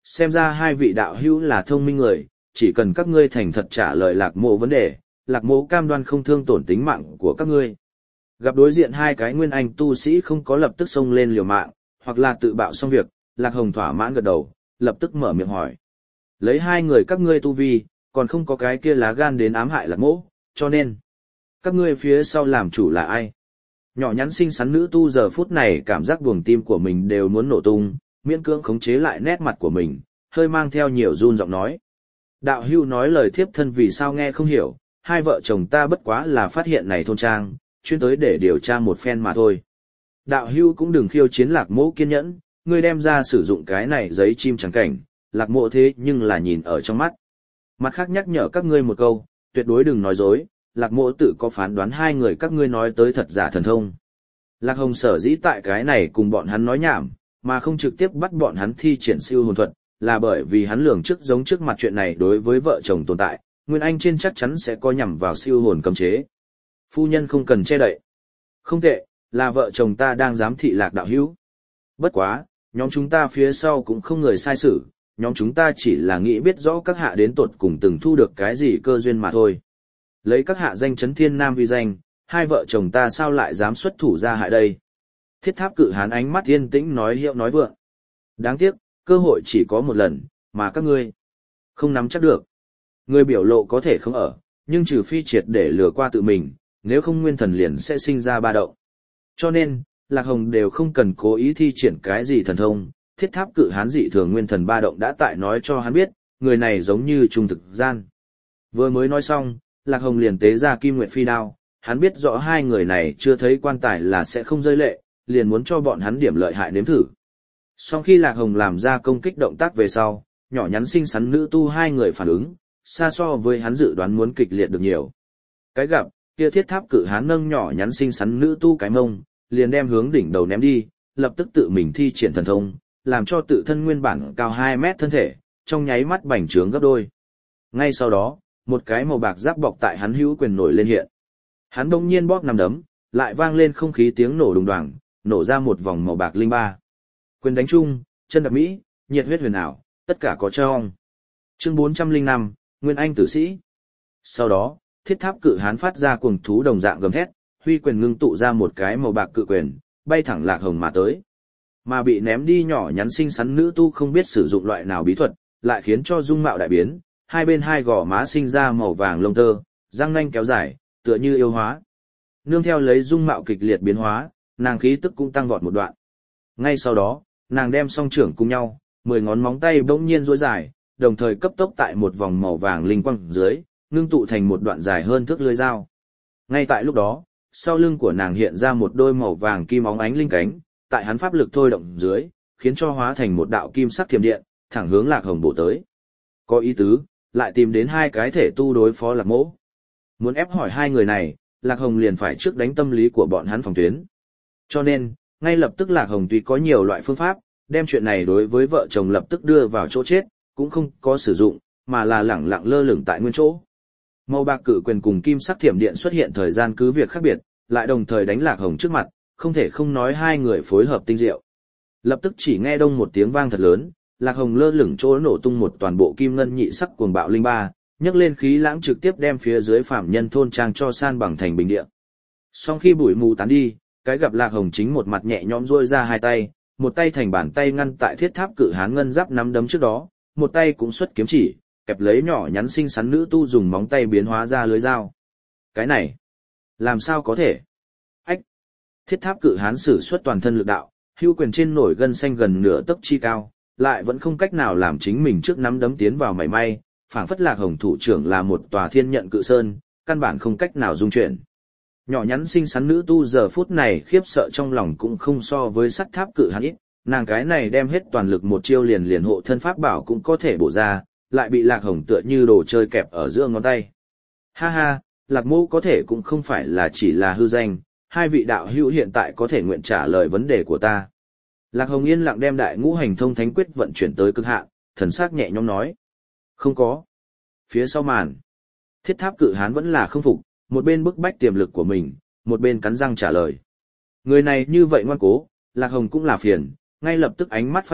Xem ra hai vị đạo hữu là thông minh người, chỉ cần các ngươi thành thật trả lời lạc mộ vấn đề, lạc mộ cam đoan không thương tổn tính mạng của các ngươi. Gặp đối diện hai cái nguyên anh tu sĩ không có lập tức xông lên liều mạng, hoặc là tự bạo xong việc, lạc hồng thỏa mãn gật đầu, lập tức mở miệng hỏi. Lấy hai người các ngươi tu vi, còn không có cái kia lá gan đến ám hại lạc mộ, cho nên, các ngươi phía sau làm chủ là ai? Nhỏ nhắn xinh xắn nữ tu giờ phút này cảm giác buồng tim của mình đều muốn nổ tung, miễn cưỡng khống chế lại nét mặt của mình, hơi mang theo nhiều run giọng nói. Đạo hưu nói lời thiếp thân vì sao nghe không hiểu, hai vợ chồng ta bất quá là phát hiện này thôn trang, chuyên tới để điều tra một phen mà thôi. Đạo hưu cũng đừng khiêu chiến lạc mộ kiên nhẫn, ngươi đem ra sử dụng cái này giấy chim chẳng cảnh, lạc mộ thế nhưng là nhìn ở trong mắt. Mặt khác nhắc nhở các ngươi một câu, tuyệt đối đừng nói dối, lạc mộ tự có phán đoán hai người các ngươi nói tới thật giả thần thông. Lạc hồng sở dĩ tại cái này cùng bọn hắn nói nhảm, mà không trực tiếp bắt bọn hắn thi triển siêu hồn thuật, là bởi vì hắn lường trước giống trước mặt chuyện này đối với vợ chồng tồn tại, Nguyên Anh trên chắc chắn sẽ có nhằm vào siêu hồn cấm chế. Phu nhân không cần che đậy. Không tệ, là vợ chồng ta đang giám thị lạc đạo hữu. Bất quá, nhóm chúng ta phía sau cũng không người sai sử, nhóm chúng ta chỉ là nghĩ biết rõ các hạ đến tột cùng từng thu được cái gì cơ duyên mà thôi. Lấy các hạ danh chấn thiên nam vi danh, hai vợ chồng ta sao lại dám xuất thủ ra hại đây? Thiết tháp cự hán ánh mắt yên tĩnh nói hiệu nói vượng. Đáng tiếc, cơ hội chỉ có một lần, mà các ngươi không nắm chắc được. Người biểu lộ có thể không ở, nhưng trừ phi triệt để lừa qua tự mình, nếu không nguyên thần liền sẽ sinh ra ba động. Cho nên, Lạc Hồng đều không cần cố ý thi triển cái gì thần thông, thiết tháp cự hán dị thường nguyên thần ba động đã tại nói cho hắn biết, người này giống như trung thực gian. Vừa mới nói xong, Lạc Hồng liền tế ra Kim Nguyệt Phi đao, hắn biết rõ hai người này chưa thấy quan tài là sẽ không rơi lệ, liền muốn cho bọn hắn điểm lợi hại nếm thử. Sau khi Lạc Hồng làm ra công kích động tác về sau, nhỏ nhắn xinh xắn nữ tu hai người phản ứng, xa so với hắn dự đoán muốn kịch liệt được nhiều. Cái gặp, kia thiết tháp cự hán nâng nhỏ nhắn xinh xắn nữ tu cái mông, liền đem hướng đỉnh đầu ném đi, lập tức tự mình thi triển thần thông, làm cho tự thân nguyên bản cao hai mét thân thể, trong nháy mắt bành trướng gấp đôi. Ngay sau đó, một cái màu bạc giáp bọc tại hắn hữu quyền nổi lên hiện. Hắn đông nhiên bóp nằm đấm, lại vang lên không khí tiếng nổ đùng đoàng, nổ ra một vòng màu bạc linh ba. Quyền đánh chung, chân đạp mỹ, nhiệt huyết huyền ảo, tất cả có trong. Chương bốn trăm lẻ năm, Nguyên Anh tử sĩ. Sau đó, thiết tháp cự hán phát ra cuồng thú đồng dạng gầm thét, huy quyền ngưng tụ ra một cái màu bạc cự quyền, bay thẳng Lạc Hồng mà tới. Mà bị ném đi nhỏ nhắn xinh xắn nữ tu không biết sử dụng loại nào bí thuật, lại khiến cho dung mạo đại biến, hai bên hai gò má sinh ra màu vàng lông tơ, răng nanh kéo dài, tựa như yêu hóa. Nương theo lấy dung mạo kịch liệt biến hóa, nàng khí tức cũng tăng vọt một đoạn. Ngay sau đó, nàng đem song trưởng cùng nhau, mười ngón móng tay bỗng nhiên duỗi dài, đồng thời cấp tốc tại một vòng màu vàng linh quang dưới, ngưng tụ thành một đoạn dài hơn thước lưỡi dao. Ngay tại lúc đó, sau lưng của nàng hiện ra một đôi màu vàng kim óng ánh linh cánh, tại hắn pháp lực thôi động dưới, khiến cho hóa thành một đạo kim sắc thiểm điện, thẳng hướng Lạc Hồng bổ tới. Có ý tứ, lại tìm đến hai cái thể tu đối phó Lạc Mỗ. Muốn ép hỏi hai người này, Lạc Hồng liền phải trước đánh tâm lý của bọn hắn phòng tuyến. Cho nên, ngay lập tức Lạc Hồng tuy có nhiều loại phương pháp, đem chuyện này đối với vợ chồng lập tức đưa vào chỗ chết, cũng không có sử dụng, mà là lẳng lặng lơ lửng tại nguyên chỗ. Màu bạc cự quyền cùng kim sắc thiểm điện xuất hiện thời gian cứ việc khác biệt, lại đồng thời đánh Lạc Hồng trước mặt, không thể không nói hai người phối hợp tinh diệu. Lập tức chỉ nghe đông một tiếng vang thật lớn, Lạc Hồng lơ lửng chỗ nổ tung một toàn bộ kim ngân nhị sắc cuồng bạo linh ba, nhấc lên khí lãng trực tiếp đem phía dưới phạm nhân thôn trang cho san bằng thành bình địa. Sau khi bụi mù tán đi, cái gặp Lạc Hồng chính một mặt nhẹ nhõm duỗi ra hai tay, một tay thành bàn tay ngăn tại thiết tháp cự hán ngân giáp nắm đấm trước đó, một tay cũng xuất kiếm chỉ, kẹp lấy nhỏ nhắn xinh xắn nữ tu dùng móng tay biến hóa ra lưới dao. Cái này, làm sao có thể? Ách! Thiết tháp cự hán sử xuất toàn thân lực đạo, hưu quyền trên nổi gân xanh gần nửa tấc chi cao, lại vẫn không cách nào làm chính mình trước nắm đấm tiến vào mảy may, phảng phất Lạc Hồng thủ trưởng là một tòa thiên nhận cự sơn, căn bản không cách nào dung chuyển. Nhỏ nhắn xinh xắn nữ tu giờ phút này khiếp sợ trong lòng cũng không so với sắt tháp cự hán ít, nàng cái này đem hết toàn lực một chiêu liền liền hộ thân pháp bảo cũng có thể bổ ra, lại bị Lạc Hồng tựa như đồ chơi kẹp ở giữa ngón tay. Ha ha, Lạc Mô có thể cũng không phải là chỉ là hư danh, hai vị đạo hữu hiện tại có thể nguyện trả lời vấn đề của ta. Lạc Hồng yên lặng đem đại ngũ hành thông thánh quyết vận chuyển tới cực hạn, thần sắc nhẹ nhõm nói. Không có. Phía sau màn, thiết tháp cự hán vẫn là không phục, một bên bức bách tiềm lực của mình, một bên cắn răng trả lời. Người này như vậy ngoan cố, Lạc Hồng cũng là phiền, ngay lập tức ánh mắt phát lạnh,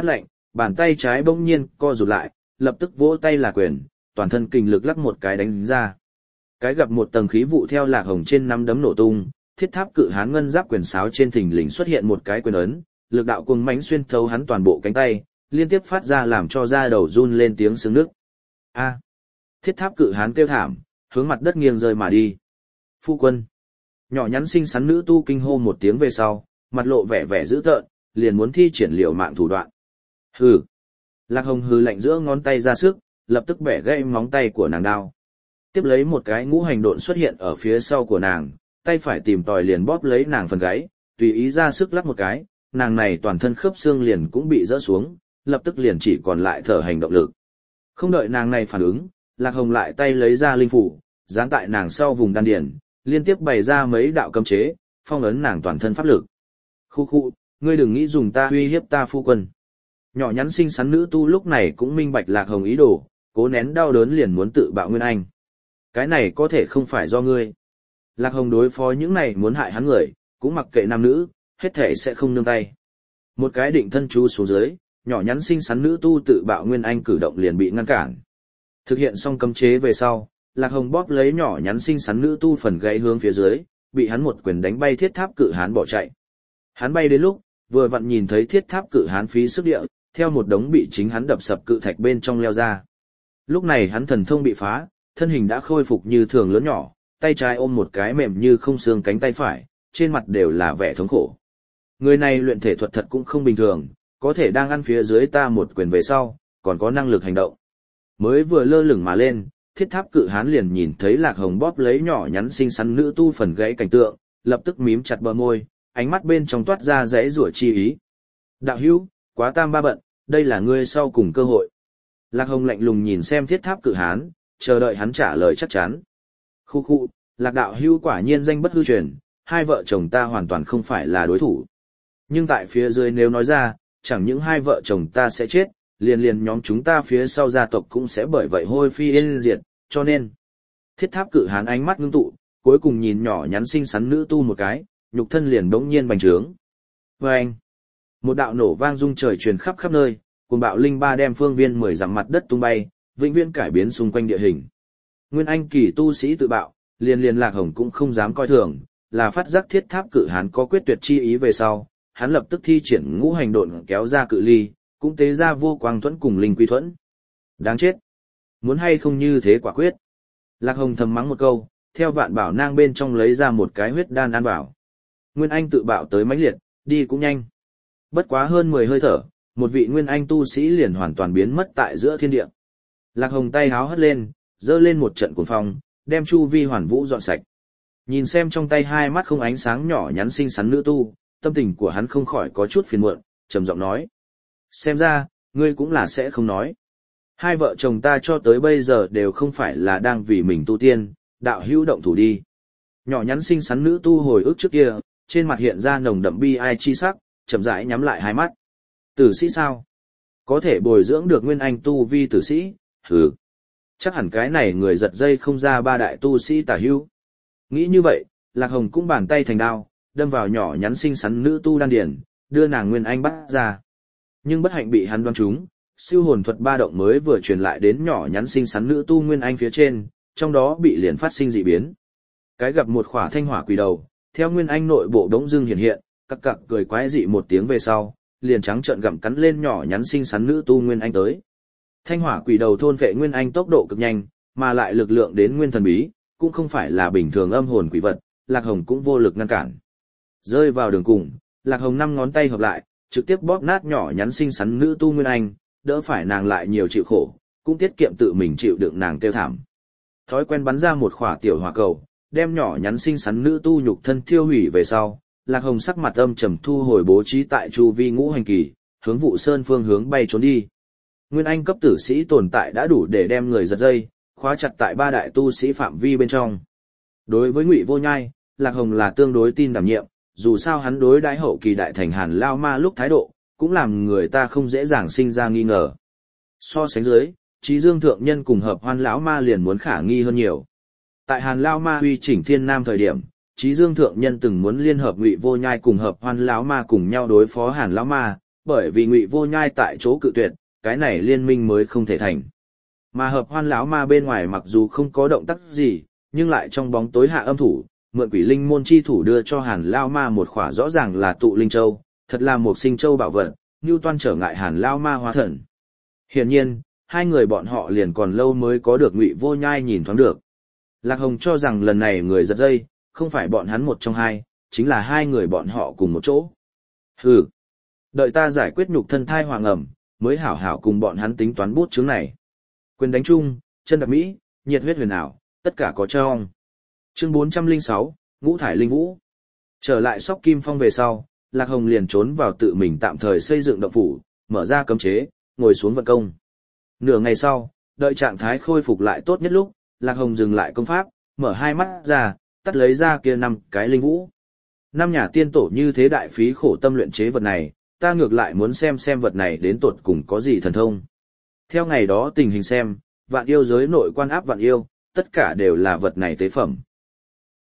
bàn tay trái bỗng nhiên co rụt lại, lập tức vỗ tay là quyền, toàn thân kình lực lắc một cái đánh ra. Cái gặp một tầng khí vụ theo Lạc Hồng trên nắm đấm nổ tung, thiết tháp cự hán ngân giáp quyền sáo trên thình lình xuất hiện một cái quyền ấn, lực đạo cuồng mãnh xuyên thấu hắn toàn bộ cánh tay, liên tiếp phát ra làm cho da đầu run lên tiếng xương nước. A! Thiết tháp cự hán kêu thảm, hướng mặt đất nghiêng rơi mà đi. Phu quân! Nhỏ nhắn xinh xắn nữ tu kinh hô một tiếng về sau, mặt lộ vẻ vẻ dữ tợn, liền muốn thi triển liều mạng thủ đoạn. Hừ! Lạc Hồng hừ lạnh giữa ngón tay ra sức, lập tức bẻ gãy móng tay của nàng đao. Tiếp lấy một cái ngũ hành độn xuất hiện ở phía sau của nàng, tay phải tìm tòi liền bóp lấy nàng phần gáy, tùy ý ra sức lắc một cái, nàng này toàn thân khớp xương liền cũng bị rỡ xuống, lập tức liền chỉ còn lại thở hành động lực. Không đợi nàng này phản ứng, Lạc Hồng lại tay lấy ra linh phủ, dán tại nàng sau vùng đan điền, liên tiếp bày ra mấy đạo cấm chế, phong ấn nàng toàn thân pháp lực. Khu khu, ngươi đừng nghĩ dùng ta uy hiếp ta phu quân. Nhỏ nhắn xinh xắn nữ tu lúc này cũng minh bạch Lạc Hồng ý đồ, cố nén đau đớn liền muốn tự bạo Nguyên Anh. Cái này có thể không phải do ngươi. Lạc Hồng đối phó những này muốn hại hắn người, cũng mặc kệ nam nữ, hết thể sẽ không nương tay. Một cái định thân chú xuống dưới, nhỏ nhắn xinh xắn nữ tu tự bạo Nguyên Anh cử động liền bị ngăn cản. Thực hiện xong cấm chế về sau, Lạc Hồng bóp lấy nhỏ nhắn xinh xắn nữ tu phần gãy hướng phía dưới, bị hắn một quyền đánh bay thiết tháp cự hán bỏ chạy. Hắn bay đến lúc, vừa vặn nhìn thấy thiết tháp cự hán phí sức địa, theo một đống bị chính hắn đập sập cự thạch bên trong leo ra. Lúc này hắn thần thông bị phá, thân hình đã khôi phục như thường lớn nhỏ, tay trái ôm một cái mềm như không xương cánh tay phải, trên mặt đều là vẻ thống khổ. Người này luyện thể thuật thật cũng không bình thường, có thể đang ăn phía dưới ta một quyền về sau, còn có năng lực hành động. Mới vừa lơ lửng mà lên, thiết tháp cự hán liền nhìn thấy Lạc Hồng bóp lấy nhỏ nhắn xinh xắn nữ tu phần gãy cảnh tượng, lập tức mím chặt bờ môi, ánh mắt bên trong toát ra rẽ rủa chi ý. Đạo hữu, quá tam ba bận, đây là ngươi sau cùng cơ hội. Lạc Hồng lạnh lùng nhìn xem thiết tháp cự hán, chờ đợi hắn trả lời chắc chắn. Khu khu, Lạc đạo hữu quả nhiên danh bất hư truyền, hai vợ chồng ta hoàn toàn không phải là đối thủ. Nhưng tại phía dưới nếu nói ra, chẳng những hai vợ chồng ta sẽ chết, liền liền nhóm chúng ta phía sau gia tộc cũng sẽ bởi vậy hôi phi yên diệt, cho nên. Thiết tháp cự hán ánh mắt ngưng tụ, cuối cùng nhìn nhỏ nhắn xinh xắn nữ tu một cái, nhục thân liền bỗng nhiên bành trướng. Vâng! Một đạo nổ vang rung trời truyền khắp khắp nơi, cùng bạo linh ba đem phương viên mười dặm mặt đất tung bay, vĩnh viễn cải biến xung quanh địa hình. Nguyên Anh kỳ tu sĩ tự bạo, liền liền Lạc Hồng cũng không dám coi thường, là phát giác thiết tháp cự hán có quyết tuyệt chi ý về sau, hắn lập tức thi triển ngũ hành độn kéo ra cự ly, cũng tế ra vô quang thuẫn cùng linh quy thuẫn. Đáng chết! Muốn hay không như thế quả quyết. Lạc Hồng thầm mắng một câu, theo vạn bảo nang bên trong lấy ra một cái huyết đan ăn bảo. Nguyên Anh tự bạo tới mãnh liệt, đi cũng nhanh. Bất quá hơn mười hơi thở, một vị Nguyên Anh tu sĩ liền hoàn toàn biến mất tại giữa thiên địa. Lạc Hồng tay háo hất lên, dơ lên một trận cuồng phong, đem chu vi hoàn vũ dọn sạch. Nhìn xem trong tay hai mắt không ánh sáng nhỏ nhắn xinh xắn nữ tu, tâm tình của hắn không khỏi có chút phiền muộn, trầm giọng nói: "Xem ra, ngươi cũng là sẽ không nói. Hai vợ chồng ta cho tới bây giờ đều không phải là đang vì mình tu tiên, đạo hữu động thủ đi." Nhỏ nhắn xinh xắn nữ tu hồi ức trước kia, trên mặt hiện ra nồng đậm bi ai chi sắc, chậm rãi nhắm lại hai mắt. Tử sĩ sao? Có thể bồi dưỡng được Nguyên Anh tu vi tử sĩ? Hừ. Chắc hẳn cái này người giật dây không ra ba đại tu sĩ tả hữu. Nghĩ như vậy, Lạc Hồng cũng bàn tay thành đao, đâm vào nhỏ nhắn xinh xắn nữ tu đan điển, đưa nàng Nguyên Anh bắt ra. Nhưng bất hạnh bị hắn đoán trúng, siêu hồn thuật ba động mới vừa truyền lại đến nhỏ nhắn xinh xắn nữ tu Nguyên Anh phía trên, trong đó bị liền phát sinh dị biến. Cái gặp một khỏa thanh hỏa quỷ đầu, theo Nguyên Anh nội bộ đống dưng hiện hiện, cặc cặc cười quái dị một tiếng về sau, liền trắng trợn gặm cắn lên nhỏ nhắn xinh xắn nữ tu Nguyên Anh tới. Thanh hỏa quỷ đầu thôn vệ Nguyên Anh tốc độ cực nhanh, mà lại lực lượng đến nguyên thần bí, cũng không phải là bình thường âm hồn quỷ vật, Lạc Hồng cũng vô lực ngăn cản. Rơi vào đường cùng, Lạc Hồng năm ngón tay hợp lại, trực tiếp bóp nát nhỏ nhắn xinh xắn nữ tu Nguyên Anh, đỡ phải nàng lại nhiều chịu khổ, cũng tiết kiệm tự mình chịu đựng nàng kêu thảm. Thói quen bắn ra một khỏa tiểu hỏa cầu, đem nhỏ nhắn xinh xắn nữ tu nhục thân thiêu hủy về sau, Lạc Hồng sắc mặt âm trầm thu hồi bố trí tại chu vi ngũ hành kỳ, hướng Vụ Sơn phương hướng bay trốn đi. Nguyên Anh cấp tử sĩ tồn tại đã đủ để đem người giật dây, khóa chặt tại ba đại tu sĩ phạm vi bên trong. Đối với Ngụy Vô Nhai, Lạc Hồng là tương đối tin đảm nhiệm, dù sao hắn đối đãi hậu kỳ đại thành Hàn Lao Ma lúc thái độ, cũng làm người ta không dễ dàng sinh ra nghi ngờ. So sánh dưới, Trí Dương thượng nhân cùng Hợp Hoan lão ma liền muốn khả nghi hơn nhiều. Tại Hàn Lao Ma uy chỉnh thiên nam thời điểm, Trí Dương thượng nhân từng muốn liên hợp Ngụy Vô Nhai cùng Hợp Hoan lão ma cùng nhau đối phó Hàn lão ma, bởi vì Ngụy Vô Nhai tại chỗ cự tuyệt, cái này liên minh mới không thể thành. Mà Hợp Hoan lão ma bên ngoài mặc dù không có động tác gì, nhưng lại trong bóng tối hạ âm thủ, mượn Quỷ Linh môn chi thủ đưa cho Hàn lão ma một khỏa rõ ràng là tụ linh châu, thật là một sinh châu bảo vật, như toan trở ngại Hàn lão ma hóa thần. Hiển nhiên, hai người bọn họ liền còn lâu mới có được Ngụy Vô Nhai nhìn thoáng được. Lạc Hồng cho rằng lần này người giật dây, không phải bọn hắn một trong hai, chính là hai người bọn họ cùng một chỗ. Hừ, đợi ta giải quyết nhục thân thai hoàng ẩm, mới hảo hảo cùng bọn hắn tính toán bút chướng này. Quyền đánh chung, chân đạp mỹ, nhiệt huyết huyền ảo, tất cả có trong. Chương bốn trăm lẻ sáu, Ngũ thải linh vũ. Trở lại Sóc Kim Phong về sau, Lạc Hồng liền trốn vào tự mình tạm thời xây dựng động phủ, mở ra cấm chế, ngồi xuống vận công. Nửa ngày sau, đợi trạng thái khôi phục lại tốt nhất lúc, Lạc Hồng dừng lại công pháp, mở hai mắt ra, tắt lấy ra kia năm cái linh vũ. Năm nhà tiên tổ như thế đại phí khổ tâm luyện chế vật này, ta ngược lại muốn xem xem vật này đến tột cùng có gì thần thông. Theo ngày đó tình hình xem, vạn yêu giới nội quan áp vạn yêu, tất cả đều là vật này tế phẩm.